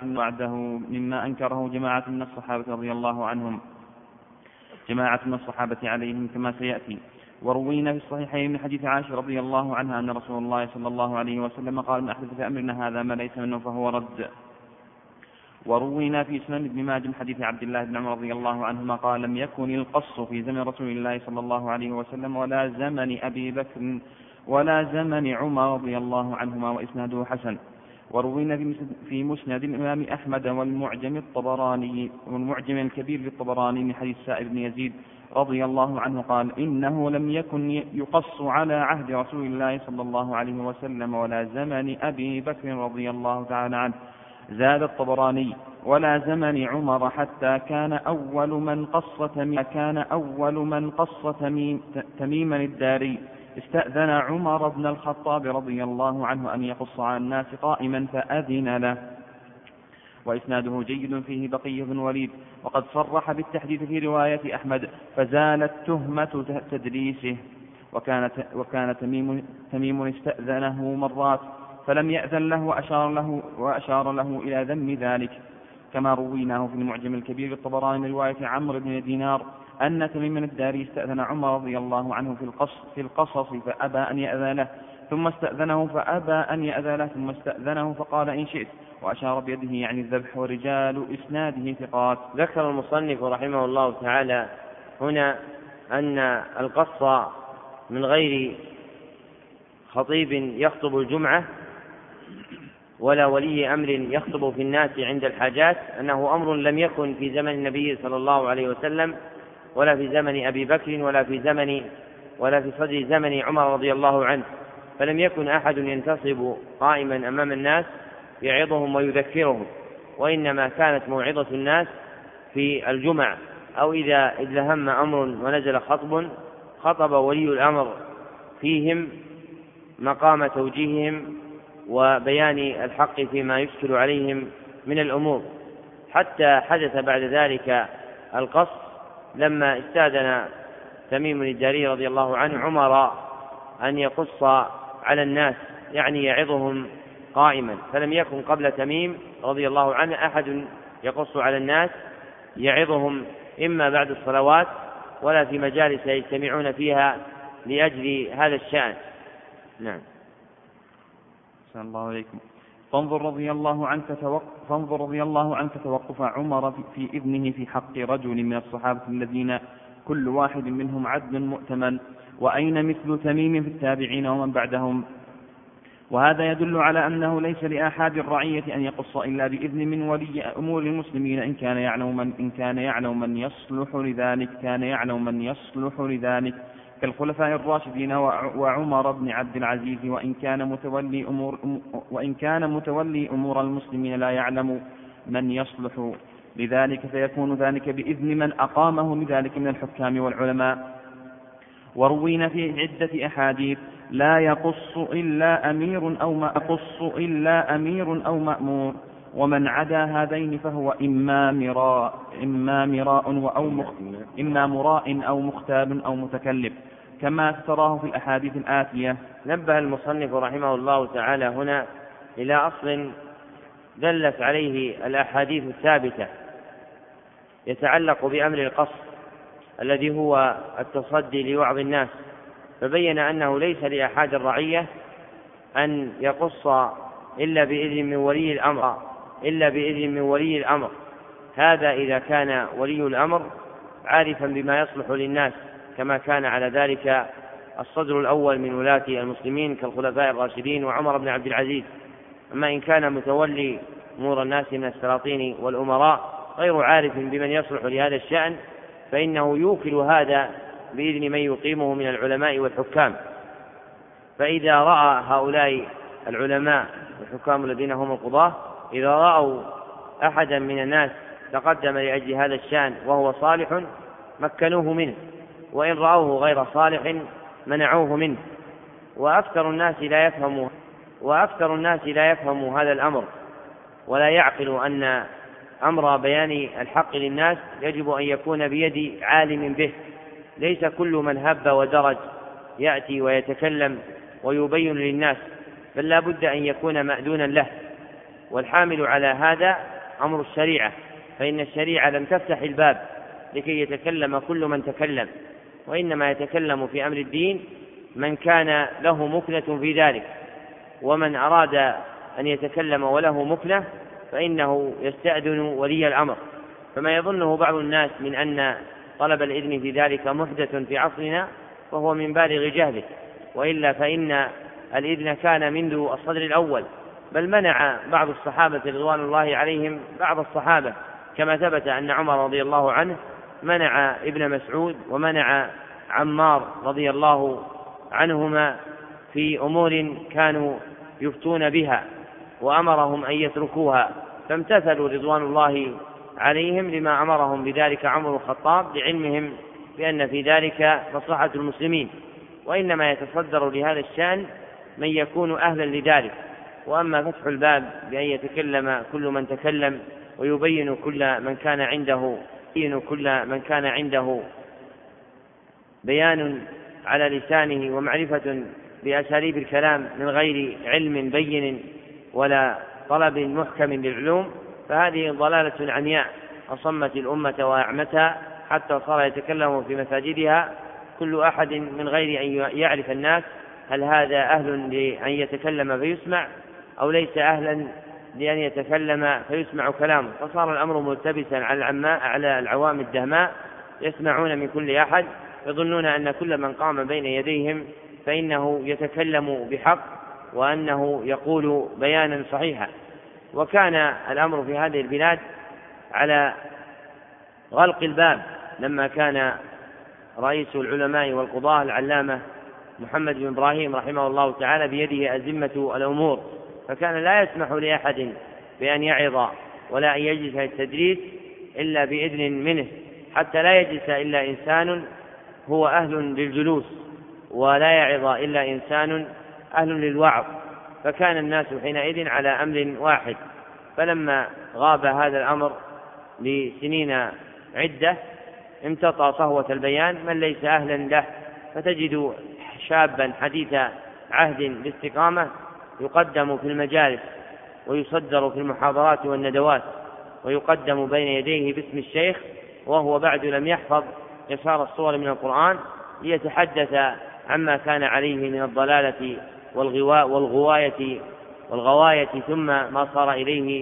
جماعة من الصحابة رضي الله عنهم، جماعة من الصحابة عليهم كما سيأتي. وروينا في الصحيحين من حديث عائشة رضي الله عنها أن رسول الله صلى الله عليه وسلم قال: من أحدث في أمرنا هذا ما ليس منه فهو رد. وروينا في سنن ابن ماجه من حديث عبد الله بن عمر رضي الله عنهما قال: لم يكن القص في زمن رسول الله صلى الله عليه وسلم ولا زمن أبي بكر ولا زمن عمر رضي الله عنهما، وإسناده حسن. وروينا في مسند الإمام أحمد والمعجم الكبير للطبراني من حديث سائب بن يزيد رضي الله عنه قال: إنه لم يكن يقص على عهد رسول الله صلى الله عليه وسلم ولا زمن أبي بكر رضي الله تعالى عنه. زاد الطبراني: ولا زمن عمر حتى كان أول من قص تميما الداري استأذن عمر بن الخطاب رضي الله عنه أن يقص على الناس قائما فأذن له. وإسناده جيد فيه بقية بن وليد، وقد صرح بالتحديث في رواية أحمد فزالت تهمة تدليسه. وكان تميم استأذنه مرات فلم يأذن له وأشار له إلى ذم ذلك، كما رويناه في المعجم الكبير للطبراني من رواية عمرو بن دينار أن تميم الداري استأذن عمر رضي الله عنه في القصص فأبى أن يأذن له، ثم استأذنه فأبى أن يأذن له، ثم استأذنه فقال: إن شئت، وأشار بيده يعني الذبح. ورجال إسناده ثقات. ذكر المصنف رحمه الله تعالى هنا أن القص من غير خطيب يخطب الجمعة ولا ولي أمر يخطب في الناس عند الحاجات أنه أمر لم يكن في زمن النبي صلى الله عليه وسلم ولا في زمن أبي بكر ولا في صدر زمن عمر رضي الله عنه، فلم يكن أحد ينتصب قائما أمام الناس يعظهم ويذكرهم، وإنما كانت موعظة الناس في الجمع، أو إذا هم أمر ونزل خطب ولي الأمر فيهم مقام توجيههم وبيان الحق فيما يشكل عليهم من الأمور، حتى حدث بعد ذلك القص لما استأذن تميم الداري رضي الله عنه عمر أن يقص على الناس، يعني يعظهم قائما، فلم يكن قبل تميم رضي الله عنه أحد يقص على الناس يعظهم إما بعد الصلوات ولا في مجالس يجتمعون فيها لأجل هذا الشأن. نعم. السلام الله عليكم. فانظر رضي الله عنك توقف عمر في ابنه في حق رجل من الصحابة الذين كل واحد منهم عدل مؤتمن، وأين مثل تميم في التابعين ومن بعدهم. وهذا يدل على أنه ليس لأحد الرعية أن يقص إلا بإذن من ولي أمور المسلمين إن كان يعلم من يصلح لذلك كالخلفاء الراشدين وعمر بن عبد العزيز، وإن كان متولي أمور المسلمين لا يعلم من يصلح لذلك فيكون ذلك بإذن من أقامه لذلك من الحكام والعلماء. وروينا في عدة أحاديث: لا يقص إلا أمير أو مأمور، ومن عدا هذين فهو إما مراء أو مختاب أو متكلف، كما تراه في الأحاديث الآتية. نبه المصنف رحمه الله تعالى هنا إلى أصل دلت عليه الأحاديث الثابتة يتعلق بأمر القص الذي هو التصدي لوعظ الناس، فبين أنه ليس لأحد الرعية أن يقص إلا بإذن من ولي الأمر، هذا إذا كان ولي الأمر عارفا بما يصلح للناس، كما كان على ذلك الصدر الأول من ولاة المسلمين كالخلفاء الراشدين وعمر بن عبد العزيز. أما إن كان متولي أمور الناس من السلاطين والأمراء غير عارف بمن يصلح لهذا الشأن، فإنه يوكل هذا بإذن من يقيمه من العلماء والحكام. فإذا رأى هؤلاء العلماء والحكام الذين هم القضاة إذا رأوا أحدا من الناس تقدم لأجل هذا الشأن وهو صالح مكنوه منه، وإن رأوه غير صالح منعوه منه. وأكثر الناس لا يفهم هذا الأمر، ولا يعقل أن أمر بيان الحق للناس يجب أن يكون بيد عالم به. ليس كل من هب ودرج يأتي ويتكلم ويبين للناس، بل لا بد أن يكون مأذونا له. والحامل على هذا أمر الشريعة، فإن الشريعة لم تفتح الباب لكي يتكلم كل من تكلم، وإنما يتكلم في أمر الدين من كان له مكنة في ذلك. ومن أراد أن يتكلم وله مكنة فإنه يستأذن ولي الأمر. فما يظنه بعض الناس من أن طلب الإذن في ذلك محدث في عصرنا فهو من بالغ جهله، وإلا فإن الإذن كان منذ الصدر الأول، بل منع بعض الصحابة رضوان الله عليهم بعض الصحابة، كما ثبت أن عمر رضي الله عنه منع ابن مسعود ومنع عمار رضي الله عنهما في أمور كانوا يفتون بها، وأمرهم أن يتركوها، فامتثلوا رضوان الله عليهم لما أمرهم بذلك عمر الخطاب، لعلمهم بأن في ذلك مصلحة المسلمين. وإنما يتصدر لهذا الشأن من يكون أهلا لذلك. وأما فتح الباب بأن يتكلم كل من تكلم ويبين كل من كان عنده بيان على لسانه ومعرفة بأساليب الكلام من غير علم بين ولا طلب محكم للعلوم، فهذه ضلالة عمياء أصمت الأمة وأعمتها، حتى صار يتكلم في مساجدها كل أحد من غير أن يعرف الناس هل هذا أهل لأن يتكلم فيسمع أو ليس أهلا لأن يتكلم فيسمع كلامه. فصار الأمر ملتبسا على العوام الدهماء، يسمعون من كل أحد، يظنون أن كل من قام بين يديهم فإنه يتكلم بحق وأنه يقول بيانا صحيحا. وكان الأمر في هذه البلاد على غلق الباب لما كان رئيس العلماء والقضاة العلامة محمد بن إبراهيم رحمه الله تعالى بيده أزمة الأمور، فكان لا يسمح لأحد بأن يعظ ولا أن يجلس التدريس إلا بإذن منه، حتى لا يجلس إلا إنسان هو أهل للجلوس، ولا يعظ إلا إنسان أهل للوعظ. فكان الناس حينئذ على أمر واحد. فلما غاب هذا الأمر لسنين عدة امتطى صهوة البيان من ليس أهلا له، فتجد شابا حديث عهد باستقامة يقدم في المجالس ويصدر في المحاضرات والندوات ويقدم بين يديه باسم الشيخ، وهو بعد لم يحفظ يسار الصور من القرآن، ليتحدث عما كان عليه من الضلالة والغواية ثم ما صار إليه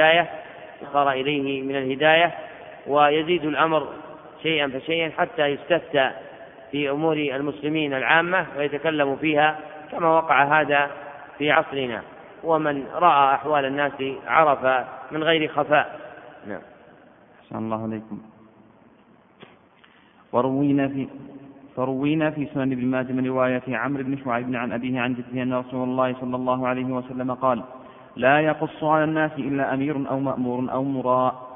من الهداية ويزيد الأمر شيئا فشيئا حتى يستفتى في أمور المسلمين العامة ويتكلم فيها، كما وقع هذا في عصرنا. ومن رأى أحوال الناس عرف من غير خفاء. نعم. أحسن الله عليكم. فروينا في سنن ابن ماجه من رواية عمرو بن شعيب عن أبيه عن جده أن رسول الله صلى الله عليه وسلم قال: لا يقص على الناس إلا أمير أو مأمور أو مراء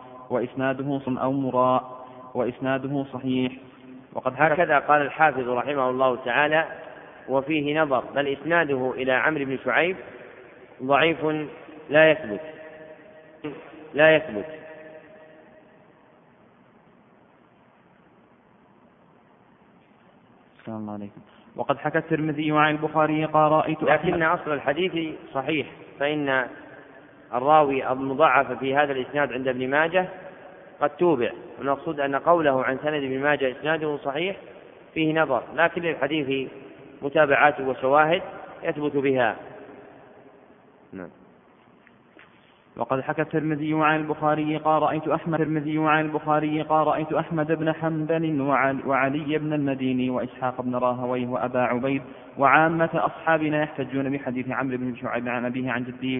وإسناده صحيح. وقد هكذا قال الحافظ رحمه الله تعالى: وفيه نظر، بل إسناده إلى عمرو بن شعيب ضعيف لا يثبت. السلام الله عليكم. وقد حكى الترمذي عن البخاري قال: رأيت لكن أصل الحديث صحيح، فإن الراوي المضاعف في هذا الإسناد عند ابن ماجه قد توبع، والمقصود أن قوله عن سند ابن ماجه إسناده صحيح فيه نظر، لكن للحديث متابعات وشواهد يثبت بها. نعم. وقد حكى الترمذي عن البخاري قال: رأيت أحمد بن حنبل وعلي بن المديني وإسحاق بن راهويه وأبا عبيد وعامة أصحابنا يحتجون بحديث عمرو بن شعيب عن أبيه عن جده،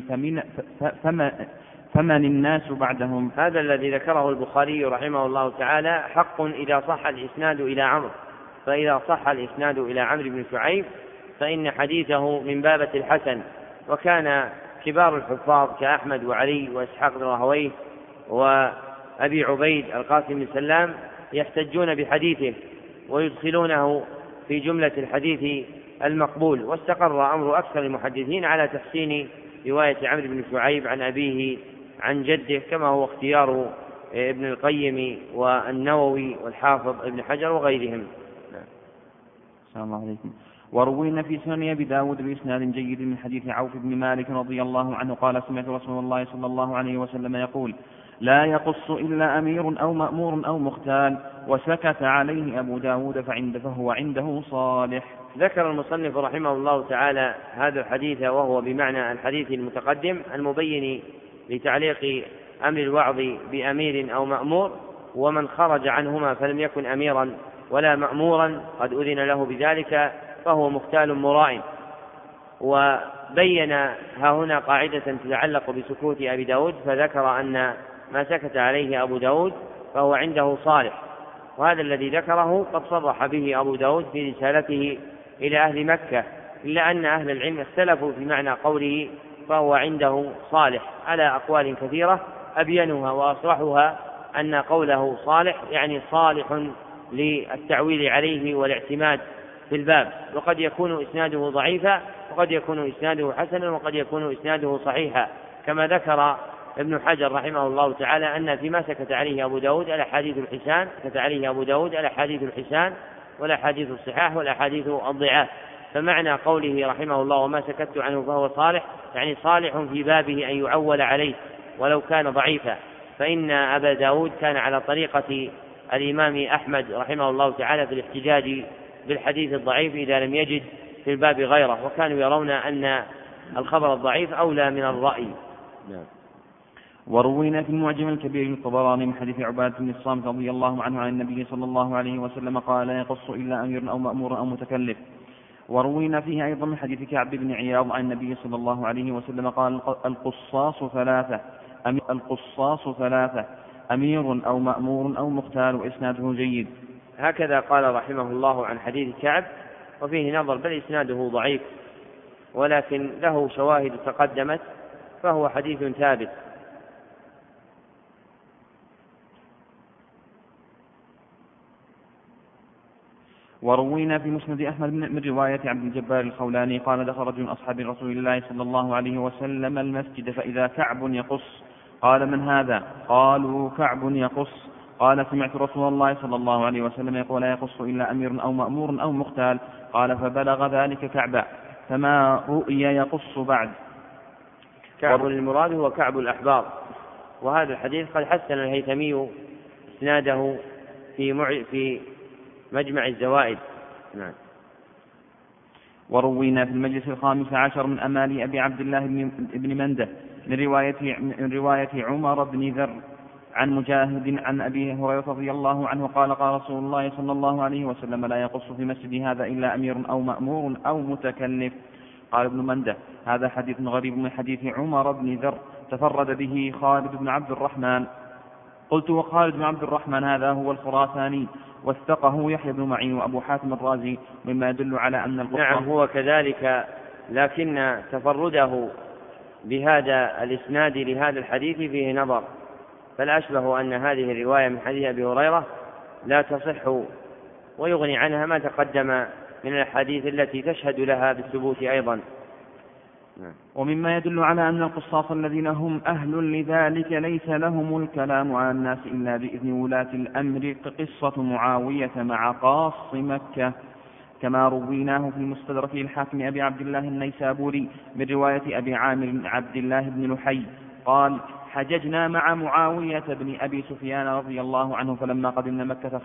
فمن الناس بعدهم. هذا الذي ذكره البخاري رحمه الله تعالى حق إذا صح الإسناد إلى عمرو، فإذا صح الإسناد إلى عمرو بن شعيب فإن حديثه من بابة الحسن. وكان كبار الحفاظ كأحمد وعلي وإسحاق بن راهويه وأبي عبيد القاسم بن سلام يحتجون بحديثه، ويدخلونه في جملة الحديث المقبول. واستقر أمر أكثر المحدثين على تحسين رواية عمرو بن شعيب عن أبيه عن جده، كما هو اختيار ابن القيم والنووي والحافظ ابن حجر وغيرهم. السلام الله عليكم. وروينا في سنن أبي داود بإسناد جيد من حديث عوف بن مالك رضي الله عنه قال سمعت رسول الله صلى الله عليه وسلم يقول لا يقص إلا أمير أو مأمور أو مختال، وسكت عليه أبو داود فهو عنده صالح. ذكر المصنف رحمه الله تعالى هذا الحديث وهو بمعنى الحديث المتقدم المبين لتعليق أمر الوعظ بأمير أو مأمور، ومن خرج عنهما فلم يكن أميرا ولا مأمورا قد أذن له بذلك فهو مختال مراء. وبين هنا قاعدة تتعلق بسكوت أبي داود، فذكر أن ما سكت عليه أبو داود فهو عنده صالح، وهذا الذي ذكره قد صرح به أبو داود في رسالته إلى أهل مكة، إلا أن أهل العلم اختلفوا في معنى قوله فهو عنده صالح على أقوال كثيرة، أبينها وأصرحها أن قوله صالح يعني صالح للتعويل عليه والاعتماد في الباب، وقد يكون إسناده ضعيفا وقد يكون إسناده حسنا وقد يكون إسناده صحيحا، كما ذكر ابن حجر رحمه الله تعالى أن فيما سكت عليه أبو داود الأحاديث الحسان، سكت عليه أبو داود الأحاديث الحسان والأحاديث الصحاح والأحاديث الضعاف. فمعنى قوله رحمه الله وما سكت عنه فهو صالح يعني صالح في بابه أن يعول عليه ولو كان ضعيفا، فإن أبا داود كان على طريقة الإمام أحمد رحمه الله تعالى في الاحتجاج بالحديث الضعيف إذا لم يجد في الباب غيره، وكانوا يرون أن الخبر الضعيف أولى من الرأي. وروينا في المعجم الكبير الطبراني من حديث عبادة بن الصامت رضي الله عنه عن النبي صلى الله عليه وسلم قال لا يقص إلا أمير أو مأمور أو متكلف. وروينا فيه أيضا من حديث كعب بن عياض عن النبي صلى الله عليه وسلم قال القصاص ثلاثة أمير أو مأمور أو مختال، وإسناده جيد. هكذا قال رحمه الله عن حديث كعب، وفيه نظر بل إسناده ضعيف، ولكن له شواهد تقدمت فهو حديث ثابت. وروينا في مسند أحمد من رواية عبد الجبار الخولاني قال دخل رجل أصحاب رسول الله صلى الله عليه وسلم المسجد فإذا كعب يقص، قال من هذا؟ قالوا كعب يقص. قال سمعت رسول الله صلى الله عليه وسلم يقول لا يقص إلا أمير أو مأمور أو مختال. قال فبلغ ذلك كعبا فما رؤي يقص بعد. كعب المراد هو كعب الأحبار، وهذا الحديث قد حسن الهيثمي إسناده في مجمع الزوائد. نعم. وروينا في المجلس الخامس عشر من أمالي أبي عبد الله بن منده من رواية عمر بن ذر عن مجاهد عن أبي هريرة رضي الله عنه قال قال رسول الله صلى الله عليه وسلم لا يقص في مسجد هذا إلا أمير أو مأمور أو متكلف. قال ابن منده هذا حديث غريب من حديث عمر بن ذر تفرد به خالد بن عبد الرحمن. قلت وخالد بن عبد الرحمن هذا هو الخراساني، واثقه يحيى بن معين وأبو حاتم الرازي، مما يدل على أن القصة. نعم هو كذلك، لكن تفرده بهذا الإسناد لهذا الحديث فيه نظر، فالأشبه أن هذه الرواية من حديث أبي هريرة لا تصح، ويغني عنها ما تقدم من الحديث التي تشهد لها بالثبوت أيضا. ومما يدل على أن القصاص الذين هم أهل لذلك ليس لهم الكلام على الناس إلا بإذن ولاة الأمر، كقصة معاوية مع قاص مكة، كما رويناه في المستدرك الحاكم أبي عبد الله النيسابوري من رواية أبي عامر عبد الله بن لحي قال حججنا مع معاوية بن أبي سفيان رضي الله عنه، فلما قدمنا مكة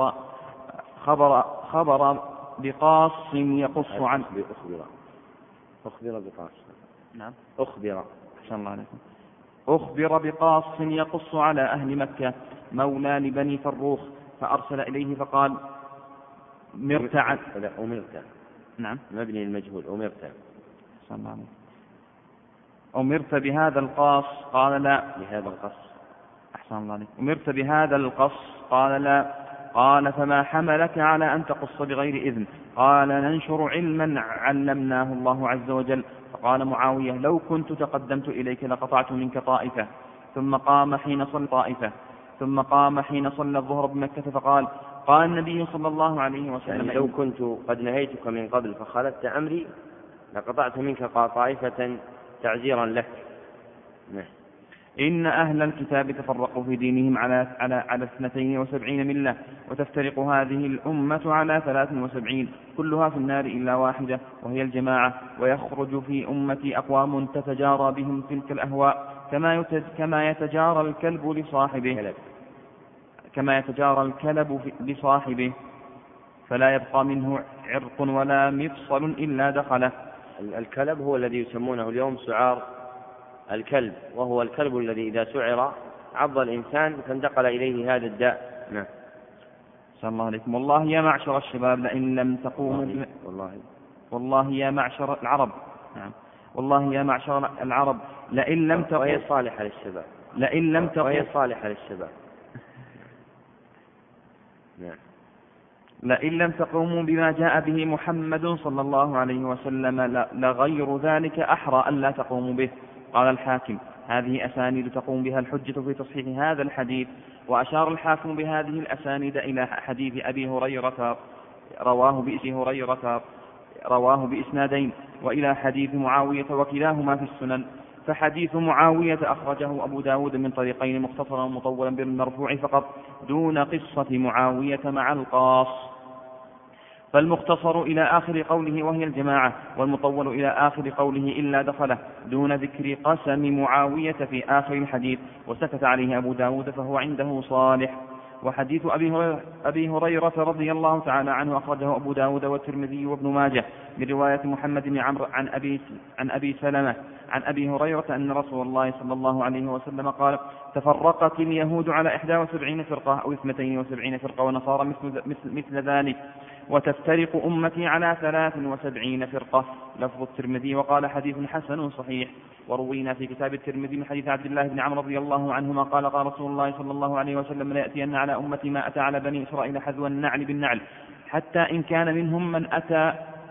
خبر بقاص يقص عن أخبر بقاص. نعم. أخبر. أحسن الله عليكم. أخبر بقاص يقص على أهل مكة مولى لبني فروخ، فأرسل إليه فقال مرت عن. أمرت. نعم. مبني المجهول أمرت. أحسن الله عليكم. أمرت بهذا القاص؟ قال لا. بهذا القص. أحسن الله عليكم. أمرت بهذا القص؟ قال لا. قال فما حملك على أن تقص بغير إذن؟ قال ننشر علما علمناه الله عز وجل. فقال معاوية لو كنت تقدمت إليك لقطعت منك طائفة. ثم قام حين صلى الظهر بمكة فقال قال النبي صلى الله عليه وسلم يعني لو كنت قد نهيتك من قبل فخالفت أمري لقطعت منك طائفة تعزيرا لك. إن أهل الكتاب تفرقوا في دينهم على 72 ملة، وتفترق هذه الأمة على 73 كلها في النار إلا واحدة وهي الجماعة. ويخرج في أمتي أقوام تتجارى بهم تلك الأهواء كما يتجارى الكلب لصاحبه فلا يبقى منه عرق ولا مفصل إلا دخله. الكلب هو الذي يسمونه اليوم سعار الكلب، وهو الكلب الذي إذا سعر عض الإنسان فانتقل إليه هذا الداء. نعم. صلى الله عليكم. والله يا معشر الشباب لئن لم تقوموا والله يا معشر العرب. نعم. والله يا معشر العرب لئن لم تقوموا وهي صالحة للشباب. نعم. لئن لم تقوموا بما جاء به محمد صلى الله عليه وسلم لغير ذلك أحرى ألا تقوموا به. قال الحاكم هذه أسانيد تقوم بها الحجة في تصحيح هذا الحديث. وأشار الحاكم بهذه الأسانيد إلى حديث أبي هريرة رواه بإسنادين، وإلى حديث معاوية وكلاهما في السنن. فحديث معاوية أخرجه أبو داود من طريقين مختصرا ومطولا بالمرفوع فقط دون قصة معاوية مع القاص، فالمختصر إلى آخر قوله وهي الجماعة، والمطول إلى آخر قوله إلا دخله دون ذكر قسم معاوية في آخر الحديث، وسكت عليه أبو داود فهو عنده صالح. وحديث أبي هريرة رضي الله تعالى عنه أخرجه أبو داود والترمذي وابن ماجه من رواية محمد بن عمرو عن أبي سلمة عن أبي هريرة أن رسول الله صلى الله عليه وسلم قال تفرقت اليهود على 71 فرقة أو 72 فرقة ونصارى مثل ذلك، وتفترق أمتي على 73 فرقة. لفظ الترمذي وقال حديث حسن صحيح. وروينا في كتاب الترمذي من حديث عبد الله بن عمرو رضي الله عنهما قال قال رسول الله صلى الله عليه وسلم لا يأتين على أمتي ما أتى على بني إسرائيل حذو النعل بالنعل، حتى إن كان منهم من أتى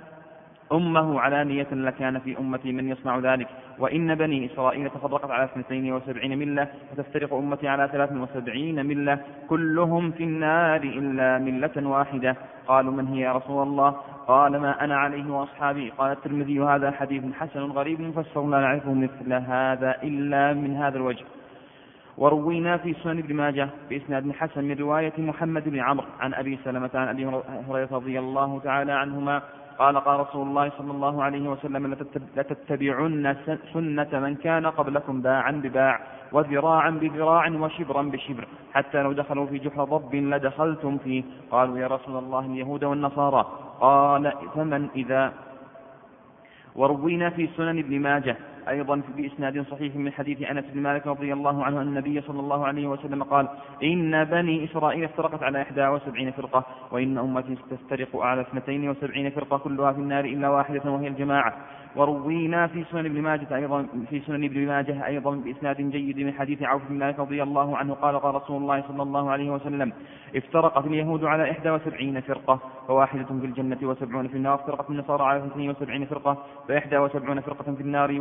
أمه علانية لكان في أمتي من يصنع ذلك. وإن بني إسرائيل تفرقت على 72 ملة، وتفترق أمتي على 73 ملة كلهم في النار إلا ملة واحدة. قالوا من هي يا رسول الله؟ قال ما أنا عليه وأصحابي. قال الترمذي هذا حديث حسن غريب مفسر لا نعرفه مثل هذا إلا من هذا الوجه. وروينا في سنن ابن ماجه بإسناد حسن من رواية محمد بن عمرو عن أبي سلمة عن أبي هريرة رضي الله تعالى عنهما قال قال رسول الله صلى الله عليه وسلم لتتبعن سنة من كان قبلكم باعا بباع وذراعا بذراع وشبرا بشبر، حتى لو دخلوا في جحر ضب لدخلتم فيه. قالوا يا رسول الله اليهود والنصارى. قال فمن إذا. وروينا في سنن ابن ماجه أيضا بإسناد صحيح من حديث أنس بن مالك رضي الله عنه أن النبي صلى الله عليه وسلم قال إن بني إسرائيل افترقت على 71 فرقة، وإن أمتي ستفترق على 72 فرقة كلها في النار إلا واحدة وهي الجماعة. وروينا في سنن ابن ماجه أيضا بإسناد جيد من حديث عوف بن مالك رضي الله عنه قال قال رسول الله صلى الله عليه وسلم افترقت اليهود على 71 فرقة فواحدة في الجنة و70 في النار، افترقت النصارى على 72 فرقة ف71 فرقة في النار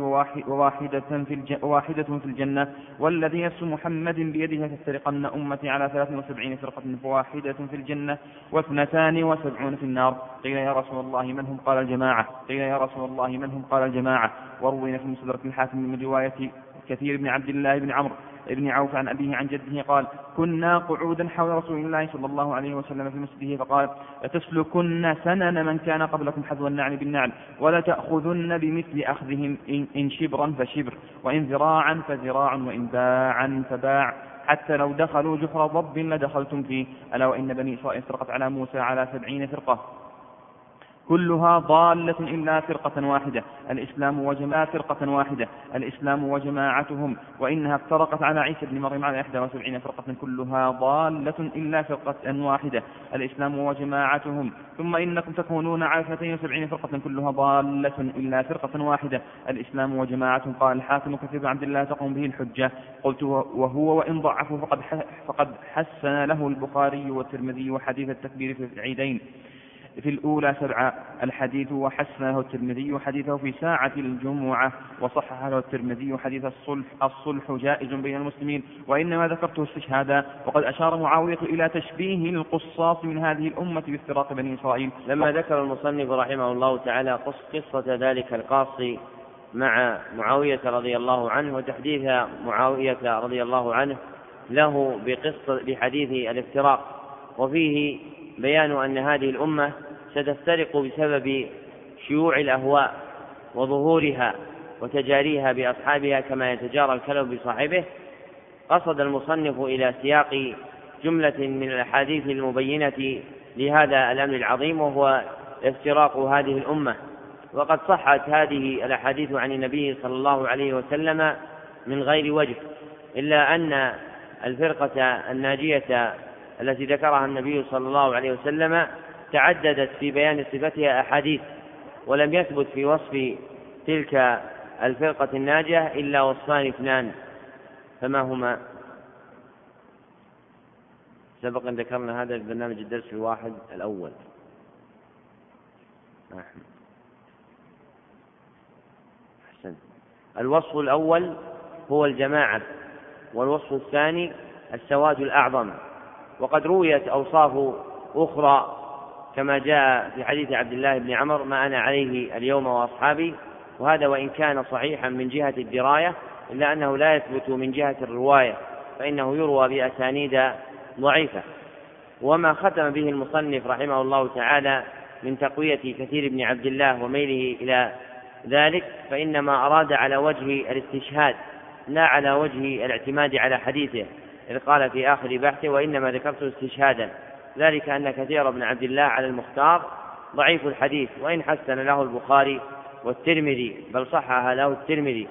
وواحدة في الجنة، والذي نفس محمد بيده تفترقن أمتي على 73 فرقة فواحدة في الجنة و72 في النار. قيل يا رسول الله من هم؟ قال الجماعة. وروينا في مستدرك الحاكم من رواية كثير بن عبد الله بن عمرو بن عوف عن أبيه عن جده قال كنا قعودا حول رسول الله صلى الله عليه وسلم في مسجده فقال لتسلكن سنن من كان قبلكم حذو النعل بالنعل، ولا تأخذن بمثل أخذهم إن شبرا فشبر وإن ذراعا فذراع وإن باعا فباع، حتى لو دخلوا جحر ضب لدخلتم فيه. ألا وإن بني إسرائيل افترقت على موسى على 70 فرقة كلها ضالة إلا فرقة واحدة الإسلام وجماعتهم، وإنها افترقت على عيسى بن مريم على 71 فرقة كلها ضالة إلا فرقة واحدة الإسلام وجماعتهم، ثم إنكم تكونون على 72 فرقة كلها ضالة إلا فرقة واحدة الإسلام وجماعتهم. قال الحاكم كثير بن عبد الله تقوم به الحجة. قلت وهو وإن ضعفوا فقد حسن له البخاري والترمذي وحديث التكبير في العيدين. في الأولى 7 الحديث، وحسنه الترمذي حديثه في ساعة الجمعة، وصحح له الترمذي حديث الصلح جائز بين المسلمين، وإنما ذكرته استشهادا. وقد أشار معاوية إلى تشبيه القصاص من هذه الأمة بافتراق بني إسرائيل. لما ذكر المصنف رحمه الله تعالى قصة ذلك القاص مع معاوية رضي الله عنه وتحديث معاوية رضي الله عنه له بحديث الافتراق، وفيه بيان أن هذه الأمة ستفترق بسبب شيوع الأهواء وظهورها وتجاريها بأصحابها كما يتجارى الكلب بصاحبه. قصد المصنف إلى سياق جملة من الأحاديث المبينة لهذا الأمر العظيم، وهو افتراق هذه الأمة. وقد صحت هذه الأحاديث عن النبي صلى الله عليه وسلم من غير وجه، إلا أن الفرقة الناجية التي ذكرها النبي صلى الله عليه وسلم تعددت في بيان صفتها أحاديث، ولم يثبت في وصف تلك الفرقة الناجية إلا وصفان 2، فما هما؟ سبق أن ذكرنا هذا البرنامج الدرس الواحد الأول. أحسن. الوصف الأول هو الجماعة، والوصف الثاني السواد الأعظم. وقد رويت أوصاف أخرى كما جاء في حديث عبد الله بن عمر: ما أنا عليه اليوم وأصحابي. وهذا وإن كان صحيحا من جهة الدراية إلا أنه لا يثبت من جهة الرواية، فإنه يروى بأسانيد ضعيفة. وما ختم به المصنف رحمه الله تعالى من تقوية كثير بن عبد الله وميله إلى ذلك فإنما أراد على وجه الاستشهاد لا على وجه الاعتماد على حديثه، إذ قال في آخر بحثه: وإنما ذكرته استشهادا، ذلك أن كثير بن عبد الله على المختار ضعيف الحديث، وإن حسن له البخاري والترمذي بل صحح له الترمذي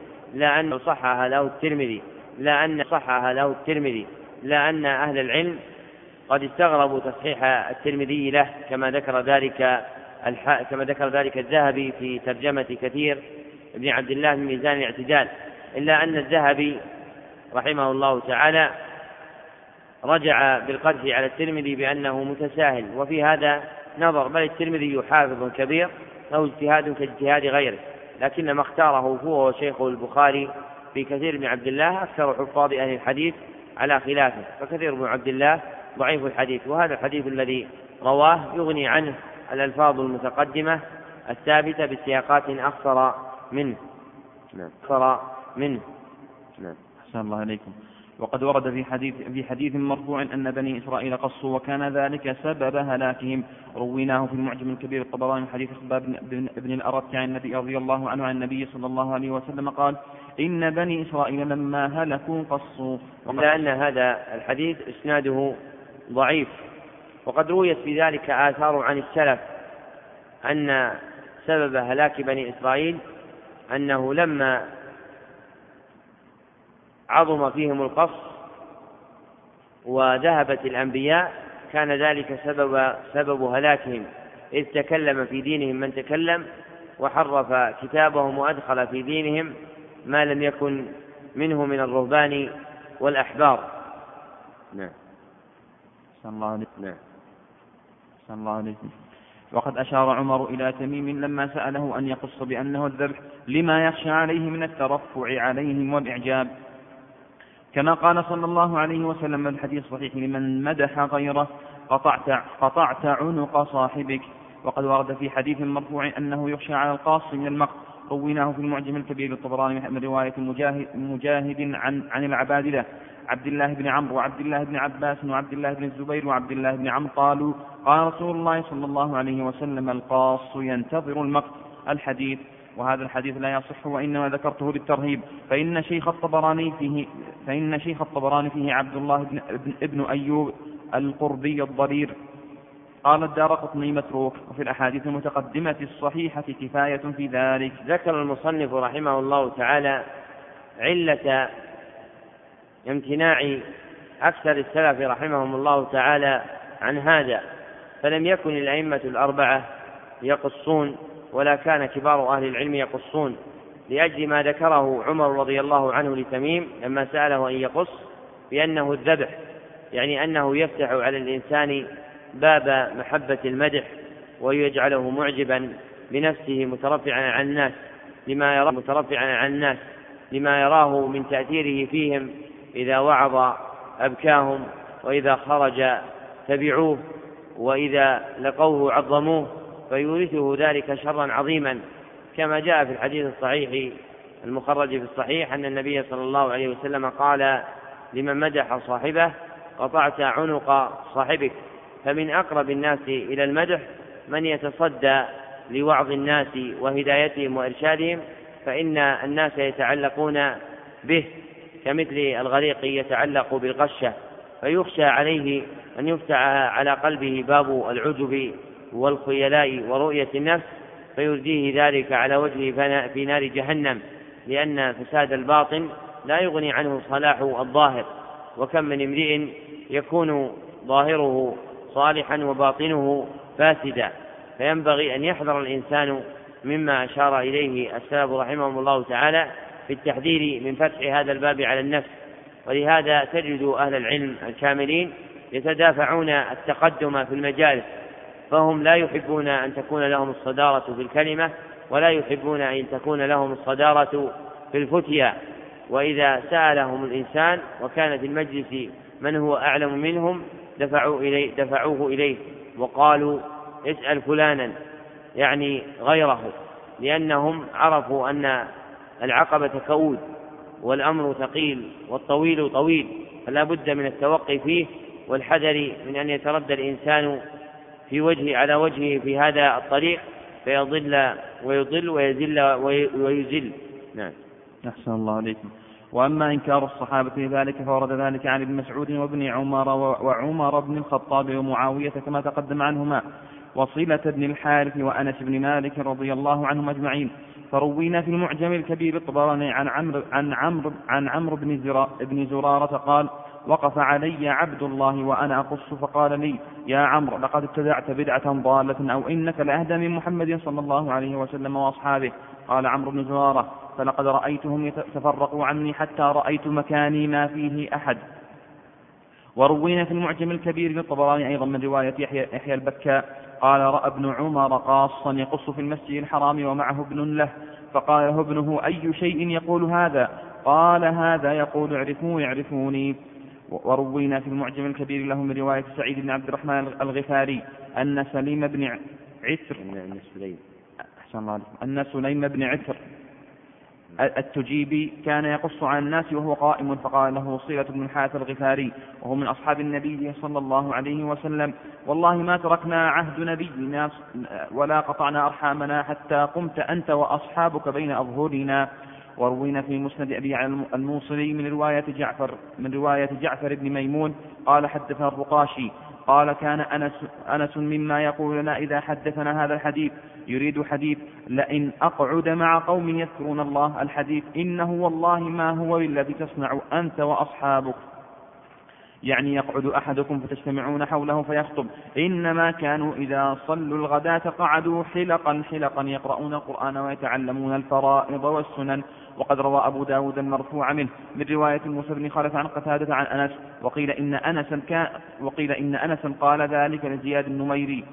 لا أن أهل العلم قد استغربوا تصحيح الترمذي له، كما ذكر ذلك الذهبي في ترجمة كثير بن عبد الله من ميزان الاعتدال، إلا أن الذهبي رحمه الله تعالى رجع بالقدح على الترمذي بأنه متساهل، وفي هذا نظر، بل الترمذي حافظ كبير له اجتهاد كاجتهاد غيره، لكن ما اختاره هو وشيخه البخاري في كثير بن عبد الله أكثر حفاظ أهل الحديث على خلافه، فكثير بن عبد الله ضعيف الحديث، وهذا الحديث الذي رواه يغني عنه الألفاظ المتقدمة الثابتة بسياقات أخصر منه. أحسن الله عليكم. وقد ورد في حديث مرفوع أن بني إسرائيل قصوا وكان ذلك سبب هلاكهم، رويناه في المعجم الكبير الطبراني من حديث خباب بن الأرت عن النبي رضي الله عنه عن النبي صلى الله عليه وسلم قال: إن بني إسرائيل لما هلكوا قصوا. إلا أن هذا الحديث إسناده ضعيف، وقد رويت في ذلك آثار عن السلف أن سبب هلاك بني إسرائيل أنه لما عظم فيهم القص وذهبت الأنبياء كان ذلك سبب هلاكهم، إذ تكلم في دينهم من تكلم وحرف كتابهم وأدخل في دينهم ما لم يكن منه من الرهبان والأحبار. نعم. الله عليكم. وقد أشار عمر إلى تميم لما سأله أن يقص بأنه الذبح لما يخشى عليه من الترفع عليهم والإعجاب، كما قال صلى الله عليه وسلم الحديث الصحيح: لمن مدح غيره قطعت عنق صاحبك. وقد ورد في حديث مرفوع أنه يخشى على القاص من المقت، رويناه في المعجم الكبير الطبراني من رواية مجاهد عن العبادلة عبد الله بن عمرو وعبد الله بن عباس وعبد الله بن الزبير وعبد الله بن عمرو قالوا: قال رسول الله صلى الله عليه وسلم: القاص ينتظر المقت. الحديث. وهذا الحديث لا يصح، وإنما ذكرته للترهيب، فإن شيخ الطبراني فيه عبد الله ابن أيوب القربي الضرير. قال الدارقطني متروك، وفي الأحاديث المتقدمة الصحيحة كفاية في ذلك. ذكر المصنف رحمه الله تعالى علة امتناع أكثر السلف رحمهم الله تعالى عن هذا، فلم يكن الأئمة الأربعة يقصون ولا كان كبار أهل العلم يقصون، لأجل ما ذكره عمر رضي الله عنه لتميم لما سأله أن يقص بأنه الذبح، يعني أنه يفتح على الإنسان باب محبة المدح ويجعله معجبا بنفسه مترفعا عن الناس لما يراه من تأثيره فيهم، إذا وعظ أبكاهم، وإذا خرج تبعوه، وإذا لقوه عظموه، فيورثه ذلك شرا عظيما، كما جاء في الحديث الصحيح المخرج في الصحيح أن النبي صلى الله عليه وسلم قال لمن مدح صاحبه: قطعت عنق صاحبك. فمن أقرب الناس إلى المدح من يتصدى لوعظ الناس وهدايتهم وإرشادهم، فإن الناس يتعلقون به كمثل الغريق يتعلق بالقشة، فيخشى عليه أن يفتح على قلبه باب العجب والخيلاء ورؤية النفس، فيرديه ذلك على وجهه في نار جهنم، لأن فساد الباطن لا يغني عنه صلاح الظاهر. وكم من امرئ يكون ظاهره صالحا وباطنه فاسدا، فينبغي أن يحذر الإنسان مما أشار إليه السلف رحمهم الله تعالى في التحذير من فتح هذا الباب على النفس. ولهذا تجد أهل العلم الكاملين يتدافعون التقدم في المجالس، فهم لا يحبون أن تكون لهم الصدارة في الكلمة، ولا يحبون أن تكون لهم الصدارة في الفتيا. وإذا سألهم الإنسان وكان في المجلس من هو أعلم منهم دفعوه إليه وقالوا: اسأل فلانا، يعني غيره، لأنهم عرفوا أن العقبة كؤود والأمر ثقيل والطويل طويل، فلا بد من التوقي فيه والحذر من أن يتردى الإنسان على وجهه في هذا الطريق فيضل ويضل ويزل ويزل. نعم. أحسن الله عليكم. وأما إنكار الصحابة لذلك فورد ذلك عن ابن مسعود وابن عمر وعمر بن الخطاب ومعاوية كما تقدم عنهما، وصلة بن الحارث وأنس بن مالك رضي الله عنهم أجمعين. فروينا في المعجم الكبير الطبراني عن عمرو بن زرارة قال: وقف علي عبد الله وأنا أقص فقال لي: يا عمرو، لقد ابتدعت بدعة ضالة، أو إنك لأهدى من محمد صلى الله عليه وسلم وأصحابه. قال عمرو بن زرارة: فلقد رأيتهم يتفرقوا عني حتى رأيت مكاني ما فيه أحد. وروينا في المعجم الكبير للطبراني أيضا من رواية يحيى البكاء قال: رأى ابن عمر قاصا يقص في المسجد الحرام ومعه ابن له، فقال له ابنه: أي شيء يقول هذا؟ قال: هذا يقول اعرفوني. وروينا في المعجم الكبير له من رواية سعيد بن عبد الرحمن الغفاري أن سليم بن عتر التجيبي كان يقص عن الناس وهو قائم، فقال له صلة بن الحارث الغفاري وهو من أصحاب النبي صلى الله عليه وسلم: والله ما تركنا عهد نبينا ولا قطعنا أرحامنا حتى قمت أنت وأصحابك بين أظهرنا. وروينا في مسند أبي الموصلي من رواية جعفر بن ميمون قال: حدثنا الرقاشي قال: كان أنس مما يقول لنا إذا حدثنا هذا الحديث، يريد حديث لئن أقعد مع قوم يذكرون الله، الحديث إنه والله ما هو الذي تصنع أنت وأصحابك، يعني يقعد أحدكم فتجتمعون حوله فيخطب، إنما كانوا إذا صلوا الغداة قعدوا حلقا يقرؤون القرآن ويتعلمون الفرائض والسنن. وقد روى أبو داود المرفوع منه من رواية موسى بن خلف عن قتادة عن أنس، وقيل إن أنسا قال ذلك لزياد النميري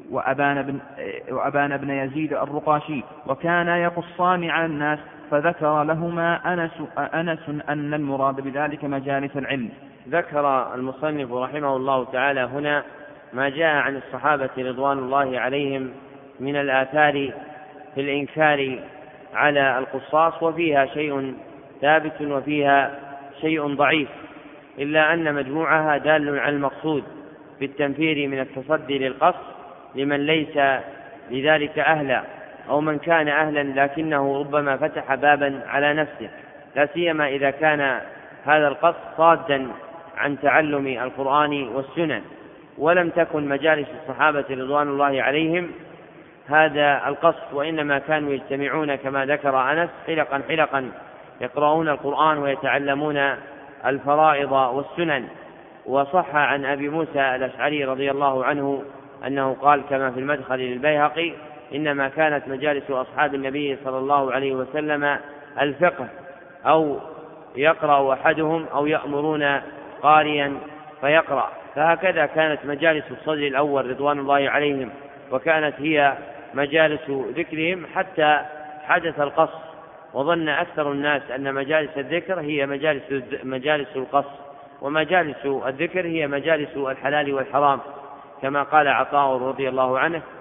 وأبان بن يزيد الرقاشي، وكانا يقصان على الناس، فذكر لهما أنس أن المراد بذلك مجالس العلم. ذكر المصنف رحمه الله تعالى هنا ما جاء عن الصحابة رضوان الله عليهم من الآثار في الإنكار على القصاص، وفيها شيء ثابت وفيها شيء ضعيف، إلا أن مجموعها دال على المقصود في التنفير من التصدي للقصد لمن ليس لذلك أهلا، أو من كان أهلا لكنه ربما فتح بابا على نفسه، لا سيما إذا كان هذا القصد صادا عن تعلم القرآن والسنن. ولم تكن مجالس الصحابة رضوان الله عليهم هذا القصد، وإنما كانوا يجتمعون كما ذكر أنس حلقا يقرؤون القرآن ويتعلمون الفرائض والسنن. وصح عن أبي موسى الأشعري رضي الله عنه أنه قال كما في المدخل للبيهقي: إنما كانت مجالس أصحاب النبي صلى الله عليه وسلم الفقه، أو يقرأ أحدهم أو يأمرون قارئا فيقرأ. فهكذا كانت مجالس الصدر الأول رضوان الله عليهم، وكانت هي مجالس ذكرهم حتى حدث القص، وظن أكثر الناس أن مجالس الذكر هي مجالس القص، ومجالس الذكر هي مجالس الحلال والحرام، كما قال عطاء رضي الله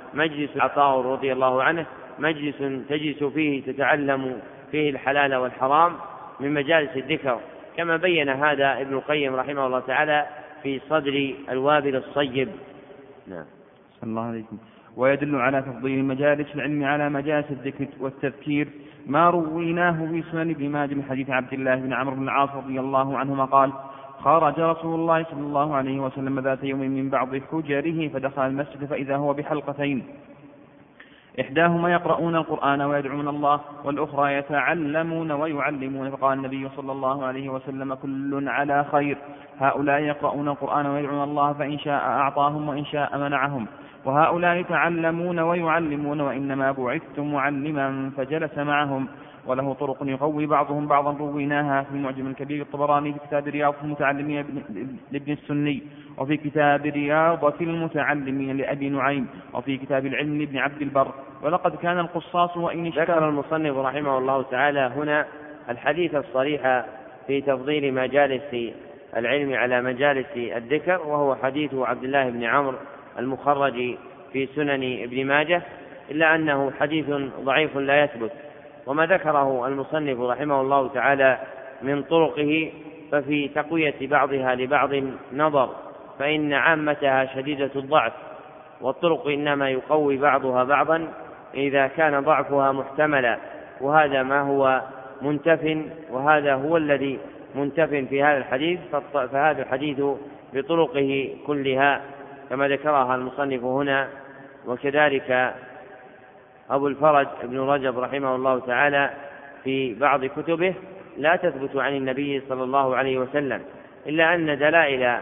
عنه مجلس تجلس فيه تتعلم فيه الحلال والحرام من مجالس الذكر، كما بين هذا ابن القيم رحمه الله تعالى في صدر الوابل الصيب. نعم. صلى الله عليكم. ويدل على تفضيل مجالس العلم على مجالس الذكر والتذكير ما رويناه في سنن ابن ماجه من حديث عبد الله بن عمرو بن العاص رضي الله عنهما قال: خرج رسول الله صلى الله عليه وسلم ذات يوم من بعض حجره فدخل المسجد فإذا هو بحلقتين، إحداهما يقرؤون القرآن ويدعون الله، والأخرى يتعلمون ويعلمون، فقال النبي صلى الله عليه وسلم: كل على خير، هؤلاء يقرؤون القرآن ويدعون الله فإن شاء أعطاهم وإن شاء منعهم، وهؤلاء يتعلمون ويعلمون، وإنما بعثت معلما، فجلس معهم. وله طرق يقوي بعضهم بعضا رويناها في المعجم الكبير الطبراني، في كتاب رياض المتعلمين لابن السني، وفي كتاب رياضة المتعلمين لأبي نعيم، وفي كتاب العلم لابن عبد البر. ولقد كان القصاص وإن ذكر المصنف رحمه الله تعالى هنا الحديث الصريح في تفضيل مجالس العلم على مجالس الذكر، وهو حديث عبد الله بن عمرو المخرج في سنن ابن ماجه، إلا أنه حديث ضعيف لا يثبت. وما ذكره المصنف رحمه الله تعالى من طرقه ففي تقوية بعضها لبعض نظر، فإن عامتها شديدة الضعف، والطرق إنما يقوي بعضها بعضا إذا كان ضعفها محتملا، وهذا ما هو منتف، وهذا هو الذي منتف في هذا الحديث. فهذا الحديث بطرقه كلها كما ذكرها المصنف هنا، وكذلك أبو الفرج ابن رجب رحمه الله تعالى في بعض كتبه لا تثبت عن النبي صلى الله عليه وسلم، إلا أن دلائل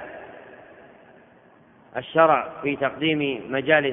الشرع في تقديم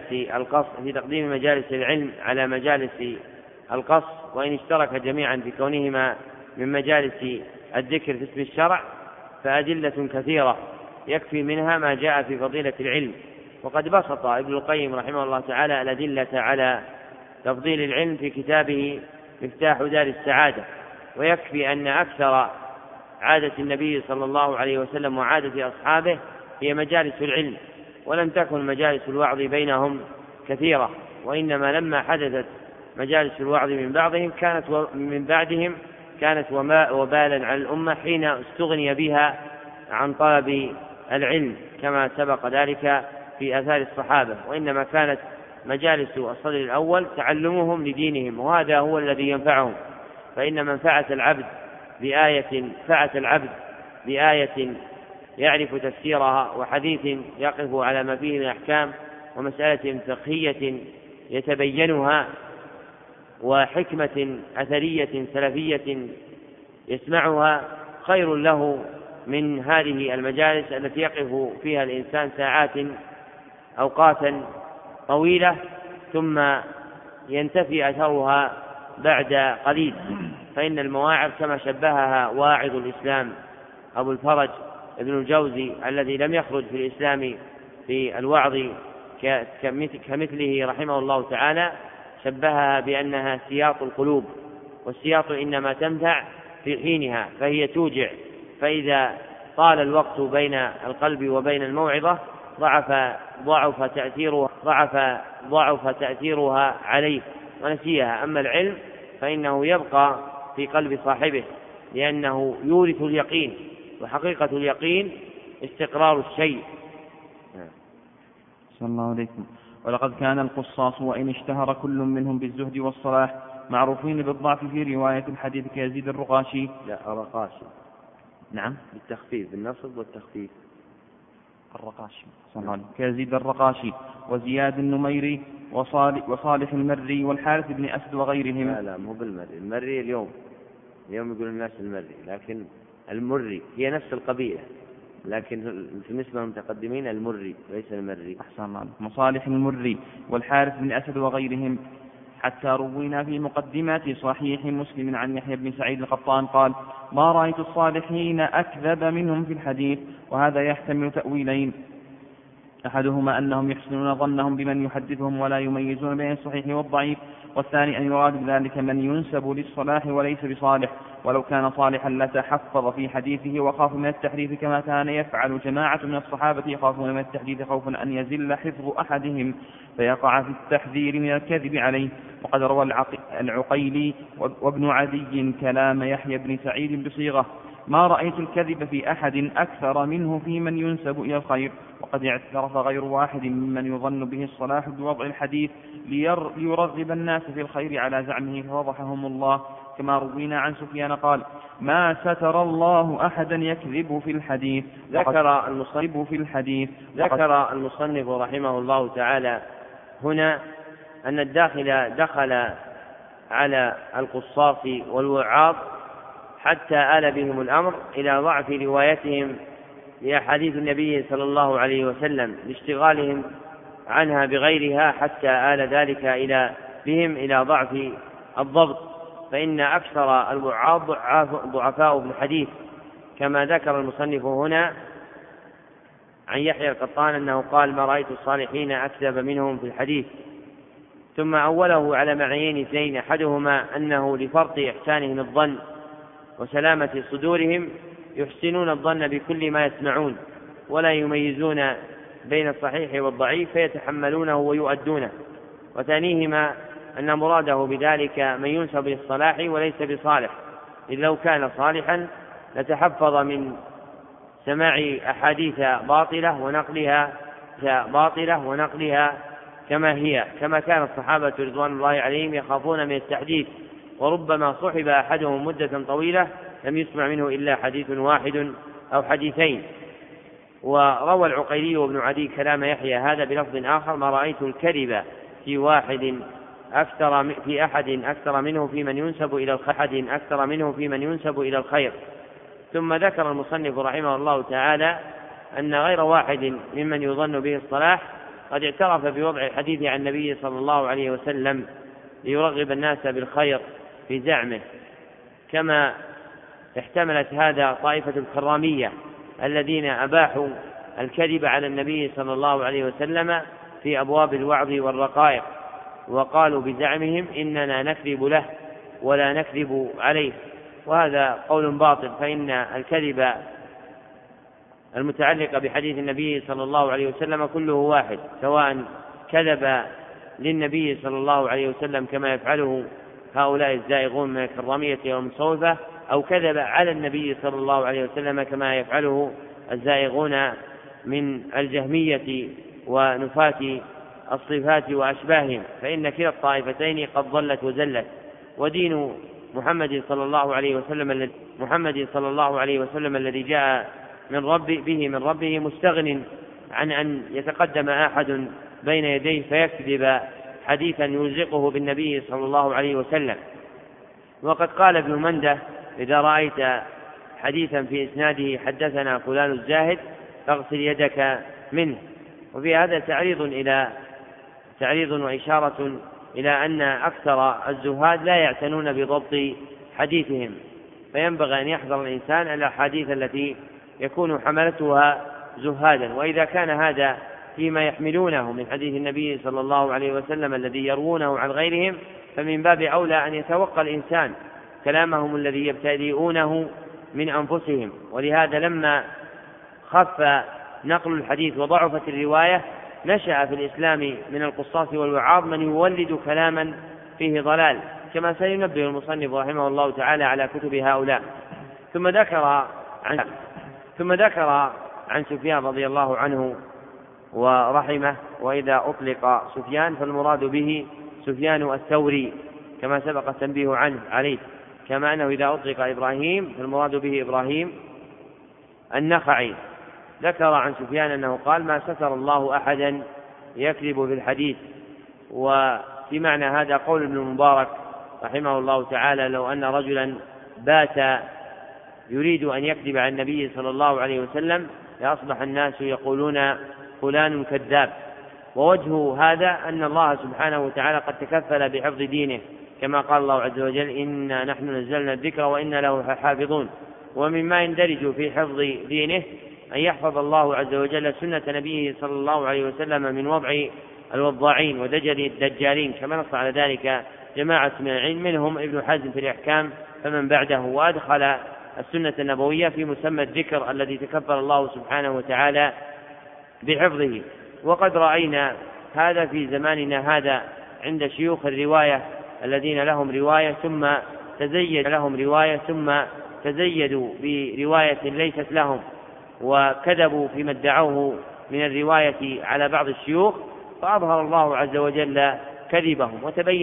مجالس العلم على مجالس القص، وإن اشترك جميعا في كونهما من مجالس الذكر في اسم الشرع، فأدلة كثيرة يكفي منها ما جاء في فضيلة العلم. وقد بسط ابن القيم رحمه الله تعالى الأدلة على تفضيل العلم في كتابه مفتاح دار السعادة، ويكفي أن أكثر عادة النبي صلى الله عليه وسلم وعادة أصحابه هي مجالس العلم، ولم تكن مجالس الوعظ بينهم كثيرة، وإنما لما حدثت مجالس الوعظ من بعدهم كانت وبالا على الأمة حين استغني بها عن طلب العلم، كما سبق ذلك في آثار الصحابة. وإنما كانت مجالس الصدر الأول تعلمهم لدينهم، وهذا هو الذي ينفعهم. فإن من فعت العبد بآية يعرف تفسيرها، وحديث يقف على ما فيه من أحكام، ومسألة فقهية يتبينها، وحكمة أثرية سلفية يسمعها، خير له من هذه المجالس التي يقف فيها الإنسان أوقاتا طويلة ثم ينتفي أثرها بعد قليل. فإن المواعظ كما شبهها واعظ الإسلام أبو الفرج ابن الجوزي الذي لم يخرج في الإسلام في الوعظ كمثله رحمه الله تعالى، شبهها بأنها سياط القلوب، والسياط إنما تنفع في حينها، فهي توجع، فإذا طال الوقت بين القلب وبين الموعظة ضعف تأثيرها عليه ونسيها. أما العلم فإنه يبقى في قلب صاحبه، لأنه يورث اليقين، وحقيقة اليقين استقرار الشيء. صلى الله عليكم. ولقد كان القصاص وإن اشتهر كل منهم بالزهد والصلاح معروفين بالضعف في رواية الحديث كيزيد الرقاشي. لا الرقاشي. نعم بالتخفيف، بالنصب والتخفيف. الرقاشي كيزيد الرقاشي وزياد النميري وصالح المري والحارث بن أسد وغيرهم. لا مو بالمري، المري اليوم يقول الناس المري، لكن المري هي نفس القبيلة، لكن في نسبة المتقدمين المري ليس المري. أحسن الله. مصالح المري والحارث بن أسد وغيرهم. حتى روينا في مقدمات صحيح مسلم عن يحيى بن سعيد القطان قال: ما رأيت الصالحين أكذب منهم في الحديث. وهذا يحتمل تأويلين: أحدهما أنهم يحسنون ظنهم بمن يحدثهم ولا يميزون بين الصحيح والضعيف، والثاني أن يراد بذلك من ينسب للصلاح وليس بصالح، ولو كان صالحا لتحفظ في حديثه وخاف من التحريف كما كان يفعل جماعة من الصحابة يخافون من التحديث خوفا أن يزل حفظ أحدهم فيقع في التحذير من الكذب عليه. وقد روى العقيلي وابن عدي كلام يحيى بن سعيد بصيغة: ما رأيت الكذب في أحد أكثر منه في من ينسب إلى الخير. وقد اعترف غير واحد ممن يظن به الصلاح بوضع الحديث ليرغب الناس في الخير على زعمه فوضحهم الله، كما روينا عن سفيان قال: ما ستر الله أحدا يكذب في الحديث. ذكر المصنف رحمه الله تعالى هنا أن الداخل دخل على القصاص والوعاظ حتى آل بهم الأمر إلى ضعف روايتهم لأحاديث النبي صلى الله عليه وسلم لاشتغالهم عنها بغيرها، حتى آل ذلك بهم إلى ضعف الضبط، فإن أكثر الوعاظ ضعفاء في الحديث، كما ذكر المصنف هنا عن يحيى القطان أنه قال: ما رأيت الصالحين أكذب منهم في الحديث. ثم أوله على معنيين اثنين: أحدهما أنه لفرط إحسانهم الظن وسلامة صدورهم يحسنون الظن بكل ما يسمعون ولا يميزون بين الصحيح والضعيف فيتحملونه ويؤدونه. وثانيهما أن مراده بذلك من ينسب للصلاح وليس بصالح، إذ لو كان صالحا لتحفظ من سماع أحاديث باطلة ونقلها كما هي، كما كان الصحابة رضوان الله عليهم يخافون من التحديث، وربما صحب أحدهم مدة طويلة لم يسمع منه إلا حديث واحد أو حديثين. وروى العقيلي وابن عدي كلام يحيى هذا بلفظ آخر: ما رأيت الكذب في أحد أكثر منه في من ينسب إلى الخير. ثم ذكر المصنف رحمه الله تعالى أن غير واحد ممن يظن به الصلاح قد اعترف بوضع الحديث عن النبي صلى الله عليه وسلم ليرغب الناس بالخير في زعمه، كما احتملت هذا طائفة الكرامية الذين أباحوا الكذب على النبي صلى الله عليه وسلم في أبواب الوعظ والرقائق، وقالوا بزعمهم: إننا نكذب له ولا نكذب عليه. وهذا قول باطل، فإن الكذب المتعلق بحديث النبي صلى الله عليه وسلم كله واحد، سواء كذب للنبي صلى الله عليه وسلم كما يفعله هؤلاء الزائغون من الكرامية والمتصوفة، أو كذب على النبي صلى الله عليه وسلم كما يفعله الزائغون من الجهمية ونفاة الصفات وأشباههم، فإن كلا الطائفتين قد ضلت وزلت. ودين محمد صلى الله عليه وسلم الذي جاء من ربه مستغن عن أن يتقدم أحد بين يديه فيكذب حديثا يلزقه بالنبي صلى الله عليه وسلم. وقد قال ابن منده: إذا رأيت حديثا في إسناده حدثنا فلان الزاهد فاغسل يدك منه. وفي هذا تعريض وإشارة إلى أن أكثر الزهاد لا يعتنون بضبط حديثهم، فينبغي أن يحذر الإنسان الأحاديث التي يكون حملتها زهادا. وإذا كان هذا فيما يحملونه من حديث النبي صلى الله عليه وسلم الذي يروونه عن غيرهم، فمن باب أولى أن يتوقى الإنسان كلامهم الذي يبتدئونه من أنفسهم. ولهذا لما خف نقل الحديث وضعفت الرواية نشأ في الإسلام من القصاص والوعاظ من يولد كلاما فيه ضلال، كما سينبه المصنف رحمه الله تعالى على كتب هؤلاء. ثم ذكر عن سفيان رضي الله عنه ورحمه: وإذا أطلق سفيان فالمراد به سفيان الثوري، كما سبق التنبيه عليه، كما أنه إذا أطلق إبراهيم فالمراد به إبراهيم النخعي. ذكر عن سفيان أنه قال: ما ستر الله أحدا يكذب في الحديث. وفي معنى هذا قول ابن المبارك رحمه الله تعالى: لو أن رجلا بات يريد أن يكذب عن النبي صلى الله عليه وسلم لأصبح الناس يقولون فلان كذاب. ووجه هذا أن الله سبحانه وتعالى قد تكفل بحفظ دينه، كما قال الله عز وجل: إنا نحن نزلنا الذكر وإنا له حافظون. ومما يندرج في حفظ دينه أن يحفظ الله عز وجل سنة نبيه صلى الله عليه وسلم من وضع الوضاعين ودجل الدجالين، كما نص على ذلك جماعة من العلم منهم ابن حزم في الإحكام فمن بعده، وأدخل السنة النبوية في مسمى الذكر الذي تكفل الله سبحانه وتعالى بحفظه. وقد رأينا هذا في زماننا هذا عند شيوخ الرواية الذين لهم رواية ثم تزيدوا برواية ليست لهم وكذبوا فيما ادعوه من الرواية على بعض الشيوخ، فأظهر الله عز وجل كذبهم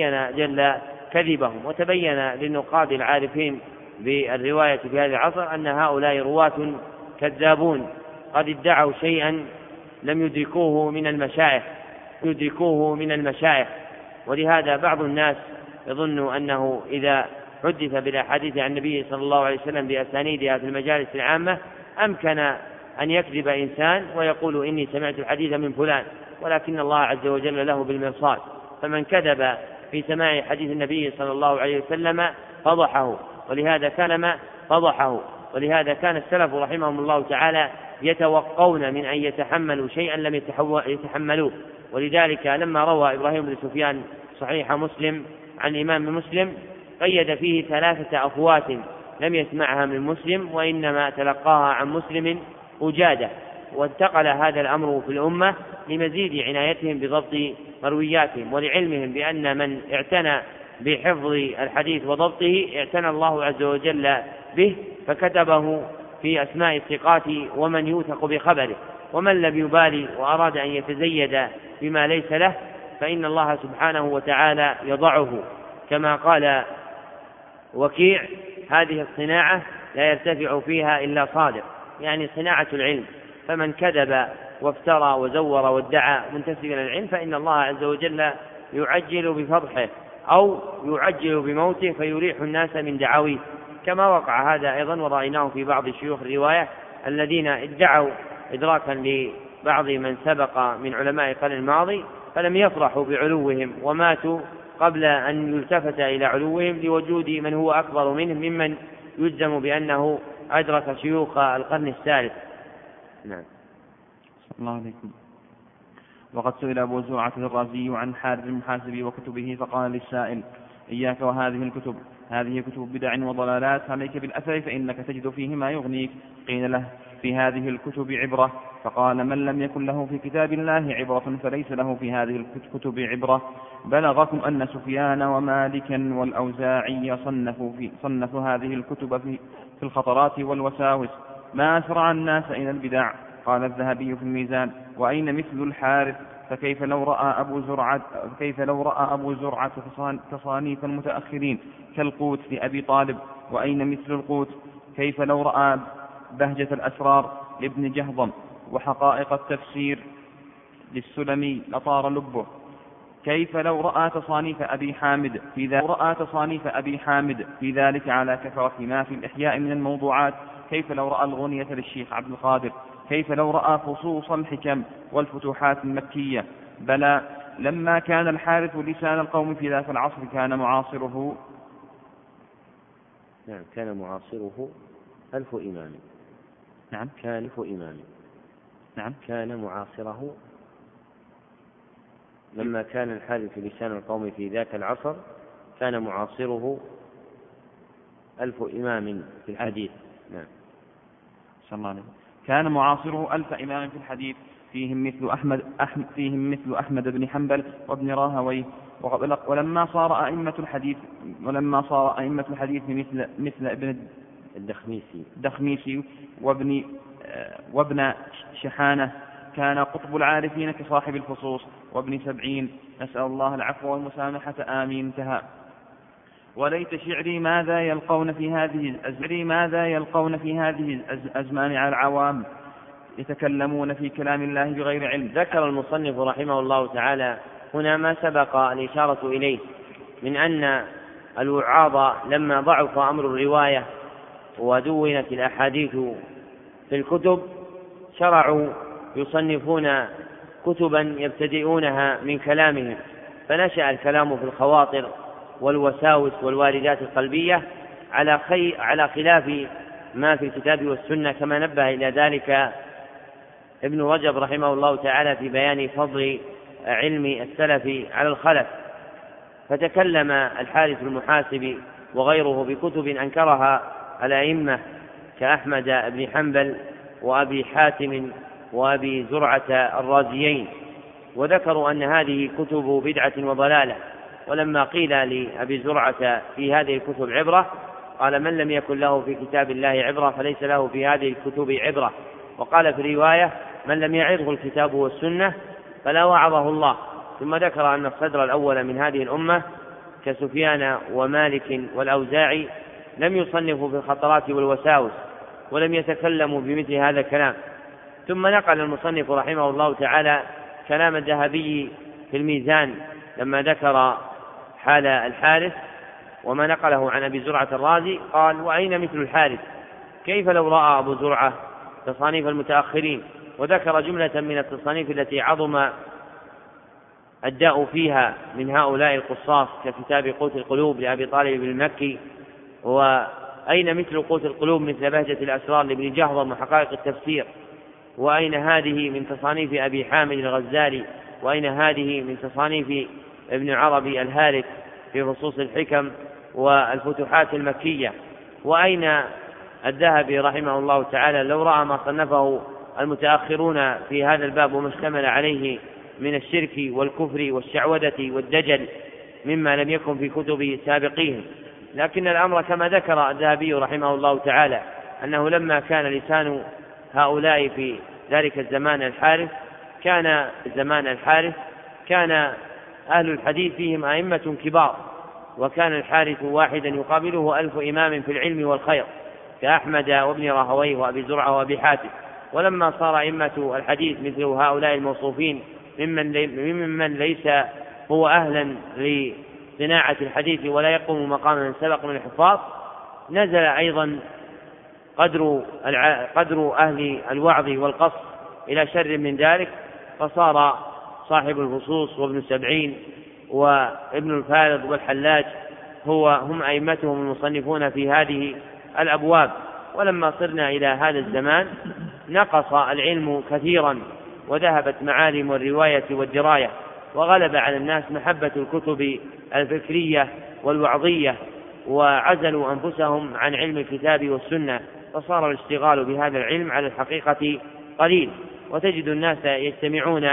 وتبين للنقاد العارفين بالرواية في هذا العصر أن هؤلاء رواة كذابون قد ادعوا شيئا لم يدركوه من المشايخ. ولهذا بعض الناس يظن أنه إذا حدث بالأحاديث عن النبي صلى الله عليه وسلم بأسانيدها في المجالس العامة أمكن أن يكذب إنسان ويقول إني سمعت الحديث من فلان، ولكن الله عز وجل له بالمرصاد، فمن كذب في سماع حديث النبي صلى الله عليه وسلم فضحه، ولهذا كان السلف رحمهم الله تعالى يتوقون من أن يتحملوا شيئا لم يتحملوه. ولذلك لما روى إبراهيم بن سفيان صحيح مسلم عن الإمام مسلم قيد فيه 3 أفوات لم يسمعها من مسلم وإنما تلقاها عن مسلم أجادة، وانتقل هذا الأمر في الأمة لمزيد عنايتهم بضبط مروياتهم ولعلمهم بأن من اعتنى بحفظ الحديث وضبطه اعتنى الله عز وجل به، فكتبه في أسماء الثقات ومن يوثق بخبره. ومن لم يبالي وأراد أن يتزيد بما ليس له فإن الله سبحانه وتعالى يضعه، كما قال وكيع: هذه الصناعة لا يرتفع فيها إلا صادق، يعني صناعة العلم، فمن كذب وافترى وزور وادعى منتسبا إلى العلم فإن الله عز وجل يعجل بفضحه أو يعجل بموته فيريح الناس من دعاويه، كما وقع هذا أيضا ورأيناه في بعض شيوخ الرواية الذين ادعوا إدراكا لبعض من سبق من علماء القرن الماضي فلم يفرحوا بعلوهم وماتوا قبل أن يلتفت إلى علوهم لوجود من هو أكبر منهم ممن يجزم بأنه أدرك شيوخ القرن الثالث. نعم. الله عليكم. وقد سئل أبو زرعة الرازي عن حارث المحاسبي وكتبه فقال للسائل: إياك وهذه الكتب، هذه كتب بدع وضلالات، عليك بالأثر فإنك تجد فيه ما يغنيك. قيل له: في هذه الكتب عبرة؟ فقال: من لم يكن له في كتاب الله عبرة فليس له في هذه الكتب عبرة. بلغكم أن سفيان ومالكا والأوزاعي صنفوا هذه الكتب في الخطرات والوساوس، ما أسرع الناس إلى البدع. قال الذهبي في الميزان: وأين مثل الحارث؟ فكيف لو رأى أبو زرعة تصانيف المتأخرين كالقوت لأبي طالب؟ وأين مثل القوت؟ كيف لو رأى بهجة الأسرار لابن جهضم وحقائق التفسير للسلمي لطار لبه؟ كيف لو رأى تصانيف أبي حامد في ذلك على كثرة ما في الإحياء من الموضوعات؟ كيف لو رأى الغنية للشيخ عبد القادر؟ كيف لو رأى فصوص الحكم والفتوحات المكية؟ بلى، لما كان الحارث لسان القوم في ذاك العصر كان معاصره ألف إمام. نعم. كان معاصره لما كان الحارث لسان القوم في ذاك العصر كان معاصره 1000 إمام في الحديث. نعم. صلى الله عليه وسلم. كان معاصره 1000 إمام في الحديث، فيهم مثل أحمد بن حنبل وابن راهويه. ولما صار أئمة الحديث مثل ابن الدخميسي وابن شحانة، كان قطب العارفين كصاحب الفصوص وابن سبعين، نسأل الله العفو والمسامحة، آمين. انتهى. وليت شعري ماذا يلقون في هذه الأزمان على العوام يتكلمون في كلام الله بغير علم. ذكر المصنف رحمه الله تعالى هنا ما سبق الإشارة إليه من أن الوعاظ لما ضعف أمر الرواية ودونت الأحاديث في الكتب شرعوا يصنفون كتبا يبتدئونها من كلامهم، فنشأ الكلام في الخواطر والوساوس والواردات القلبية على خلاف ما في الكتاب والسنة، كما نبه إلى ذلك ابن رجب رحمه الله تعالى في بيان فضل علم السلف على الخلف، فتكلم الحارث المحاسبي وغيره بكتب أنكرها الأئمة كأحمد بن حنبل وأبي حاتم وأبي زرعة الرازيين، وذكروا أن هذه كتب بدعة وضلالة. ولما قيل لأبي زرعة في هذه الكتب عبرة قال: من لم يكن له في كتاب الله عبرة فليس له في هذه الكتب عبرة. وقال في رواية: من لم يعظه الكتاب والسنة فلا وعظه الله. ثم ذكر أن الصدر الأول من هذه الأمة كسفيان ومالك والأوزاعي لم يصنفوا في الخطرات والوساوس ولم يتكلموا بمثل هذا الكلام. ثم نقل المصنف رحمه الله تعالى كلام الذهبي في الميزان لما ذكر حال الحارث وما نقله عن أبي زرعة الرازي، قال: وأين مثل الحارث؟ كيف لو رأى أبو زرعة تصانيف المتأخرين؟ وذكر جملة من التصانيف التي عظم الداء فيها من هؤلاء القصاص ككتاب قوت القلوب لأبي طالب المكي، وأين مثل قوت القلوب مثل بهجة الأسرار لابن جهضم وحقائق التفسير، وأين هذه من تصانيف أبي حامد الغزالي، وأين هذه من تصانيف ابن عربي الهالك في فصوص الحكم والفتوحات المكية، وأين الذهبي رحمه الله تعالى لو رأى ما صنفه المتأخرون في هذا الباب وما اشتمل عليه من الشرك والكفر والشعوذة والدجل مما لم يكن في كتب سابقيهم. لكن الأمر كما ذكر الذهبي رحمه الله تعالى أنه لما كان لسان هؤلاء في ذلك الزمان الحارث كان أهل الحديث فيهم أئمة كبار، وكان الحارث واحدا يقابله 1000 إمام في العلم والخير كأحمد وابن راهويه وأبي زرعة وأبي حاتم. ولما صار أئمة الحديث مثل هؤلاء الموصوفين ممن ليس هو أهلا لصناعة الحديث ولا يقوم مقام من سبق من الحفاظ، نزل أيضا قدر أهل الوعظ والقص إلى شر من ذلك، فصار صاحب الفصوص وابن سبعين وابن الفارض والحلاج هم أئمتهم المصنفون في هذه الأبواب. ولما صرنا إلى هذا الزمان نقص العلم كثيرا وذهبت معالم الرواية والدراية، وغلب على الناس محبة الكتب الفكرية والوعظية، وعزلوا أنفسهم عن علم الكتاب والسنة، فصار الاشتغال بهذا العلم على الحقيقة قليل. وتجد الناس يجتمعون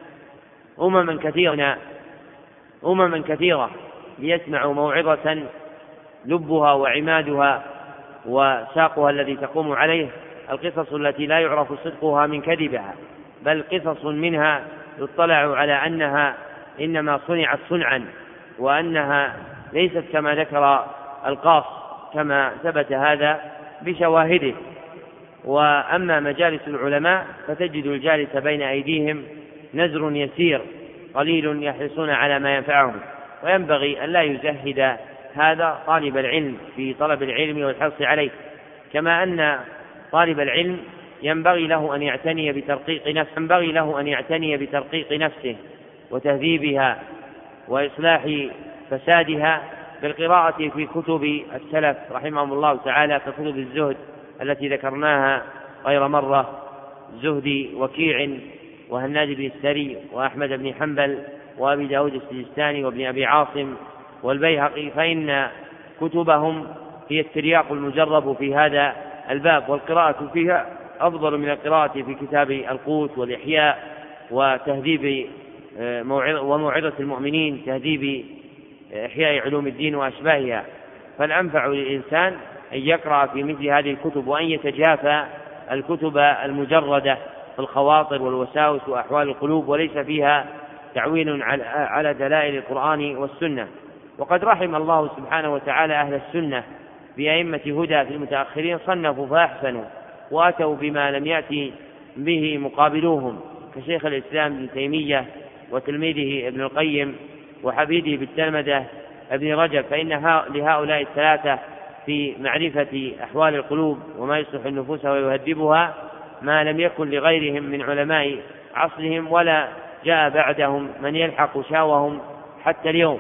أمما كثيرة ليسمعوا موعظة لبها وعمادها وساقها الذي تقوم عليه القصص التي لا يعرف صدقها من كذبها، بل قصص منها يطلع على أنها إنما صنعت صنعا، وأنها ليست كما ذكر القاص كما ثبت هذا بشواهده. وأما مجالس العلماء فتجد الجالس بين أيديهم نزر يسير قليل يحرصون على ما ينفعهم، وينبغي أن لا يزهد هذا طالب العلم في طلب العلم والحرص عليه، كما أن طالب العلم ينبغي له أن يعتني بترقيق نفسه وتهذيبها وإصلاح فسادها بالقراءة في كتب السلف رحمهم الله تعالى ككتب الزهد التي ذكرناها غير مرة، زهد وكيع وهناد بن السري وأحمد بن حنبل وأبي داود السجستاني وابن أبي عاصم والبيهقي، فإن كتبهم هي الترياق المجرب في هذا الباب، والقراءة فيها أفضل من القراءة في كتاب القوت والإحياء وتهذيب وموعظة المؤمنين، تهذيب إحياء علوم الدين وأشباهها. فالأنفع للإنسان أن يقرأ في مثل هذه الكتب، وأن يتجافى الكتب المجردة في الخواطر والوساوس وأحوال القلوب وليس فيها تعويل على دلائل القرآن والسنة. وقد رحم الله سبحانه وتعالى أهل السنة بأئمة هدى في المتأخرين، صنفوا فأحسنوا وأتوا بما لم يأتي به مقابلوهم كشيخ الإسلام ابن تيمية وتلميذه ابن القيم وحفيده بالتلمذة ابن رجب، فإن لهؤلاء الثلاثة في معرفة أحوال القلوب وما يصلح النفوس ويهذبها ما لم يكن لغيرهم من علماء عصرهم، ولا جاء بعدهم من يلحق شاوهم حتى اليوم.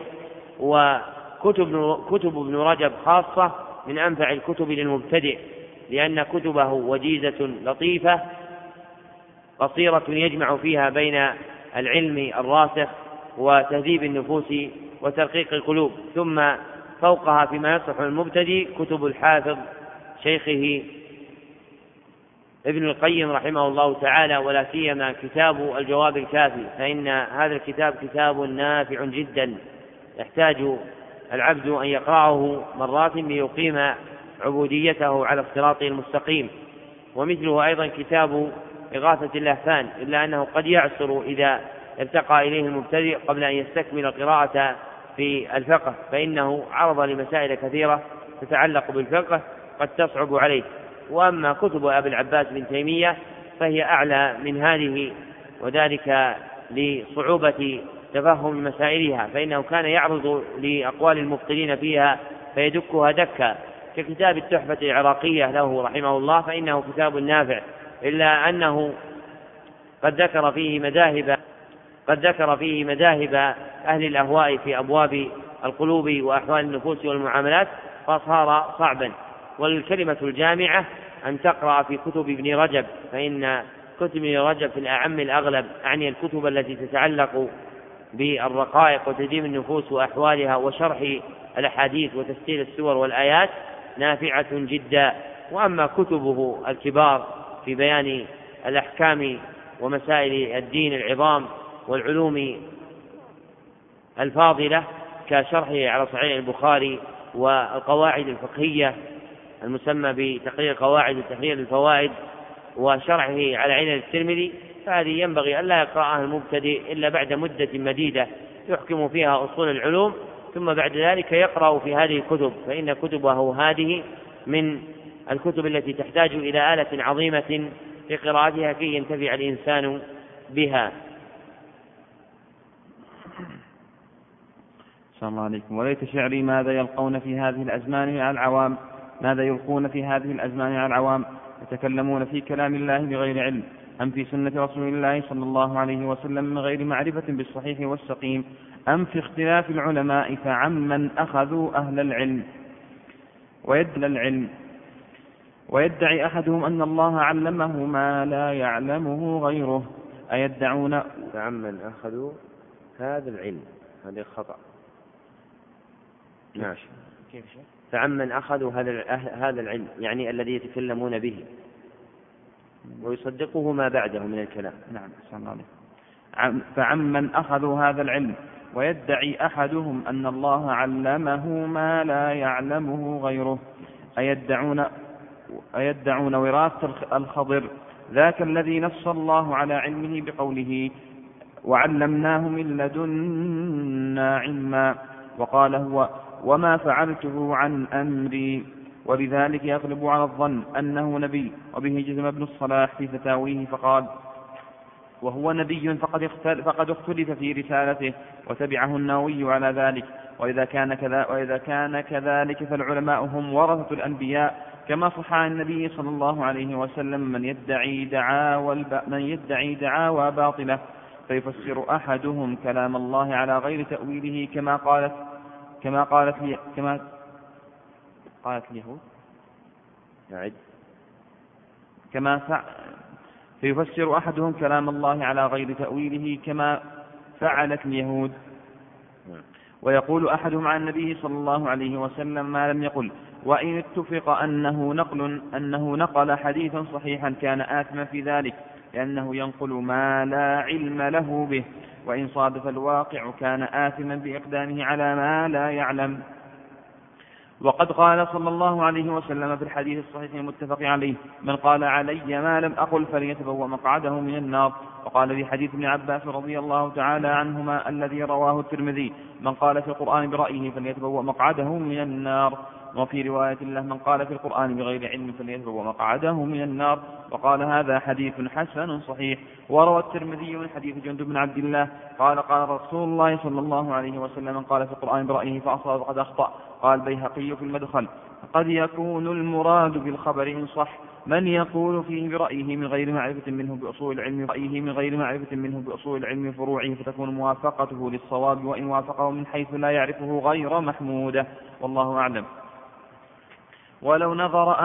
وكتب ابن رجب خاصة من أنفع الكتب للمبتدئ، لأن كتبه وجيزة لطيفة قصيرة يجمع فيها بين العلم الراسخ وتهذيب النفوس وترقيق القلوب. ثم فوقها فيما يصلح المبتدئ كتب الحافظ شيخه ابن القيم رحمه الله تعالى، ولا سيما كتاب الجواب الكافي، فإن هذا الكتاب كتاب نافع جدا يحتاج العبد أن يقرأه مرات ليقيم عبوديته على الصراط المستقيم. ومثله أيضا كتاب إغاثة اللهفان، إلا أنه قد يعسر إذا ارتقى إليه المبتدئ قبل أن يستكمل القراءة في الفقه، فإنه عرض لمسائل كثيرة تتعلق بالفقه قد تصعب عليه. وأما كتب أبي العباس بن تيمية فهي أعلى من هذه، وذلك لصعوبة تفهم مسائلها، فإنه كان يعرض لأقوال المبطلين فيها فيدكها دكا، ككتاب التحفة العراقية له رحمه الله، فإنه كتاب نافع، إلا أنه قد ذكر فيه مذاهب أهل الأهواء في أبواب القلوب وأحوال النفوس والمعاملات، فصار صعبا. والكلمة الجامعة أن تقرأ في كتب ابن رجب، فإن كتب ابن رجب في الأعم الأغلب أعني الكتب التي تتعلق بالرقائق وتدين النفوس وأحوالها وشرح الأحاديث وتفسير السور والآيات نافعة جدا. وأما كتبه الكبار في بيان الأحكام ومسائل الدين العظام والعلوم الفاضلة كشرحه على صحيح البخاري والقواعد الفقهية المسمى بتقرير قواعد وتحرير الفوائد وشرحه على علل الترمذي، فهذه ينبغي ألا يقرأها المبتدئ إلا بعد مدة مديدة يحكم فيها أصول العلوم، ثم بعد ذلك يقرأ في هذه الكتب، فإن كتبه هذه من الكتب التي تحتاج إلى آلة عظيمة في قراءتها كي ينتفع الإنسان بها. صلى الله عليكم. وليت شعري ماذا يلقون في هذه الأزمان على العوام يتكلمون في كلام الله بغير علم، أم في سنة رسول الله صلى الله عليه وسلم من غير معرفة بالصحيح والسقيم، أم في اختلاف العلماء فعمن أخذوا أهل العلم ويدعي أحدهم أن الله علمه ما لا يعلمه غيره، أيدعون فعمن أخذوا هذا العلم، هذا خطأ. ماشي. كيف شيء؟ فعمن أخذوا هذا العلم يعني الذي يتكلمون به ويصدقه ما بعده من الكلام. نعم. فعمن أخذوا هذا العلم ويدعي أحدهم أن الله علمه ما لا يعلمه غيره، أيدعون وراثة الخضر، ذاك الذي نص الله على علمه بقوله وعلمناه من لدنا علما، وقال هو وما فعلته عن أمري، ولذلك يغلب على الظن أنه نبي. وبه جزم ابن الصلاح في فتاويه فقال وهو نبي فقد اختلف في رسالته، وتبعه النووي على ذلك. وإذا كان كذلك فالعلماء هم ورثة الأنبياء، كما صح عن النبي صلى الله عليه وسلم من يدعي دعاوى باطلة فيفسر أحدهم كلام الله على غير تأويله كما قالت اليهود، فيفسر أحدهم كلام الله على غير تأويله كما فعلت اليهود، ويقول أحدهم عن النبي صلى الله عليه وسلم ما لم يقل، وإن اتفق أنه نقل حديثا صحيحا كان آثما في ذلك، لأنه ينقل ما لا علم له به، وإن صادف الواقع كان آثما بإقدامه على ما لا يعلم. وقد قال صلى الله عليه وسلم في الحديث الصحيح المتفق عليه من قال علي ما لم أقل فليتبوأ مقعده من النار. وقال في حديث ابن عباس رضي الله تعالى عنهما الذي رواه الترمذي من قال في القرآن برأيه فليتبوأ مقعده من النار. وفي رواية له من قال في القرآن بغير علم فليتبوأ مقعده من النار. وقال هذا حديث حسن صحيح. وروى الترمذي من حديث جندب بن عبد الله قال قال رسول الله صلى الله عليه وسلم من قال في القرآن برأيه فأصاب فقد أخطأ. قال البيهقي في المدخل قد يكون المراد بالخبر إن صح من يقول فيه برأيه من غير معرفة منه بأصول العلم فروعه، فتكون موافقته للصواب، وإن وافقه من حيث لا يعرفه غير محمودة، والله أعلم. ولو نظر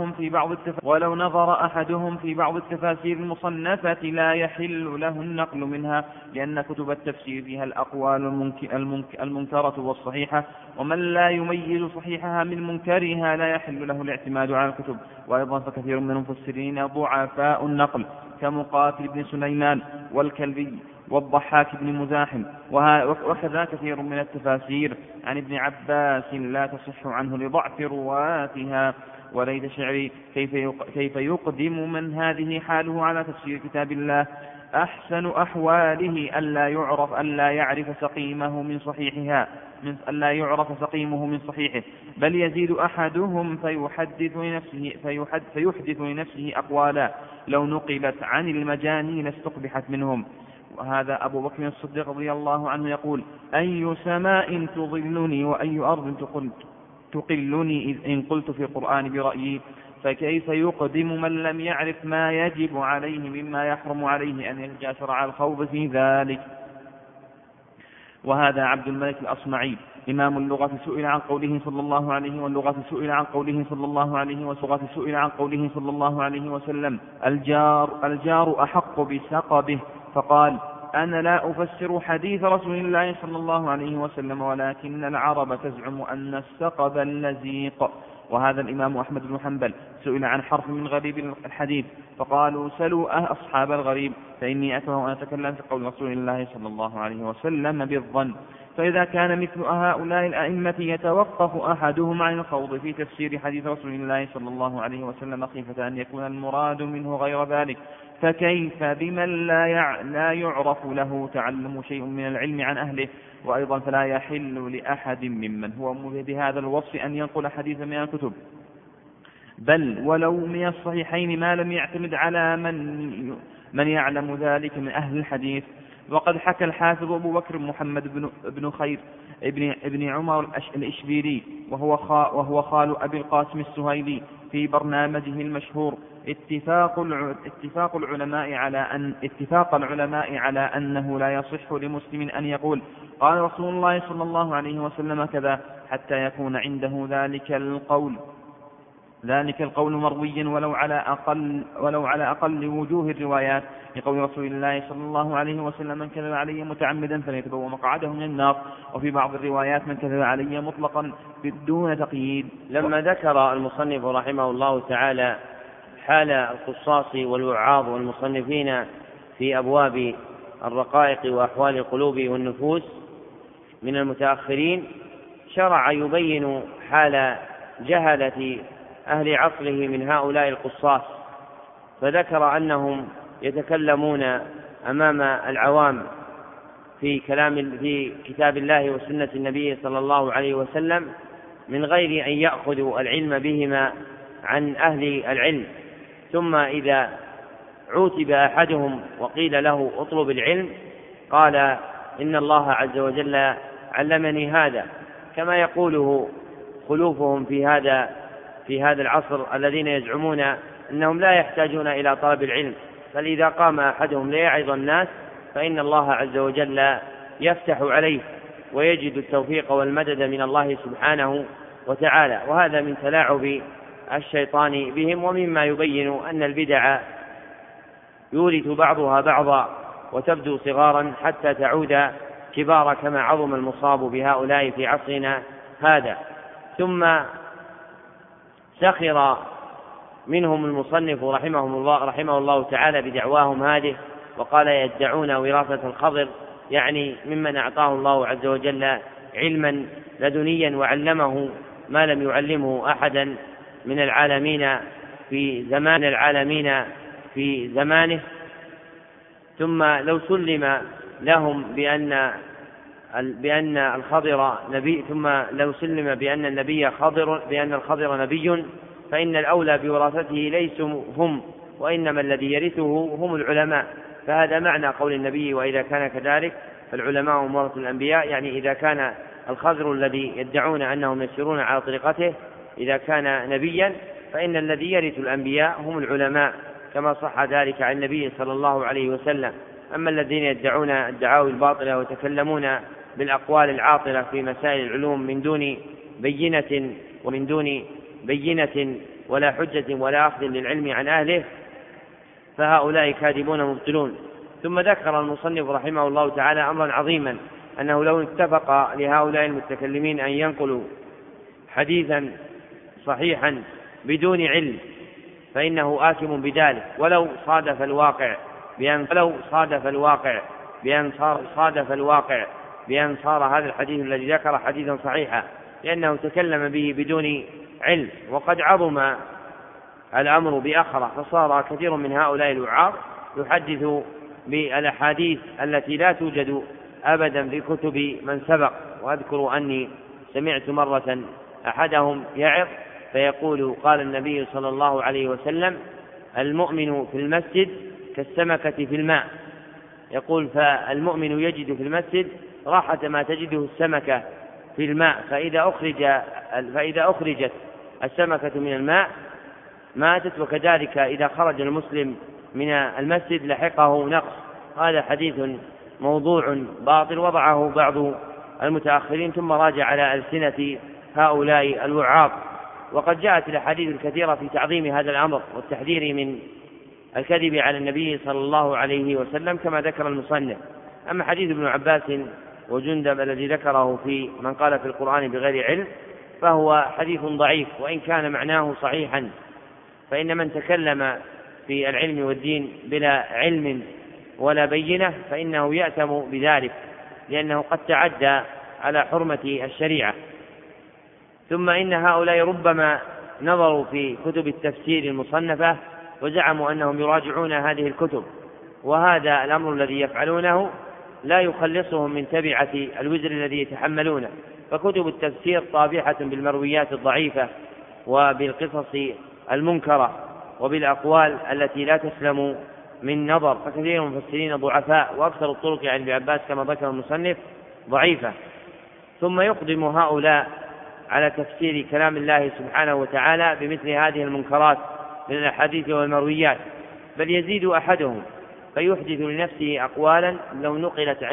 أحدهم في بعض التفاسير المصنفة لا يحل له النقل منها، لأن كتب التفسير فيها الأقوال المنكرة والصحيحة، ومن لا يميز صحيحها من منكرها لا يحل له الاعتماد على الكتب. وأيضا فكثير من المفسرين ضعفاء النقل كمقاتل بن سليمان والكلبي والضحاك بن مزاحم، وكذا كثير من التفاسير عن ابن عباس لا تصح عنه لضعف رواتها. وليت شعري كيف يقدم من هذه حاله على تفسير كتاب الله. أحسن أحواله ألا يعرف سقيمه من صحيحه، بل يزيد أحدهم فيحدث لنفسه أقوالا لو نقلت عن المجانين استقبحت منهم. وهذا أبو بكر الصديق رضي الله عنه يقول: أي سماء تظلني وأي أرض تقلني إن قلت في القرآن برأيي، فكيف يقدم من لم يعرف ما يجب عليه مما يحرم عليه أن يتجاسر على الخوض في ذلك. وهذا عبد الملك الأصمعي إمام اللغة سئل عن قوله صلى الله عليه وسلم: الجار أحق بسقبه، فقال: أنا لا أفسر حديث رسول الله صلى الله عليه وسلم، ولكن العرب تزعم أن السقب اللزيق. وهذا الإمام أحمد بن حنبل سئل عن حرف من غريب الحديث، فقالوا: سلوا أصحاب الغريب، فإني أكره أن أتكلم في قول رسول الله صلى الله عليه وسلم بالظن. فإذا كان مثل هؤلاء الأئمة يتوقف أحدهم عن الخوض في تفسير حديث رسول الله صلى الله عليه وسلم خيفة أن يكون المراد منه غير ذلك، فكيف بمن لا يعرف له تعلم شيء من العلم عن أهله؟ وأيضا فلا يحل لأحد ممن هو بهذا الوصف أن ينقل حديثا من الكتب، بل ولو من الصحيحين، ما لم يعتمد على من يعلم ذلك من أهل الحديث. وقد حكى الحافظ أبو بكر محمد بن خير ابن عمر الإشبيلي وهو خال أبي القاسم السهيلي في برنامجه المشهور اتفاق العلماء على أنه لا يصح لمسلم أن يقول: قال رسول الله صلى الله عليه وسلم كذا، حتى يكون عنده ذلك القول مرويا ولو على أقل وجوه الروايات، لقول رسول الله صلى الله عليه وسلم: من كذب علي متعمدا فليتبوأ مقعده من النار. وفي بعض الروايات: من كذب علي مطلقا بدون تقييد. لما ذكر المصنف رحمه الله تعالى حال القصاص والوعاظ والمصنفين في أبواب الرقائق وأحوال القلوب والنفوس من المتأخرين، شرع يبين حال جهلة أهل عصره من هؤلاء القصاص، فذكر أنهم يتكلمون أمام العوام في كتاب الله وسنة النبي صلى الله عليه وسلم من غير أن يأخذوا العلم بهما عن أهل العلم، ثم إذا عوتب أحدهم وقيل له اطلب العلم قال: إن الله عز وجل علمني هذا، كما يقوله خلوفهم في هذا العصر الذين يزعمون أنهم لا يحتاجون إلى طلب العلم، بل إذا قام أحدهم ليعظ الناس فإن الله عز وجل يفتح عليه ويجد التوفيق والمدد من الله سبحانه وتعالى. وهذا من تلاعب الشيطان بهم، ومما يبين أن البدع يورث بعضها بعضا وتبدو صغارا حتى تعود كبارا، كما عظم المصاب بهؤلاء في عصرنا هذا. ثم سخر منهم المصنف رحمه الله تعالى بدعواهم هذه، وقال: يدعون وراثة الخضر، يعني ممن أعطاه الله عز وجل علما لدنيا وعلمه ما لم يعلمه أحدا من العالمين في زمانه. ثم لو سلم لهم بأن الخضر نبي، ثم لو سلم بأن الخضر نبي، فإن الأولى بوراثته ليسوا هم، وإنما الذي يرثه هم العلماء. فهذا معنى قول النبي: وإذا كان كذلك فالعلماء هم ورثة الأنبياء، يعني إذا كان الخضر الذي يدعون أنهم يسيرون على طريقته إذا كان نبيا فإن الذي يرث الأنبياء هم العلماء، كما صح ذلك عن النبي صلى الله عليه وسلم. أما الذين يدعون الدعاوى الباطلة ويتكلمون بالأقوال العاطلة في مسائل العلوم من دون بينة ومن دون بينة ولا حجة ولا أخذ للعلم عن أهله فهؤلاء كاذبون مبطلون. ثم ذكر المصنف رحمه الله تعالى أمرا عظيما، أنه لو اتفق لهؤلاء المتكلمين أن ينقلوا حديثا صحيحا بدون علم فإنه آثم بذلك، ولو صادف الواقع بأن صار هذا الحديث الذي ذكر حديثا صحيحا، لأنه تكلم به بدون علم. وقد عظم الأمر بأخره، فصار كثير من هؤلاء الوعاظ يحدث بالأحاديث التي لا توجد أبدا في كتب من سبق. وأذكر أني سمعت مرة أحدهم يعظ فيقول: قال النبي صلى الله عليه وسلم: المؤمن في المسجد كالسمكة في الماء. يقول: فالمؤمن يجد في المسجد راحة ما تجده السمكة في الماء، فإذا أخرجت السمكة من الماء ماتت، وكذلك إذا خرج المسلم من المسجد لحقه نقص. هذا حديث موضوع باطل وضعه بعض المتأخرين ثم راجع على ألسنة هؤلاء الوعاظ. وقد جاءت الأحاديث الكثيرة في تعظيم هذا الأمر والتحذير من الكذب على النبي صلى الله عليه وسلم كما ذكر المصنف. أما حديث ابن عباس وجندب الذي ذكره في من قال في القرآن بغير علم فهو حديث ضعيف، وإن كان معناه صحيحا، فإن من تكلم في العلم والدين بلا علم ولا بينة فإنه يأثم بذلك، لأنه قد تعدى على حرمة الشريعة. ثم إن هؤلاء ربما نظروا في كتب التفسير المصنفة وزعموا أنهم يراجعون هذه الكتب، وهذا الأمر الذي يفعلونه لا يخلصهم من تبعة الوزر الذي يتحملونه. فكتب التفسير طابعة بالمرويات الضعيفة وبالقصص المنكرة وبالأقوال التي لا تسلم من نظر، فكثير من المفسرين ضعفاء، وأكثر الطرق عن ابن عباس كما ذكر المصنف ضعيفة. ثم يقدم هؤلاء على تفسير كلام الله سبحانه وتعالى بمثل هذه المنكرات من الأحاديث والمرويات، بل يزيد أحدهم فيحدث لنفسه أقوالا لو نقلت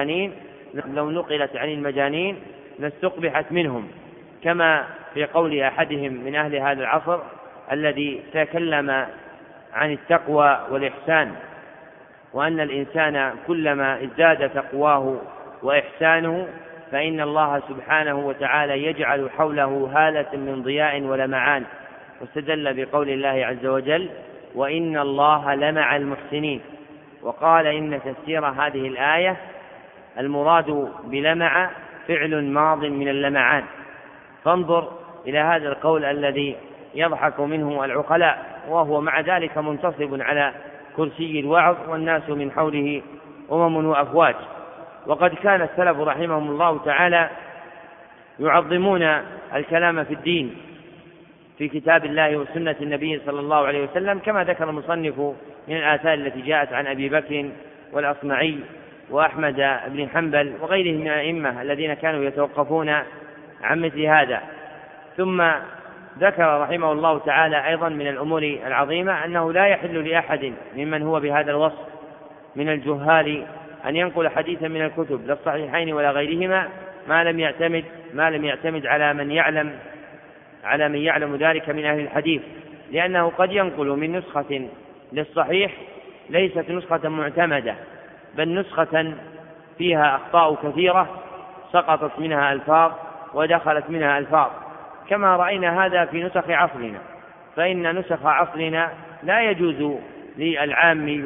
عن المجانين لاستقبحت منهم، كما في قول أحدهم من أهل هذا العصر الذي تكلم عن التقوى والإحسان، وأن الإنسان كلما ازداد تقواه وإحسانه فإن الله سبحانه وتعالى يجعل حوله هالة من ضياء ولمعان، واستدل بقول الله عز وجل: وإن الله لمع المحسنين. وقال إن تفسير هذه الآية المراد بلمع فعل ماض من اللمعان. فانظر إلى هذا القول الذي يضحك منه العقلاء، وهو مع ذلك منتصب على كرسي الوعظ والناس من حوله وأفواج. وقد كان السلف رحمهم الله تعالى يعظمون الكلام في الدين في كتاب الله وسنة النبي صلى الله عليه وسلم، كما ذكر المصنف من الآثار التي جاءت عن أبي بكر والأصمعي وأحمد بن حنبل وغيرهم من الأئمة الذين كانوا يتوقفون عن مثل هذا. ثم ذكر رحمه الله تعالى أيضا من الأمور العظيمة أنه لا يحل لأحد ممن هو بهذا الوصف من الجهال أن ينقل حديثا من الكتب لا الصحيحين ولا غيرهما ما لم يعتمد على من يعلم ذلك من أهل الحديث، لأنه قد ينقل من نسخة للصحيح ليست نسخة معتمدة، بل نسخة فيها أخطاء كثيرة سقطت منها ألفاظ ودخلت منها ألفاظ، كما رأينا هذا في نسخ عصرنا. فإن نسخ عصرنا لا يجوز للعام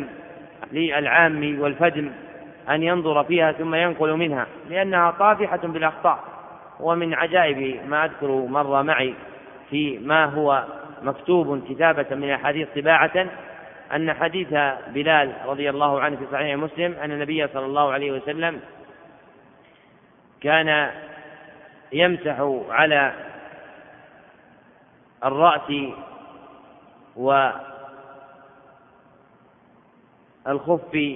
والفدم أن ينظر فيها ثم ينقل منها، لأنها طافحة بالأخطاء. ومن عجائب ما أذكر مر معي في ما هو مكتوب كتابة من الحديث طباعة أن حديث بلال رضي الله عنه في صحيح مسلم أن النبي صلى الله عليه وسلم كان يمسح على الرأس والخف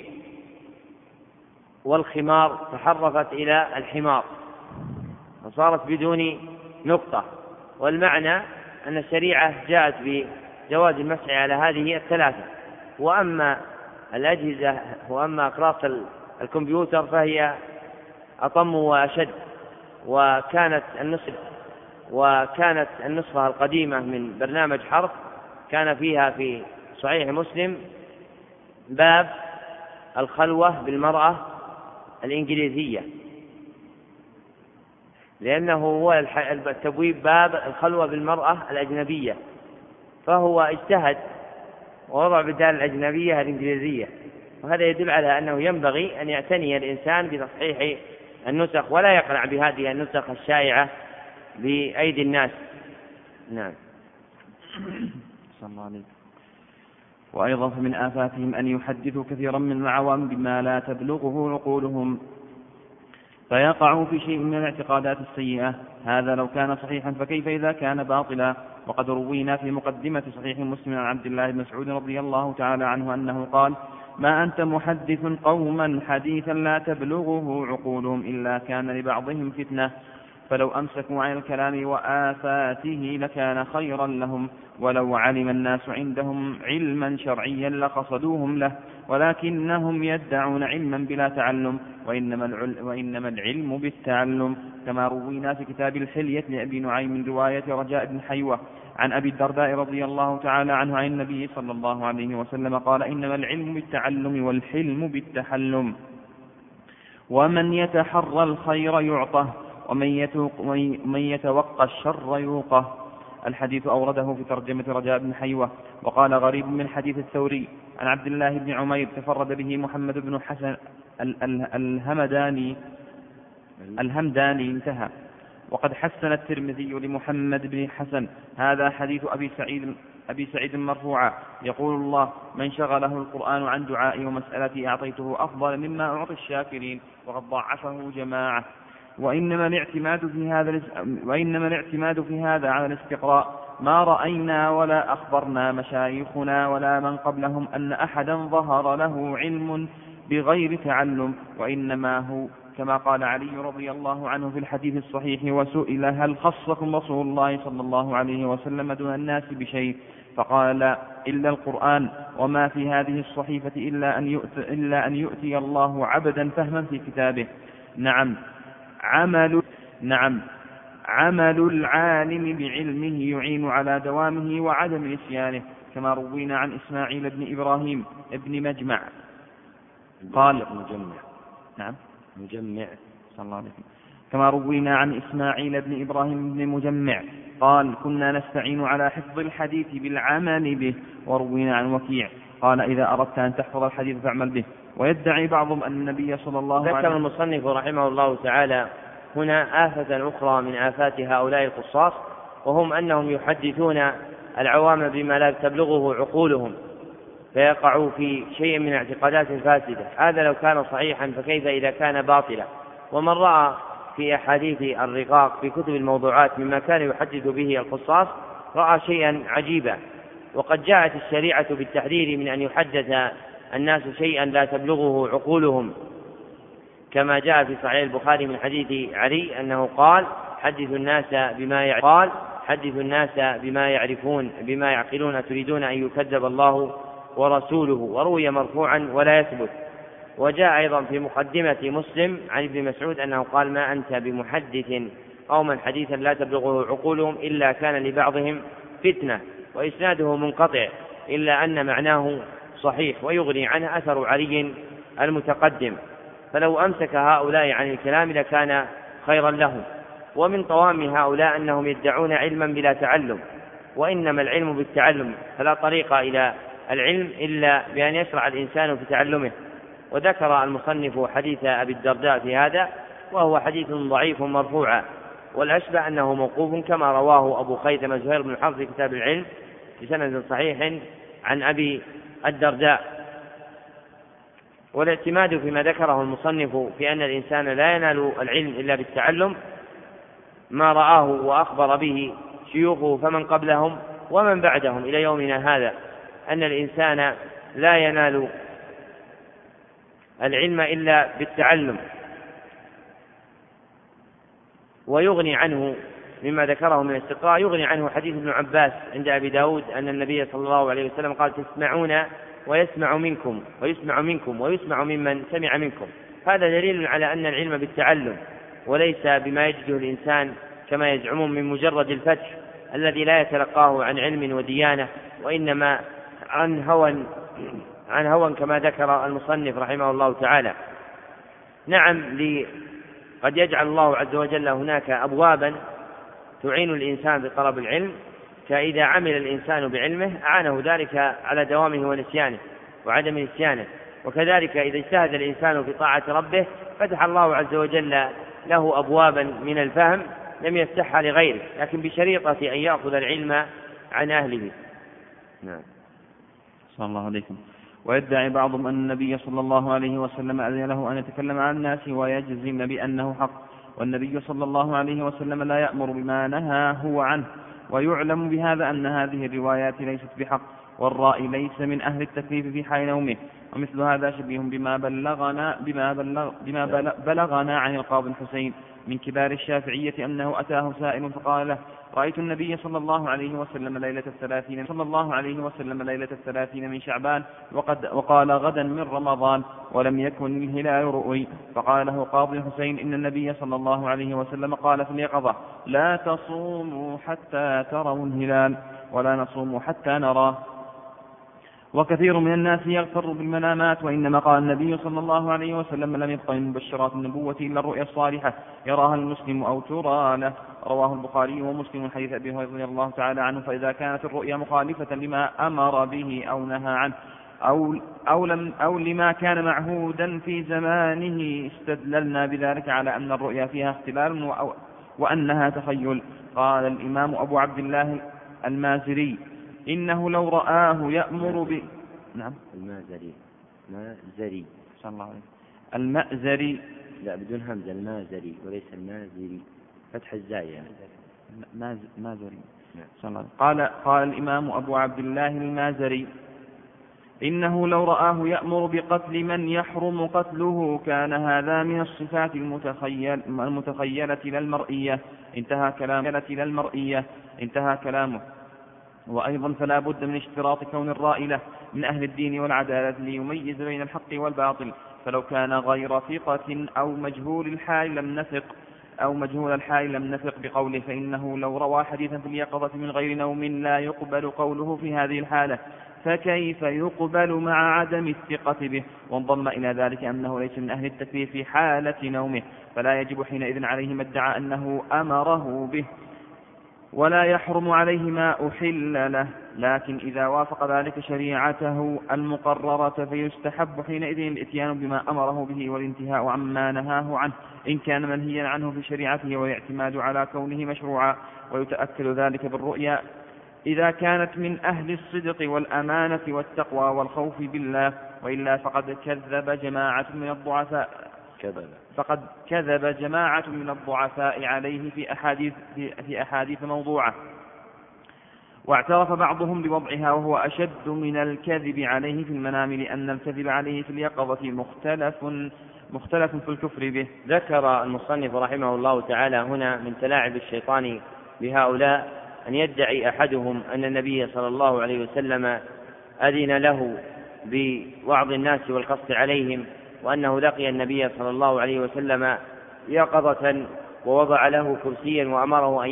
والخمار تحرفت إلى الحمار وصارت بدون نقطة. والمعنى أن الشريعة جاءت بجواز المسح على هذه الثلاثة. وأما الأجهزة وأما أقراص الكمبيوتر فهي أطم وأشد، وكانت النسخ وكانت النسخة القديمة من برنامج حرف كان فيها في صحيح مسلم باب الخلوة بالمرأة الإنجليزية، لأنه هو التبويب باب الخلوة بالمرأة الأجنبية، فهو اجتهد ووضع بدال الأجنبية الإنجليزية، وهذا يدل على أنه ينبغي أن يعتني الإنسان بتصحيح النسخ ولا يقنع بهذه النسخ الشائعة بأيدي الناس. نعم. صلى الله عليه. وأيضا فمن آفاتهم أن يحدثوا كثيرا من العوام بما لا تبلغه عقولهم فيقعوا في شيء من الاعتقادات السيئة، هذا لو كان صحيحا فكيف إذا كان باطلا. وقد روينا في مقدمة صحيح مسلم عن عبد الله بن مسعود رضي الله تعالى عنه أنه قال: ما أنت محدث قوما حديثا لا تبلغه عقولهم إلا كان لبعضهم فتنة، فلو أمسكوا عن الكلام وآفاته لكان خيرا لهم، ولو علم الناس عندهم علما شرعيا لقصدوهم له، ولكنهم يدعون علما بلا تعلم، وإنما العلم بالتعلم، كما روينا في كتاب الحلية لأبي نعيم من رواية رجاء بن حيوة عن أبي الدرداء رضي الله تعالى عنه عن النبي صلى الله عليه وسلم قال: إنما العلم بالتعلم والحلم بالتحلم، ومن يتحرى الخير يعطه، ومن يتوقى الشر يوقه. الحديث أورده في ترجمة رجاء بن حيوة. وقال غريب من حديث الثوري عن عبد الله بن عمير تفرد به محمد بن حسن الهمداني انتهى. وقد حسن الترمذي لمحمد بن حسن هذا حديث أبي سعيد مرفوعا يقول: الله من شغله القرآن عن دعائي ومسألتي أعطيته أفضل مما أعطي الشاكرين. وقد ضعفه جماعة. وإنما الاعتماد في هذا على الاستقراء، ما رأينا ولا أخبرنا مشايخنا ولا من قبلهم أن أحدا ظهر له علم بغير تعلم، وإنما هو كما قال علي رضي الله عنه في الحديث الصحيح: وسئل هل خصكم رسول الله صلى الله عليه وسلم دون الناس بشيء؟ فقال: إلا القرآن، وما في هذه الصحيفة إلا أن يؤتي الله عبدا فهما في كتابه. نعم، عمل العالم بعلمه يعين على دوامه وعدم نسيانه، كما روينا عن إسماعيل بن إبراهيم ابن مجمع قال: كما روينا عن إسماعيل بن إبراهيم بن مجمع قال: كنا نستعين على حفظ الحديث بالعمل به. وروينا عن وكيع قال: إذا أردت أن تحفظ الحديث فاعمل به. ويدعي بعضهم أن النبي صلى الله عليه وسلم. ذكر المصنف رحمه الله تعالى هنا آفة أخرى من آفات هؤلاء القصاص، وهم أنهم يحدثون العوام بما لا تبلغه عقولهم فيقعوا في شيء من اعتقادات فاسدة. هذا لو كان صحيحا فكيف إذا كان باطلا. ومن رأى في أحاديث الرقاق في كتب الموضوعات مما كان يحدث به القصاص رأى شيئا عجيبا. وقد جاءت الشريعة بالتحذير من أن يحدث الناس شيئا لا تبلغه عقولهم، كما جاء في صحيح البخاري من حديث علي أنه قال: حدثوا الناس بما يعرفون بما يعقلون تريدون أن يكذب الله ورسوله. وروي مرفوعا ولا يثبت. وجاء أيضا في مقدمة مسلم عن ابن مسعود أنه قال: ما أنت بمحدث قوما حديثا لا تبلغه عقولهم إلا كان لبعضهم فتنة. وإسناده منقطع إلا أن معناه صحيح، ويغني عنه أثر علي المتقدم. فلو أمسك هؤلاء عن الكلام لكان خيرا لهم. ومن طوام هؤلاء أنهم يدعون علما بلا تعلم، وإنما العلم بالتعلم، فلا طريق إلى العلم إلا بأن يشرع الإنسان في تعلمه. وذكر المصنف حديث أبي الدرداء في هذا، وهو حديث ضعيف مرفوعا، والأشبه أنه موقوف كما رواه أبو خيثمة زهير بن حرب في كتاب العلم بسند صحيح عن أبي الدرداء. والاعتماد فيما ذكره المصنف في أن الإنسان لا ينال العلم إلا بالتعلم ما رآه وأخبر به شيوخه فمن قبلهم ومن بعدهم إلى يومنا هذا، أن الإنسان لا ينال العلم إلا بالتعلم. ويغني عنه مما ذكره من الاستقراء، يغني عنه حديث ابن عباس عند أبي داود أن النبي صلى الله عليه وسلم قال: تسمعون ويسمع منكم ويسمع ممن سمع منكم. هذا دليل على أن العلم بالتعلم وليس بما يجده الإنسان كما يزعمون من مجرد الفتح الذي لا يتلقاه عن علم وديانة، وإنما عن هوى كما ذكر المصنف رحمه الله تعالى. نعم، قد يجعل الله عز وجل هناك أبوابا تعين الإنسان بطلب العلم، فإذا عمل الإنسان بعلمه أعانه ذلك على دوامه ونسيانه وعدم نسيانه، وكذلك إذا اجتهد الإنسان في طاعة ربه فتح الله عز وجل له أبوابا من الفهم لم يفتحها لغيره، لكن بشريطة أن يأخذ العلم عن أهله. نعم. صلى الله عليكم. ويدعي بعضهم أن النبي صلى الله عليه وسلم أذن له أن يتكلم عن الناس ويجزم بأنه حق، والنبي صلى الله عليه وسلم لا يأمر بما نهى هو عنه، ويعلم بهذا أن هذه الروايات ليست بحق، والرائي ليس من أهل التكليف في حال نومه. ومثل هذا شبيه بما بلغنا عن القاضي الحسين من كبار الشافعية أنه أتاه سائل فقال له: رأيت النبي صلى الله عليه وسلم ليلة 30 من شعبان وقال غدا من رمضان ولم يكن الهلال رؤي. فقال له قاضي الحسين: إن النبي صلى الله عليه وسلم قال في اليقظة: لا تصوموا حتى تروا الهلال ولا نصوم حتى نراه. وكثير من الناس يغتر بالمنامات، وإنما قال النبي صلى الله عليه وسلم: لم يبق من مبشرات النبوة إلا الرؤيا الصالحة يراها المسلم أو ترى له. رواه البخاري ومسلم حديث أبي هريرة رضي الله تعالى عنه. فإذا كانت الرؤيا مخالفة لما أمر به أو نهى عنه أو لما كان معهودا في زمانه استدللنا بذلك على أن الرؤيا فيها اختلال وأنها تخيل. قال الإمام أبو عبد الله المازري: إنه لو رآه يأمر نعم. المازري صلى الله عليه. المأزري، لا بدون همزة، المازري وليس المازري، فتح الزاي يعني. مازري. صلى الله عليه. قال الإمام أبو عبد الله المازري: إنه لو رآه يأمر بقتل من يحرم قتله كان هذا من الصفات المتخيلة لا المرئية. انتهى كلامه. وأيضا فلا بد من اشتراط كون الرائي له من أهل الدين والعدالة ليميز بين الحق والباطل، فلو كان غير ثقة أو مجهول الحال لم نثق بقوله، فإنه لو روى حديثا في اليقظة من غير نوم لا يقبل قوله في هذه الحالة، فكيف يقبل مع عدم الثقة به؟ وانضم إلى ذلك أنه ليس من أهل التكفير في حالة نومه، فلا يجب حينئذ عليه ما ادعى أنه أمره به، ولا يحرم عليه ما أحل له، لكن إذا وافق ذلك شريعته المقررة فيستحب حينئذ الإتيان بما أمره به والانتهاء عما نهاه عنه إن كان منهيا عنه في شريعته، والاعتماد على كونه مشروعا. ويتأكد ذلك بالرؤيا إذا كانت من أهل الصدق والأمانة والتقوى والخوف بالله، وإلا فقد كذب جماعة من الضعفاء عليه في أحاديث موضوعة، واعترف بعضهم بوضعها، وهو أشد من الكذب عليه في المنام، لأن الكذب عليه في اليقظة مختلف في الكفر به. ذكر المصنف رحمه الله تعالى هنا من تلاعب الشيطان بهؤلاء أن يدعي أحدهم أن النبي صلى الله عليه وسلم أذن له بوعظ الناس والقصد عليهم، وأنه لقي النبي صلى الله عليه وسلم يقظة ووضع له كرسيا وأمره أن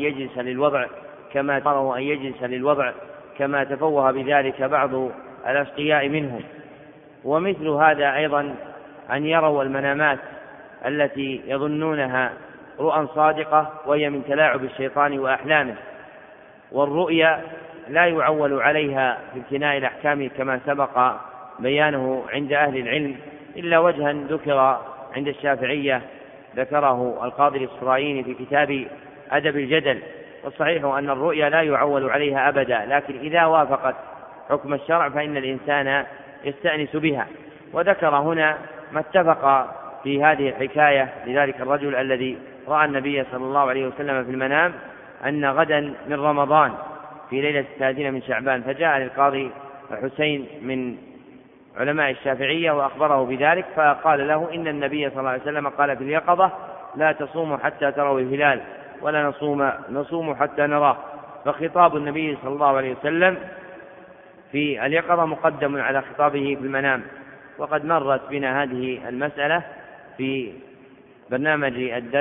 يجلس للوضع كما تفوه بذلك بعض الأشقياء منهم. ومثل هذا أيضا أن يروا المنامات التي يظنونها رؤى صادقة وهي من تلاعب الشيطان وأحلامه، والرؤيا لا يعول عليها في ابتناء الأحكام كما سبق بيانه عند أهل العلم، إلا وجها ذكر عند الشافعية ذكره القاضي الإسرائيلي في كتاب أدب الجدل. والصحيح أن الرؤيا لا يعول عليها أبدا، لكن إذا وافقت حكم الشرع فإن الإنسان يستأنس بها. وذكر هنا ما اتفق في هذه الحكاية لذلك الرجل الذي رأى النبي صلى الله عليه وسلم في المنام أن غدا من رمضان في ليلة 30 من شعبان، فجاء للقاضي الحسين من علماء الشافعية وأخبره بذلك، فقال له: إن النبي صلى الله عليه وسلم قال في اليقظة: لا تصوموا حتى تروا الهلال ولا نصوم حتى نراه. فخطاب النبي صلى الله عليه وسلم في اليقظة مقدم على خطابه في المنام. وقد مرت بنا هذه المسألة في برنامج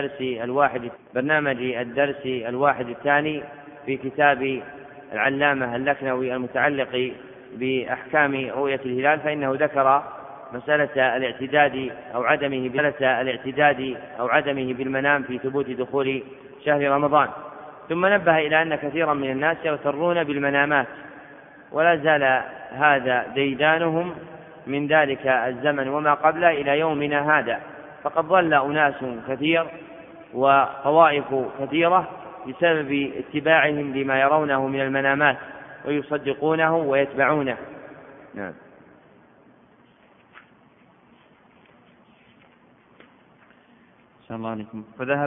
الدرس الواحد الثاني في كتاب العلامة اللكنوي المتعلق بأحكام رؤية الهلال، فإنه ذكر مسألة الاعتداد أو عدمه بالمنام في ثبوت دخول شهر رمضان. ثم نبه إلى أن كثيرا من الناس يغترون بالمنامات، ولا زال هذا ديدانهم من ذلك الزمن وما قبله إلى يومنا هذا، فقد ضل أناس كثير وطوائف كثيرة بسبب اتباعهم لما يرونه من المنامات ويصدقونه ويتبعونه. نعم. صلى الله عليكم.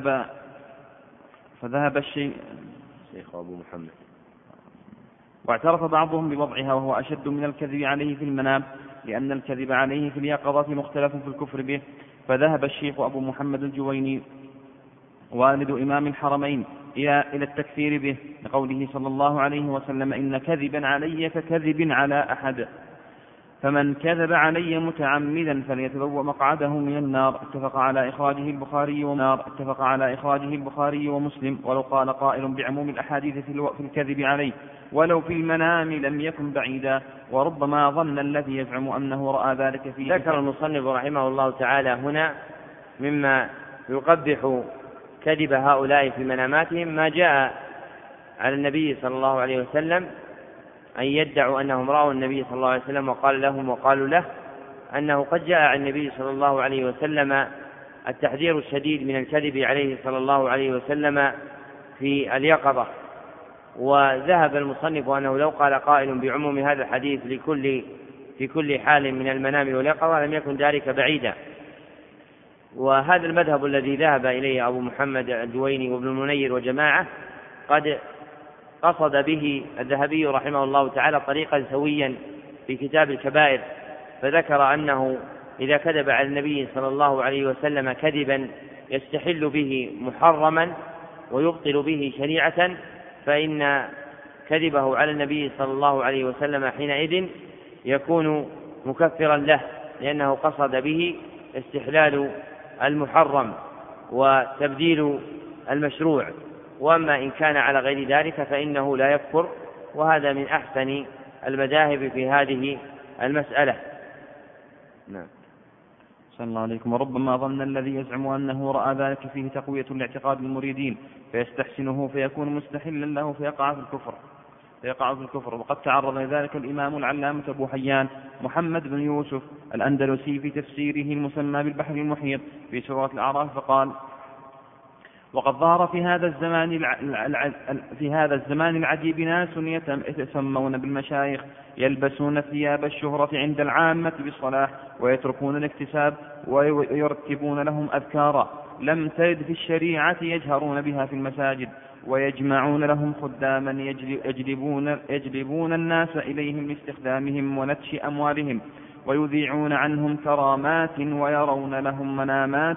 فذهب الشيخ أبو محمد، واعترف بعضهم بوضعها، وهو أشد من الكذب عليه في المنام، لأن الكذب عليه في اليقظة مختلف في الكفر به. فذهب الشيخ أبو محمد الجويني والد إمام الحرمين إلى التكفير به، لقوله صلى الله عليه وسلم: إن كذبا علي ككذب على أحد، فمن كذب علي متعمدا فليتبوأ مقعده من النار. اتفق على إخراجه البخاري ومسلم. ولو قال قائل بعموم الأحاديث في الكذب عليه ولو في المنام لم يكن بعيدا، وربما ظن الذي يزعم أنه رأى ذلك فيه. ذكر المصنف رحمه الله تعالى هنا مما يقبح كذب هؤلاء في مناماتهم ما جاء على النبي صلى الله عليه وسلم أن يدعوا أنهم رأوا النبي صلى الله عليه وسلم وقال لهم وقالوا له أنه قد جاء عن النبي صلى الله عليه وسلم التحذير الشديد من الكذب عليه صلى الله عليه وسلم في اليقظة. وذهب المصنف أنه لو قال قائل بعموم هذا الحديث في كل حال من المنام واليقظة لم يكن ذلك بعيدا. وهذا المذهب الذي ذهب إليه أبو محمد الجويني وابن المنير وجماعة قد قصد به الذهبي رحمه الله تعالى طريقا سويا في كتاب الكبائر، فذكر أنه إذا كذب على النبي صلى الله عليه وسلم كذبا يستحل به محرما ويبطل به شريعة، فإن كذبه على النبي صلى الله عليه وسلم حينئذ يكون مكفرا له، لأنه قصد به استحلال المحرم وتبديل المشروع. وأما إن كان على غير ذلك فإنه لا يكفر، وهذا من أحسن المذاهب في هذه المسألة. نعم. صلى الله عليكم. وربما ظن الذي يزعم أنه رأى ذلك فيه تقوية لاعتقاد المريدين فيستحسنه فيكون مستحلا له فيقع في الكفر. وقد تعرض لذلك الإمام العلامة أبو حيان محمد بن يوسف الأندلسي في تفسيره المسمى بالبحر المحيط في سورة الأعراف فقال: وقد ظهر في هذا الزمان العجيب ناس يتسمون بالمشايخ يلبسون ثياب الشهرة عند العامة بالصلاح ويتركون الاكتساب ويرتبون لهم أذكارا لم ترد في الشريعة يجهرون بها في المساجد، ويجمعون لهم خداما يجلبون الناس إليهم لاستخدامهم ونتش أموالهم، ويذيعون عنهم كرامات ويرون لهم منامات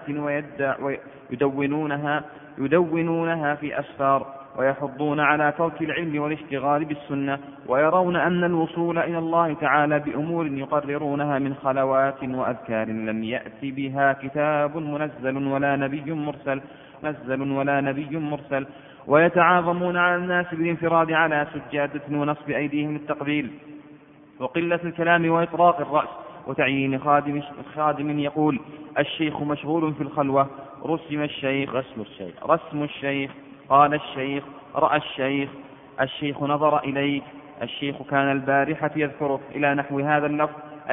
يدونونها في أسفار، ويحضون على ترك العلم والاشتغال بالسنة، ويرون أن الوصول إلى الله تعالى بأمور يقررونها من خلوات وأذكار لم يأتي بها كتاب منزل ولا نبي مرسل، ويتعاظمون على الناس بالانفراد على سجادة ونصب أيديهم للتقبيل وقلة الكلام وإطراق الرأس وتعيين خادم يقول: الشيخ مشغول في الخلوة، رسم الشيخ، قال الشيخ، رأى الشيخ نظر إليك، الشيخ كان البارحة يذكرك، إلى نحو هذا اللفظ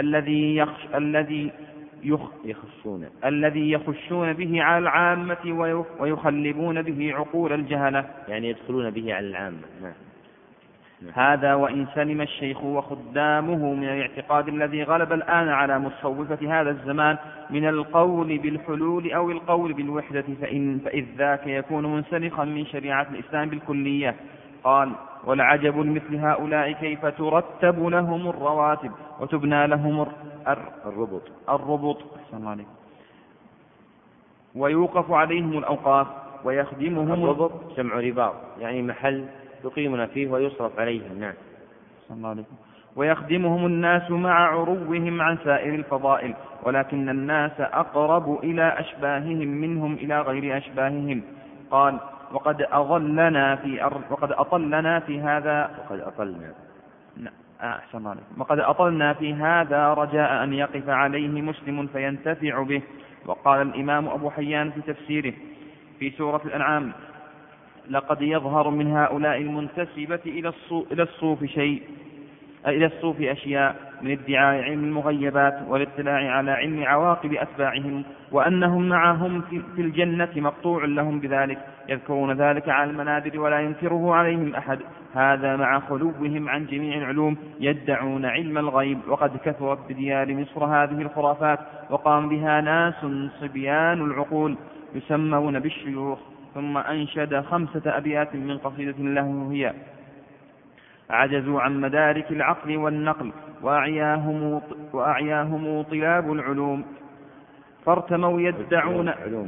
الذي يخشون به على العامة ويخلبون به عقول الجهلة، يعني يدخلون به على العامة. هذا وإن سلم الشيخ وخدامه من الاعتقاد الذي غلب الآن على متصوفة هذا الزمان من القول بالحلول أو القول بالوحدة فإذ ذاك يكون منسلخا من شريعة الإسلام بالكلية. قال: والعجب لمثل هؤلاء كيف ترتب لهم الرواتب وتبنى لهم الربط ويوقف عليهم الأوقاف ويخدمهم الربط جمع رباط، يعني محل يقيمون فيه ويصرف عليهم. نعم. صلى الله عليكم. ويخدمهم الناس مع عروهم عن سائر الفضائل، ولكن الناس أقرب إلى أشباههم منهم إلى غير أشباههم. قال: وقد أطلنا في هذا رجاء أن يقف عليه مسلم فينتفع به. وقال الإمام أبو حيان في تفسيره في سورة الأنعام: لقد يظهر من هؤلاء المنتسبة إلى الصوف أشياء من ادعاء علم المغيبات والاطلاع على علم عواقب أتباعهم، وأنهم معهم في الجنة مقطوع لهم بذلك، يذكرون ذلك على المنابر ولا ينكره عليهم أحد، هذا مع خلوهم عن جميع العلوم، يدعون علم الغيب. وقد كثرت بديار مصر هذه الخرافات، وقام بها ناس صبيان العقول يسمون بالشيوخ. ثم أنشد 5 أبيات من قصيدة له هي: عجزوا عن مدارك العقل والنقل، وأعياهم طلاب العلوم، فارتموا يدعون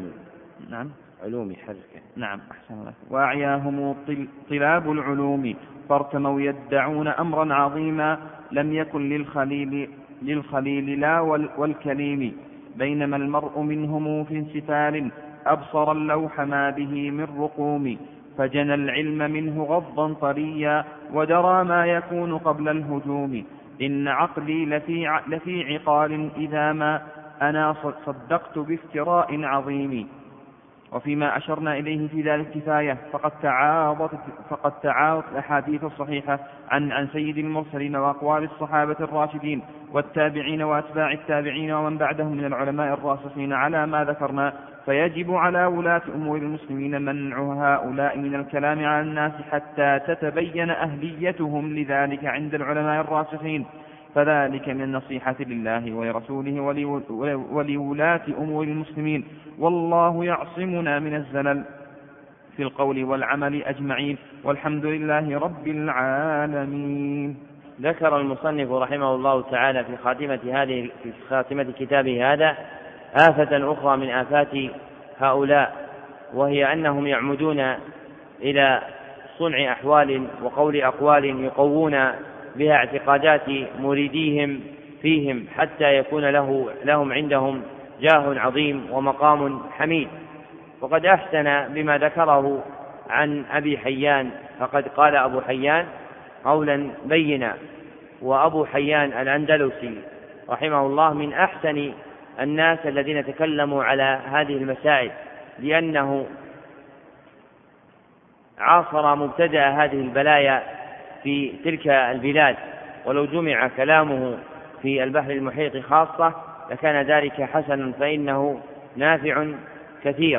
وأعياهم طلاب العلوم، فارتموا يدعون أمرا عظيما لم يكن للخليل لا والكليم، بينما المرء منهم في انسفال أبصر اللوح ما به من رقوم، فجنى العلم منه غضا طريا ودرى ما يكون قبل الهجوم، إن عقلي لفي عقال إذا ما أنا صدقت بافتراء عظيم. وفيما أشرنا إليه في ذلك كفاية، فقد تعارضت الأحاديث الصحيحة عن سيد المرسلين وأقوال الصحابة الراشدين والتابعين وأتباع التابعين ومن بعدهم من العلماء الراسخين على ما ذكرنا، فيجب على ولاة أمور المسلمين منع هؤلاء من الكلام على الناس حتى تتبين أهليتهم لذلك عند العلماء الراسخين، فذلك من النصيحة لله ولرسوله ولولاة أمور المسلمين، والله يعصمنا من الزلل في القول والعمل أجمعين، والحمد لله رب العالمين. ذكر المصنف رحمه الله تعالى في خاتمة كتابه هذا آفة أخرى من آفات هؤلاء، وهي أنهم يعمدون إلى صنع أحوال وقول أقوال يقوون بها اعتقادات مريديهم فيهم، حتى يكون لهم عندهم جاه عظيم ومقام حميد. وقد أحسن بما ذكره عن أبي حيان، فقد قال أبو حيان قولا بينا، وأبو حيان الأندلسي رحمه الله من أحسن الناس الذين تكلموا على هذه المسائل، لأنه عاصر مبتدأ هذه البلايا في تلك البلاد، ولو جمع كلامه في البحر المحيط خاصة لكان ذلك حسنا، فإنه نافع كثير.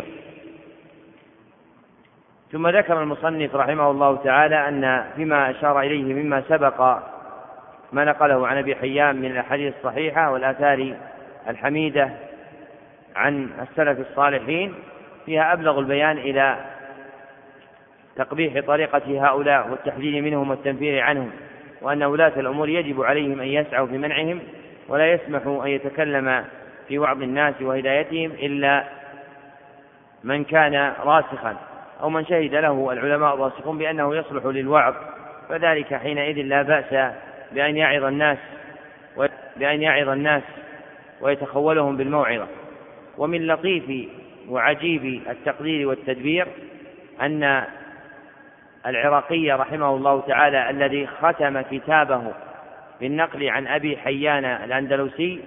ثم ذكر المصنف رحمه الله تعالى أن فيما أشار إليه مما سبق ما نقله عن أبي حيان من الأحاديث الصحيحة والآثار الحميدة عن السلف الصالحين فيها أبلغ البيان إلى تقبيح طريقة هؤلاء والتحذير منهم والتنفير عنهم، وأن ولاة الأمور يجب عليهم أن يسعوا في منعهم، ولا يسمحوا أن يتكلم في وعظ الناس وهدايتهم إلا من كان راسخا أو من شهد له العلماء الراسخون بأنه يصلح للوعظ، فذلك حينئذ لا بأس بأن يعظ الناس ويتخولهم بالموعظة. ومن لطيف وعجيب التقدير والتدبير أن العراقي رحمه الله تعالى الذي ختم كتابه بالنقل عن أبي حيان الأندلسي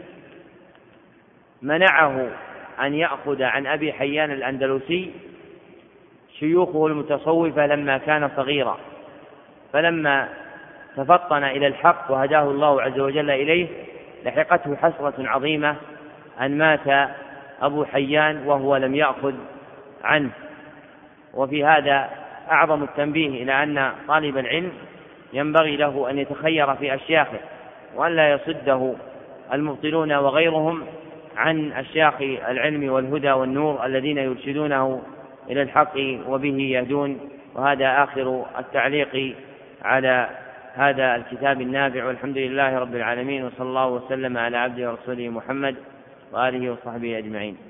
منعه أن يأخذ عن أبي حيان الأندلسي شيوخه المتصوفة لما كان صغيرا، فلما تفطن إلى الحق وهداه الله عز وجل إليه لحقته حسرة عظيمة أن مات أبو حيان وهو لم يأخذ عنه. وفي هذا أعظم التنبيه إلى أن طالب العلم ينبغي له أن يتخير في أشياخه، وأن لا يصده المبطلون وغيرهم عن أشياخ العلم والهدى والنور الذين يرشدونه إلى الحق وبه يهدون. وهذا آخر التعليق على هذا الكتاب النافع، والحمد لله رب العالمين، وصلى الله وسلم على عبده ورسوله محمد وآله وصحبه أجمعين.